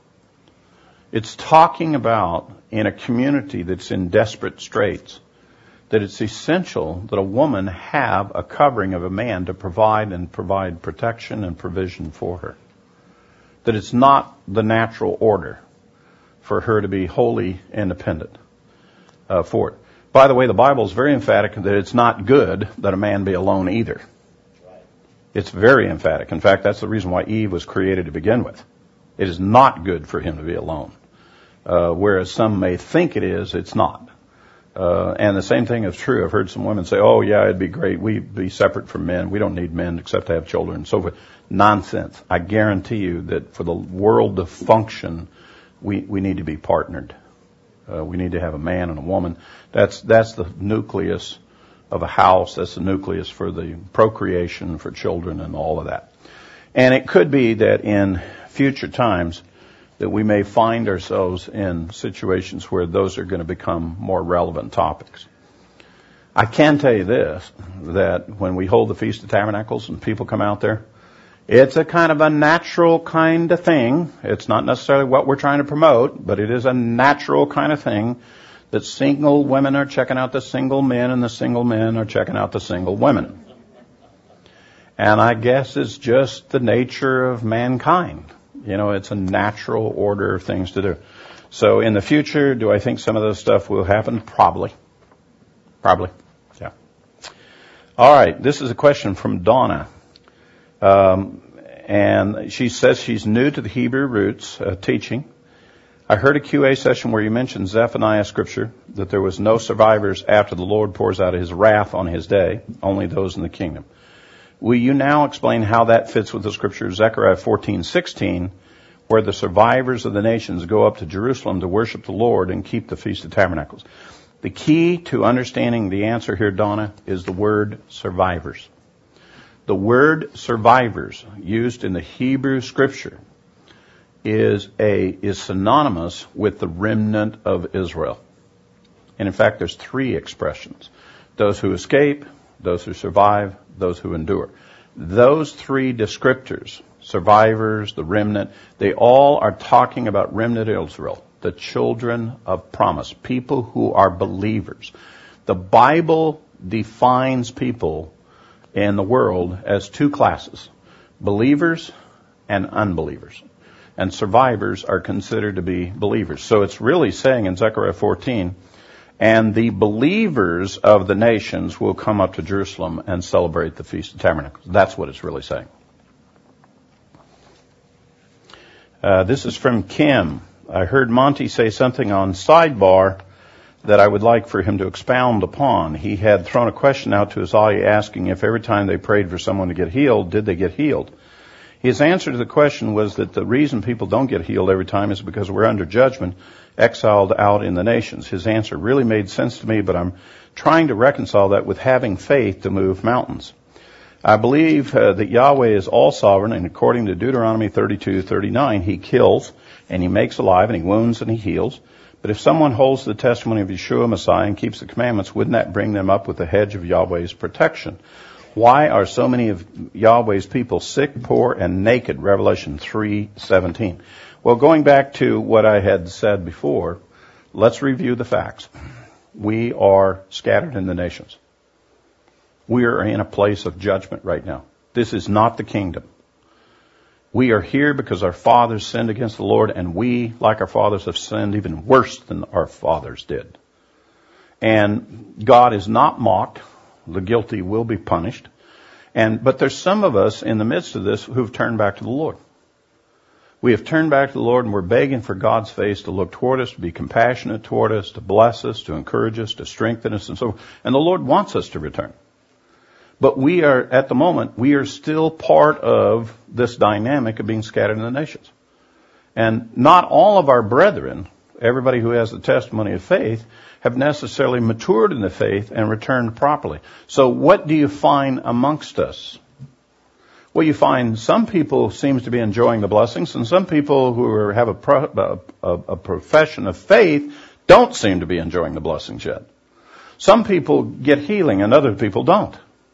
It's talking about, in a community that's in desperate straits, that it's essential that a woman have a covering of a man to provide and provide protection and provision for her. That it's not the natural order for her to be wholly independent uh, for it. By the way, the Bible is very emphatic that it's not good that a man be alone either. It's very emphatic. In fact, that's the reason why Eve was created to begin with. It is not good for him to be alone. Uh, whereas some may think it is, it's not. Uh, and the same thing is true. I've heard some women say, oh, yeah, it'd be great. We'd be separate from men. We don't need men except to have children and so forth. Nonsense. I guarantee you that for the world to function, we, we need to be partnered. Uh, we need to have a man and a woman. That's, that's the nucleus of a house. That's the nucleus for the procreation, for children and all of that. And it could be that in future times that we may find ourselves in situations where those are going to become more relevant topics. I can tell you this, that when we hold the Feast of Tabernacles and people come out there, it's a kind of a natural kind of thing. It's not necessarily what we're trying to promote, but it is a natural kind of thing that single women are checking out the single men and the single men are checking out the single women. And I guess it's just the nature of mankind. You know, it's a natural order of things to do. So in the future, do I think some of this stuff will happen? Probably. Probably. Yeah. All right. This is a question from Donna. Um, and she says she's new to the Hebrew roots uh, teaching. I heard a Q A session where you mentioned Zephaniah scripture, that there was no survivors after the Lord pours out his wrath on his day, only those in the kingdom. Will you now explain how that fits with the scripture Zechariah fourteen sixteen, where the survivors of the nations go up to Jerusalem to worship the Lord and keep the Feast of Tabernacles? The key to understanding the answer here, Donna, is the word survivors. The word survivors used in the Hebrew scripture is a is synonymous with the remnant of Israel. And in fact, there's three expressions. Those who escape, those who survive, those who endure. Those three descriptors, survivors, the remnant, they all are talking about remnant Israel, the children of promise, people who are believers. The Bible defines people in the world as two classes, believers and unbelievers. And survivors are considered to be believers. So it's really saying in Zechariah fourteen, and the believers of the nations will come up to Jerusalem and celebrate the Feast of Tabernacles. That's what it's really saying. Uh, this is from Kim. I heard Monty say something on Sidebar that I would like for him to expound upon. He had thrown a question out to his audience asking if every time they prayed for someone to get healed, did they get healed? His answer to the question was that the reason people don't get healed every time is because we're under judgment, exiled out in the nations. His answer really made sense to me, but I'm trying to reconcile that with having faith to move mountains. I believe uh, that Yahweh is all sovereign, and according to Deuteronomy thirty-two thirty-nine, he kills and he makes alive and he wounds and he heals. But if someone holds the testimony of Yeshua Messiah and keeps the commandments, wouldn't that bring them up with the hedge of Yahweh's protection? Why are so many of Yahweh's people sick, poor, and naked? Revelation three seventeen. Well, going back to what I had said before, let's review the facts. We are scattered in the nations. We are in a place of judgment right now. This is not the kingdom. We are here because our fathers sinned against the Lord, and we, like our fathers, have sinned even worse than our fathers did. And God is not mocked. The guilty will be punished. And but there's some of us in the midst of this who've turned back to the Lord. We have turned back to the Lord, and we're begging for God's face to look toward us, to be compassionate toward us, to bless us, to encourage us, to strengthen us, and so forth. And the Lord wants us to return. But we are, at the moment, we are still part of this dynamic of being scattered in the nations. And not all of our brethren, everybody who has the testimony of faith, have necessarily matured in the faith and returned properly. So what do you find amongst us? Well, you find some people seems to be enjoying the blessings, and some people who are, have a, pro, a, a profession of faith don't seem to be enjoying the blessings yet. Some people get healing and other people don't.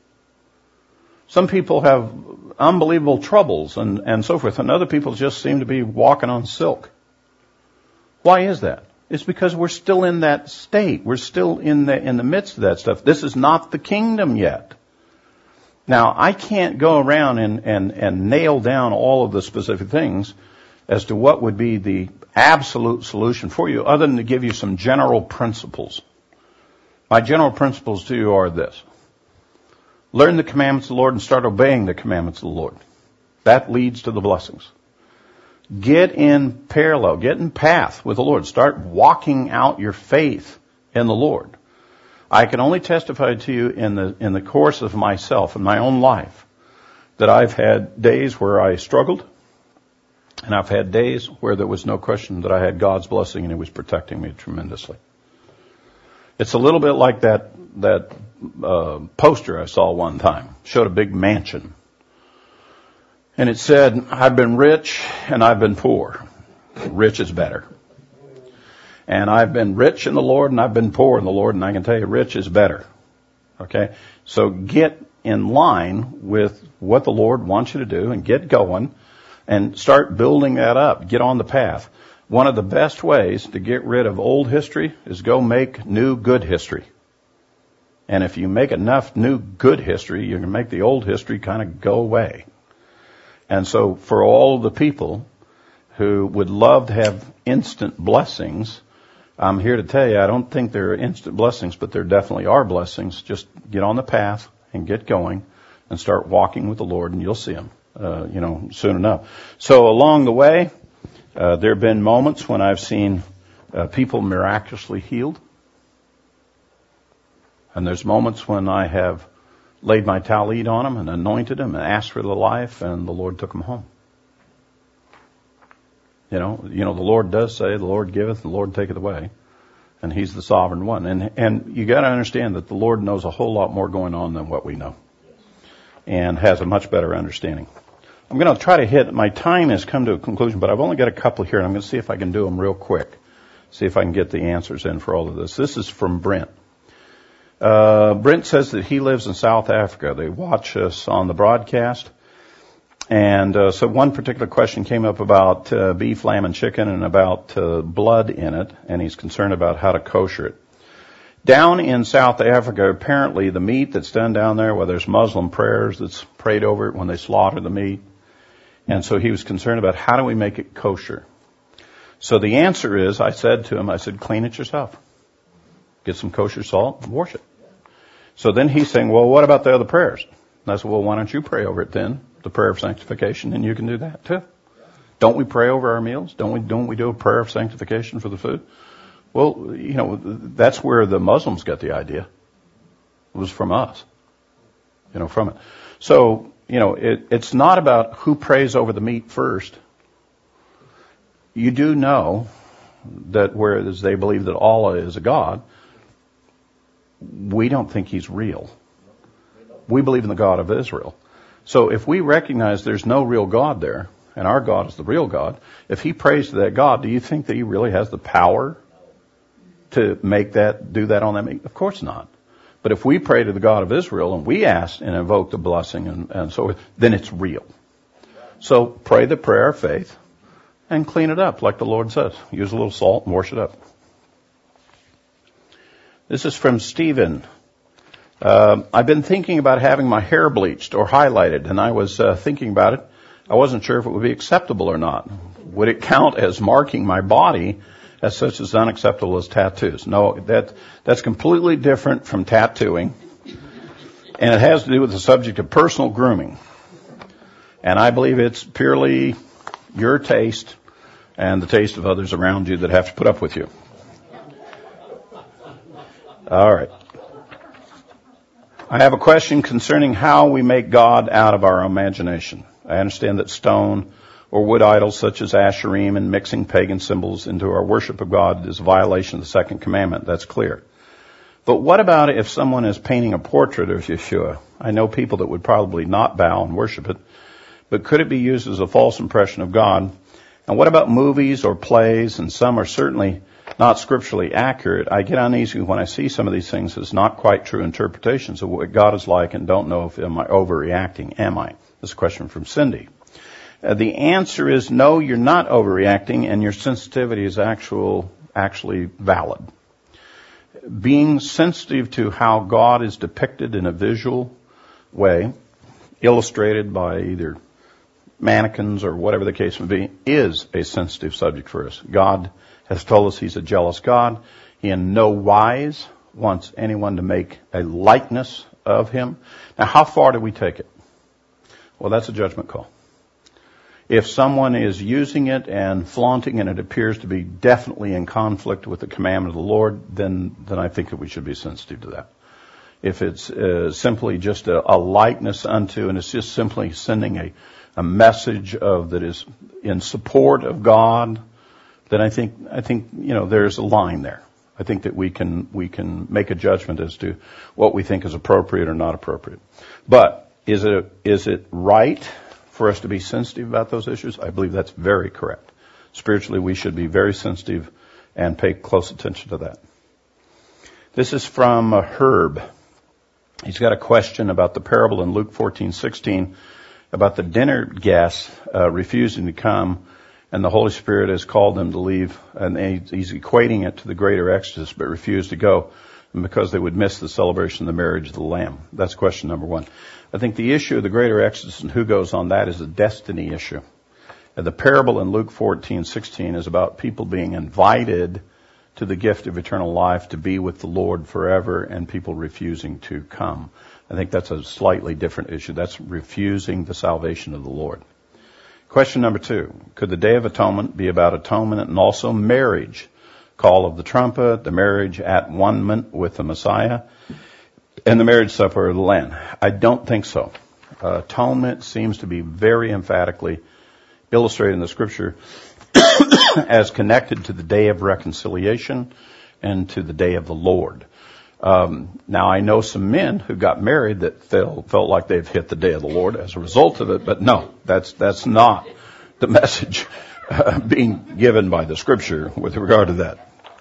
Some people have unbelievable troubles and, and so forth, and other people just seem to be walking on silk. Why is that? It's because we're still in that state. We're still in the, in the midst of that stuff. This is not the kingdom yet. Now, I can't go around and, and, and nail down all of the specific things as to what would be the absolute solution for you, other than to give you some general principles. My general principles to you are this. Learn the commandments of the Lord and start obeying the commandments of the Lord. That leads to the blessings. Get in parallel, get in path with the Lord. Start walking out your faith in the Lord. I can only testify to you in the in the course of myself, in my own life, that I've had days where I struggled, and I've had days where there was no question that I had God's blessing and He was protecting me tremendously. It's a little bit like that that uh, poster I saw one time. Showed a big mansion. And it said, I've been rich and I've been poor. Rich is better. And I've been rich in the Lord and I've been poor in the Lord, and I can tell you rich is better. Okay? So get in line with what the Lord wants you to do and get going and start building that up. Get on the path. One of the best ways to get rid of old history is go make new good history. And if you make enough new good history, you can make the old history kind of go away. And so for all the people who would love to have instant blessings, I'm here to tell you, I don't think there are instant blessings, but there definitely are blessings. Just get on the path and get going and start walking with the Lord, and you'll see Him, uh, you know, soon enough. So along the way, uh, there have been moments when I've seen uh, people miraculously healed. And there's moments when I have laid my tallit on them and anointed them and asked for their life, and the Lord took them home. You know, you know, the Lord does say, the Lord giveth, the Lord taketh away. And He's the sovereign one. And, and you gotta understand that the Lord knows a whole lot more going on than what we know. And has a much better understanding. I'm gonna try to hit, my time has come to a conclusion, but I've only got a couple here, and I'm gonna see if I can do them real quick. See if I can get the answers in for all of this. This is from Brent. Uh, Brent says that he lives in South Africa. They watch us on the broadcast. And uh, so one particular question came up about uh, beef, lamb, and chicken and about uh, blood in it, and he's concerned about how to kosher it. Down in South Africa, apparently the meat that's done down there, well, there's Muslim prayers that's prayed over it when they slaughter the meat. And so he was concerned about how do we make it kosher. So the answer is, I said to him, I said, clean it yourself. Get some kosher salt and wash it. So then he's saying, well, what about the other prayers? And I said, well, why don't you pray over it then? The prayer of sanctification, and you can do that too. Don't we pray over our meals? Don't we, don't we do a prayer of sanctification for the food? Well, you know, that's where the Muslims got the idea. It was from us. You know, from it. So, you know, it, it's not about who prays over the meat first. You do know that whereas they believe that Allah is a God, we don't think He's real. We believe in the God of Israel. So if we recognize there's no real God there, and our God is the real God, if He prays to that God, do you think that He really has the power to make that, do that on that meat? Of course not. But if we pray to the God of Israel and we ask and invoke the blessing and, and so forth, then it's real. So pray the prayer of faith and clean it up like the Lord says. Use a little salt and wash it up. This is from Stephen. Uh, I've been thinking about having my hair bleached or highlighted, and I was uh, thinking about it. I wasn't sure if it would be acceptable or not. Would it count as marking my body as such as unacceptable as tattoos? No, that that's completely different from tattooing, and it has to do with the subject of personal grooming. And I believe it's purely your taste and the taste of others around you that have to put up with you. All right. I have a question concerning how we make God out of our imagination. I understand that stone or wood idols such as Asherim and mixing pagan symbols into our worship of God is a violation of the second commandment. That's clear. But what about if someone is painting a portrait of Yeshua? I know people that would probably not bow and worship it, but could it be used as a false impression of God? And what about movies or plays? And some are certainly not scripturally accurate. I get uneasy when I see some of these things as not quite true interpretations of what God is like and don't know if am I overreacting. Am I? This is a question from Cindy. Uh, the answer is no, you're not overreacting, and your sensitivity is actual, actually valid. Being sensitive to how God is depicted in a visual way, illustrated by either mannequins or whatever the case may be, is a sensitive subject for us. God has told us He's a jealous God. He in no wise wants anyone to make a likeness of Him. Now, how far do we take it? Well, that's a judgment call. If someone is using it and flaunting and it appears to be definitely in conflict with the commandment of the Lord, then, then I think that we should be sensitive to that. If it's uh, simply just a, a likeness unto, and it's just simply sending a, a message of that is in support of God, then I think, I think, you know, there's a line there. I think that we can, we can make a judgment as to what we think is appropriate or not appropriate. But is it, is it right for us to be sensitive about those issues? I believe that's very correct. Spiritually, we should be very sensitive and pay close attention to that. This is from uh, Herb. He's got a question about the parable in Luke fourteen sixteen about the dinner guests uh, refusing to come, and the Holy Spirit has called them to leave, and he's equating it to the greater Exodus, but refused to go because they would miss the celebration of the marriage of the Lamb. That's question number one. I think the issue of the greater Exodus and who goes on that is a destiny issue. And the parable in Luke fourteen sixteen is about people being invited to the gift of eternal life to be with the Lord forever, and people refusing to come. I think that's a slightly different issue. That's refusing the salvation of the Lord. Question number two. Could the Day of Atonement be about atonement and also marriage? Call of the trumpet, the marriage at one-ment with the Messiah, and the marriage supper of the Lamb. I don't think so. Uh, atonement seems to be very emphatically illustrated in the Scripture as connected to the day of reconciliation and to the day of the Lord. Um, now, I know some men who got married that felt, felt like they've hit the day of the Lord as a result of it, but no, that's that's not the message uh, being given by the Scripture with regard to that.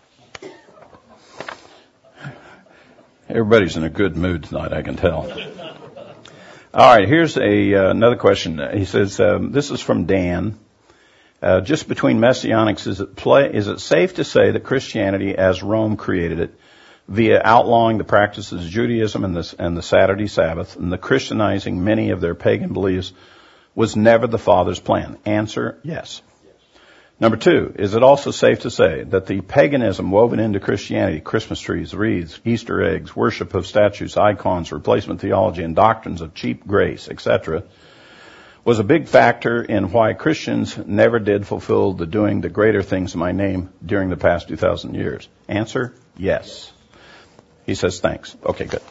Everybody's in a good mood tonight, I can tell. All right, here's a uh, another question. He says, um, this is from Dan. Uh, just between messianics, is it play, is it safe to say that Christianity, as Rome created it, via outlawing the practices of Judaism and the, and the Saturday Sabbath, and the Christianizing many of their pagan beliefs, was never the Father's plan? Answer, yes. Number two, is it also safe to say that the paganism woven into Christianity, Christmas trees, wreaths, Easter eggs, worship of statues, icons, replacement theology, and doctrines of cheap grace, et cetera, was a big factor in why Christians never did fulfill the doing the greater things in my name during the past two thousand years? Answer, yes. He says, thanks. Okay, good.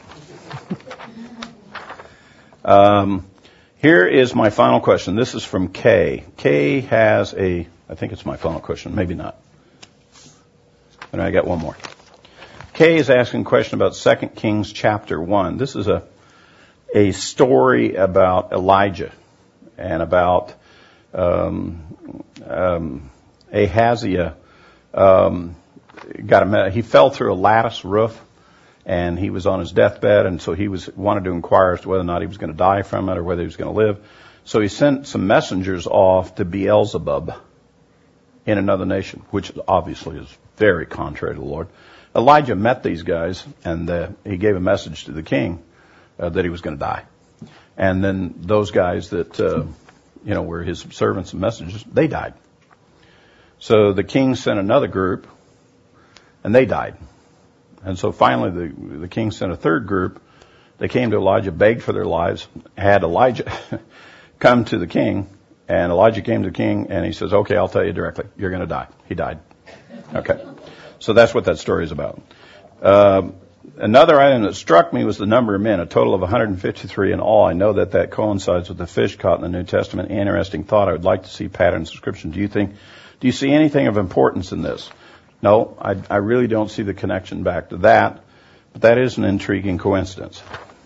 um, here is my final question. This is from Kay. Kay has a, I think it's my final question, maybe not. And I got one more. Kay is asking a question about Second Kings chapter one. This is a, a story about Elijah and about um, um, Ahaziah. Um, got a, he fell through a lattice roof, and he was on his deathbed, and so he was wanted to inquire as to whether or not he was going to die from it or whether he was going to live. So he sent some messengers off to Beelzebub in another nation, which obviously is very contrary to the Lord. Elijah met these guys, and uh, he gave a message to the king uh, that he was going to die. And then those guys that, uh, you know, were his servants and messengers, they died. So the king sent another group, and they died. And so finally the, the king sent a third group. They came to Elijah, begged for their lives, had Elijah come to the king, and Elijah came to the king, and he says, okay, I'll tell you directly, you're going to die. He died. Okay. So that's what that story is about. Um, another item that struck me was the number of men, a total of one hundred fifty-three in all. I know that that coincides with the fish caught in the New Testament. Interesting thought. I would like to see pattern subscription. Do you think, do you see anything of importance in this? No, I, I really don't see the connection back to that, but that is an intriguing coincidence.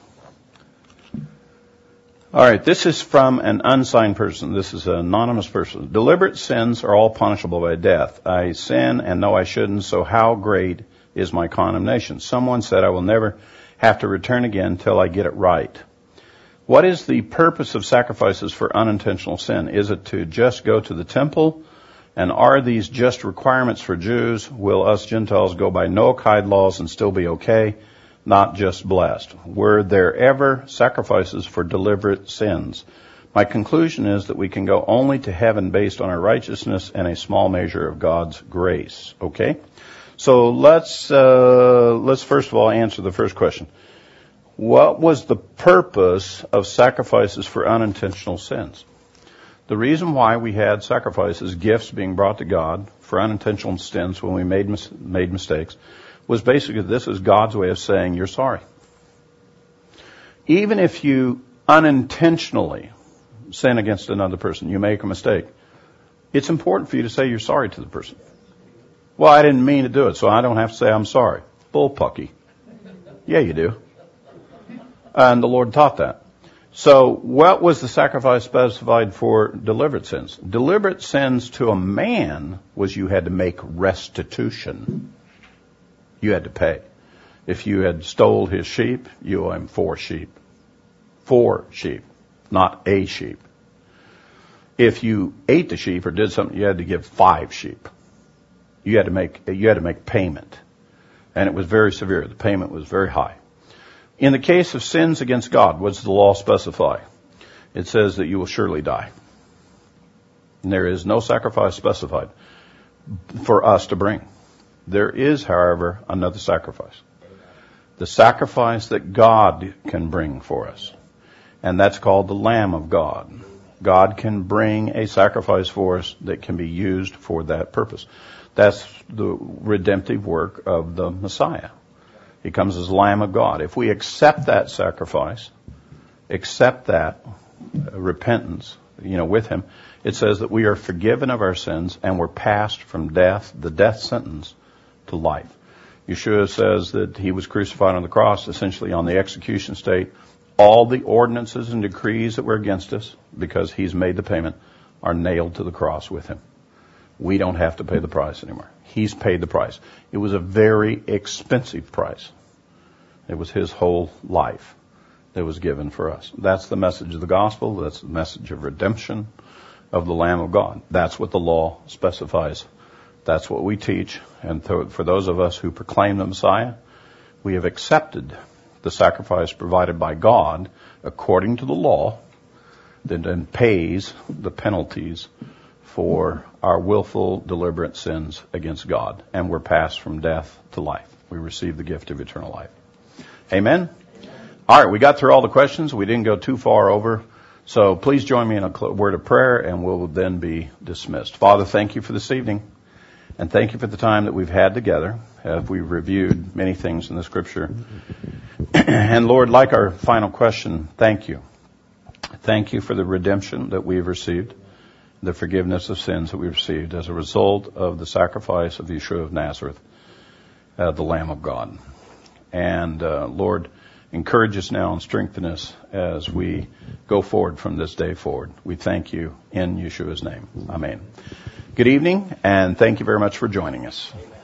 All right, this is from an unsigned person. This is an anonymous person. Deliberate sins are all punishable by death. I sin and know I shouldn't, so how great is my condemnation? Someone said I will never have to return again till I get it right. What is the purpose of sacrifices for unintentional sin? Is it to just go to the temple? And are these just requirements for Jews? Will us Gentiles go by Noahide laws and still be okay? Not just blessed. Were there ever sacrifices for deliberate sins? My conclusion is that we can go only to heaven based on our righteousness and a small measure of God's grace. Okay? So let's, uh, let's first of all answer the first question. What was the purpose of sacrifices for unintentional sins? The reason why we had sacrifices, gifts being brought to God for unintentional sins when we made mis- made mistakes, was basically this is God's way of saying you're sorry. Even if you unintentionally sin against another person, you make a mistake, it's important for you to say you're sorry to the person. Well, I didn't mean to do it, so I don't have to say I'm sorry. Bullpucky. Yeah, you do. And the Lord taught that. So what was the sacrifice specified for deliberate sins? Deliberate sins to a man was you had to make restitution. You had to pay. If you had stole his sheep, you owe him four sheep. Four sheep, not a sheep. If you ate the sheep or did something, you had to give five sheep. You had to make, you had to make payment. And it was very severe. The payment was very high. In the case of sins against God, what does the law specify? It says that you will surely die. And there is no sacrifice specified for us to bring. There is, however, another sacrifice. The sacrifice that God can bring for us. And that's called the Lamb of God. God can bring a sacrifice for us that can be used for that purpose. That's the redemptive work of the Messiah. He comes as Lamb of God. If we accept that sacrifice, accept that uh, repentance, you know, with Him, it says that we are forgiven of our sins and we're passed from death, the death sentence, to life. Yeshua says that He was crucified on the cross, essentially on the execution state. All the ordinances and decrees that were against us, because He's made the payment, are nailed to the cross with Him. We don't have to pay the price anymore. He's paid the price. It was a very expensive price. It was his whole life that was given for us. That's the message of the gospel. That's the message of redemption of the Lamb of God. That's what the law specifies. That's what we teach. And th- for those of us who proclaim the Messiah, we have accepted the sacrifice provided by God according to the law that then pays the penalties for our willful, deliberate sins against God. And we're passed from death to life. We receive the gift of eternal life. Amen? All right, we got through all the questions. We didn't go too far over. So please join me in a word of prayer, and we'll then be dismissed. Father, thank you for this evening, and thank you for the time that we've had together as we've reviewed many things in the Scripture. And Lord, like our final question, thank you. Thank you for the redemption that we've received, the forgiveness of sins that we've received as a result of the sacrifice of Yeshua of Nazareth, uh, the Lamb of God. And uh, Lord, encourage us now and strengthen us as we go forward from this day forward. We thank you in Yeshua's name. Amen. Good evening, and thank you very much for joining us.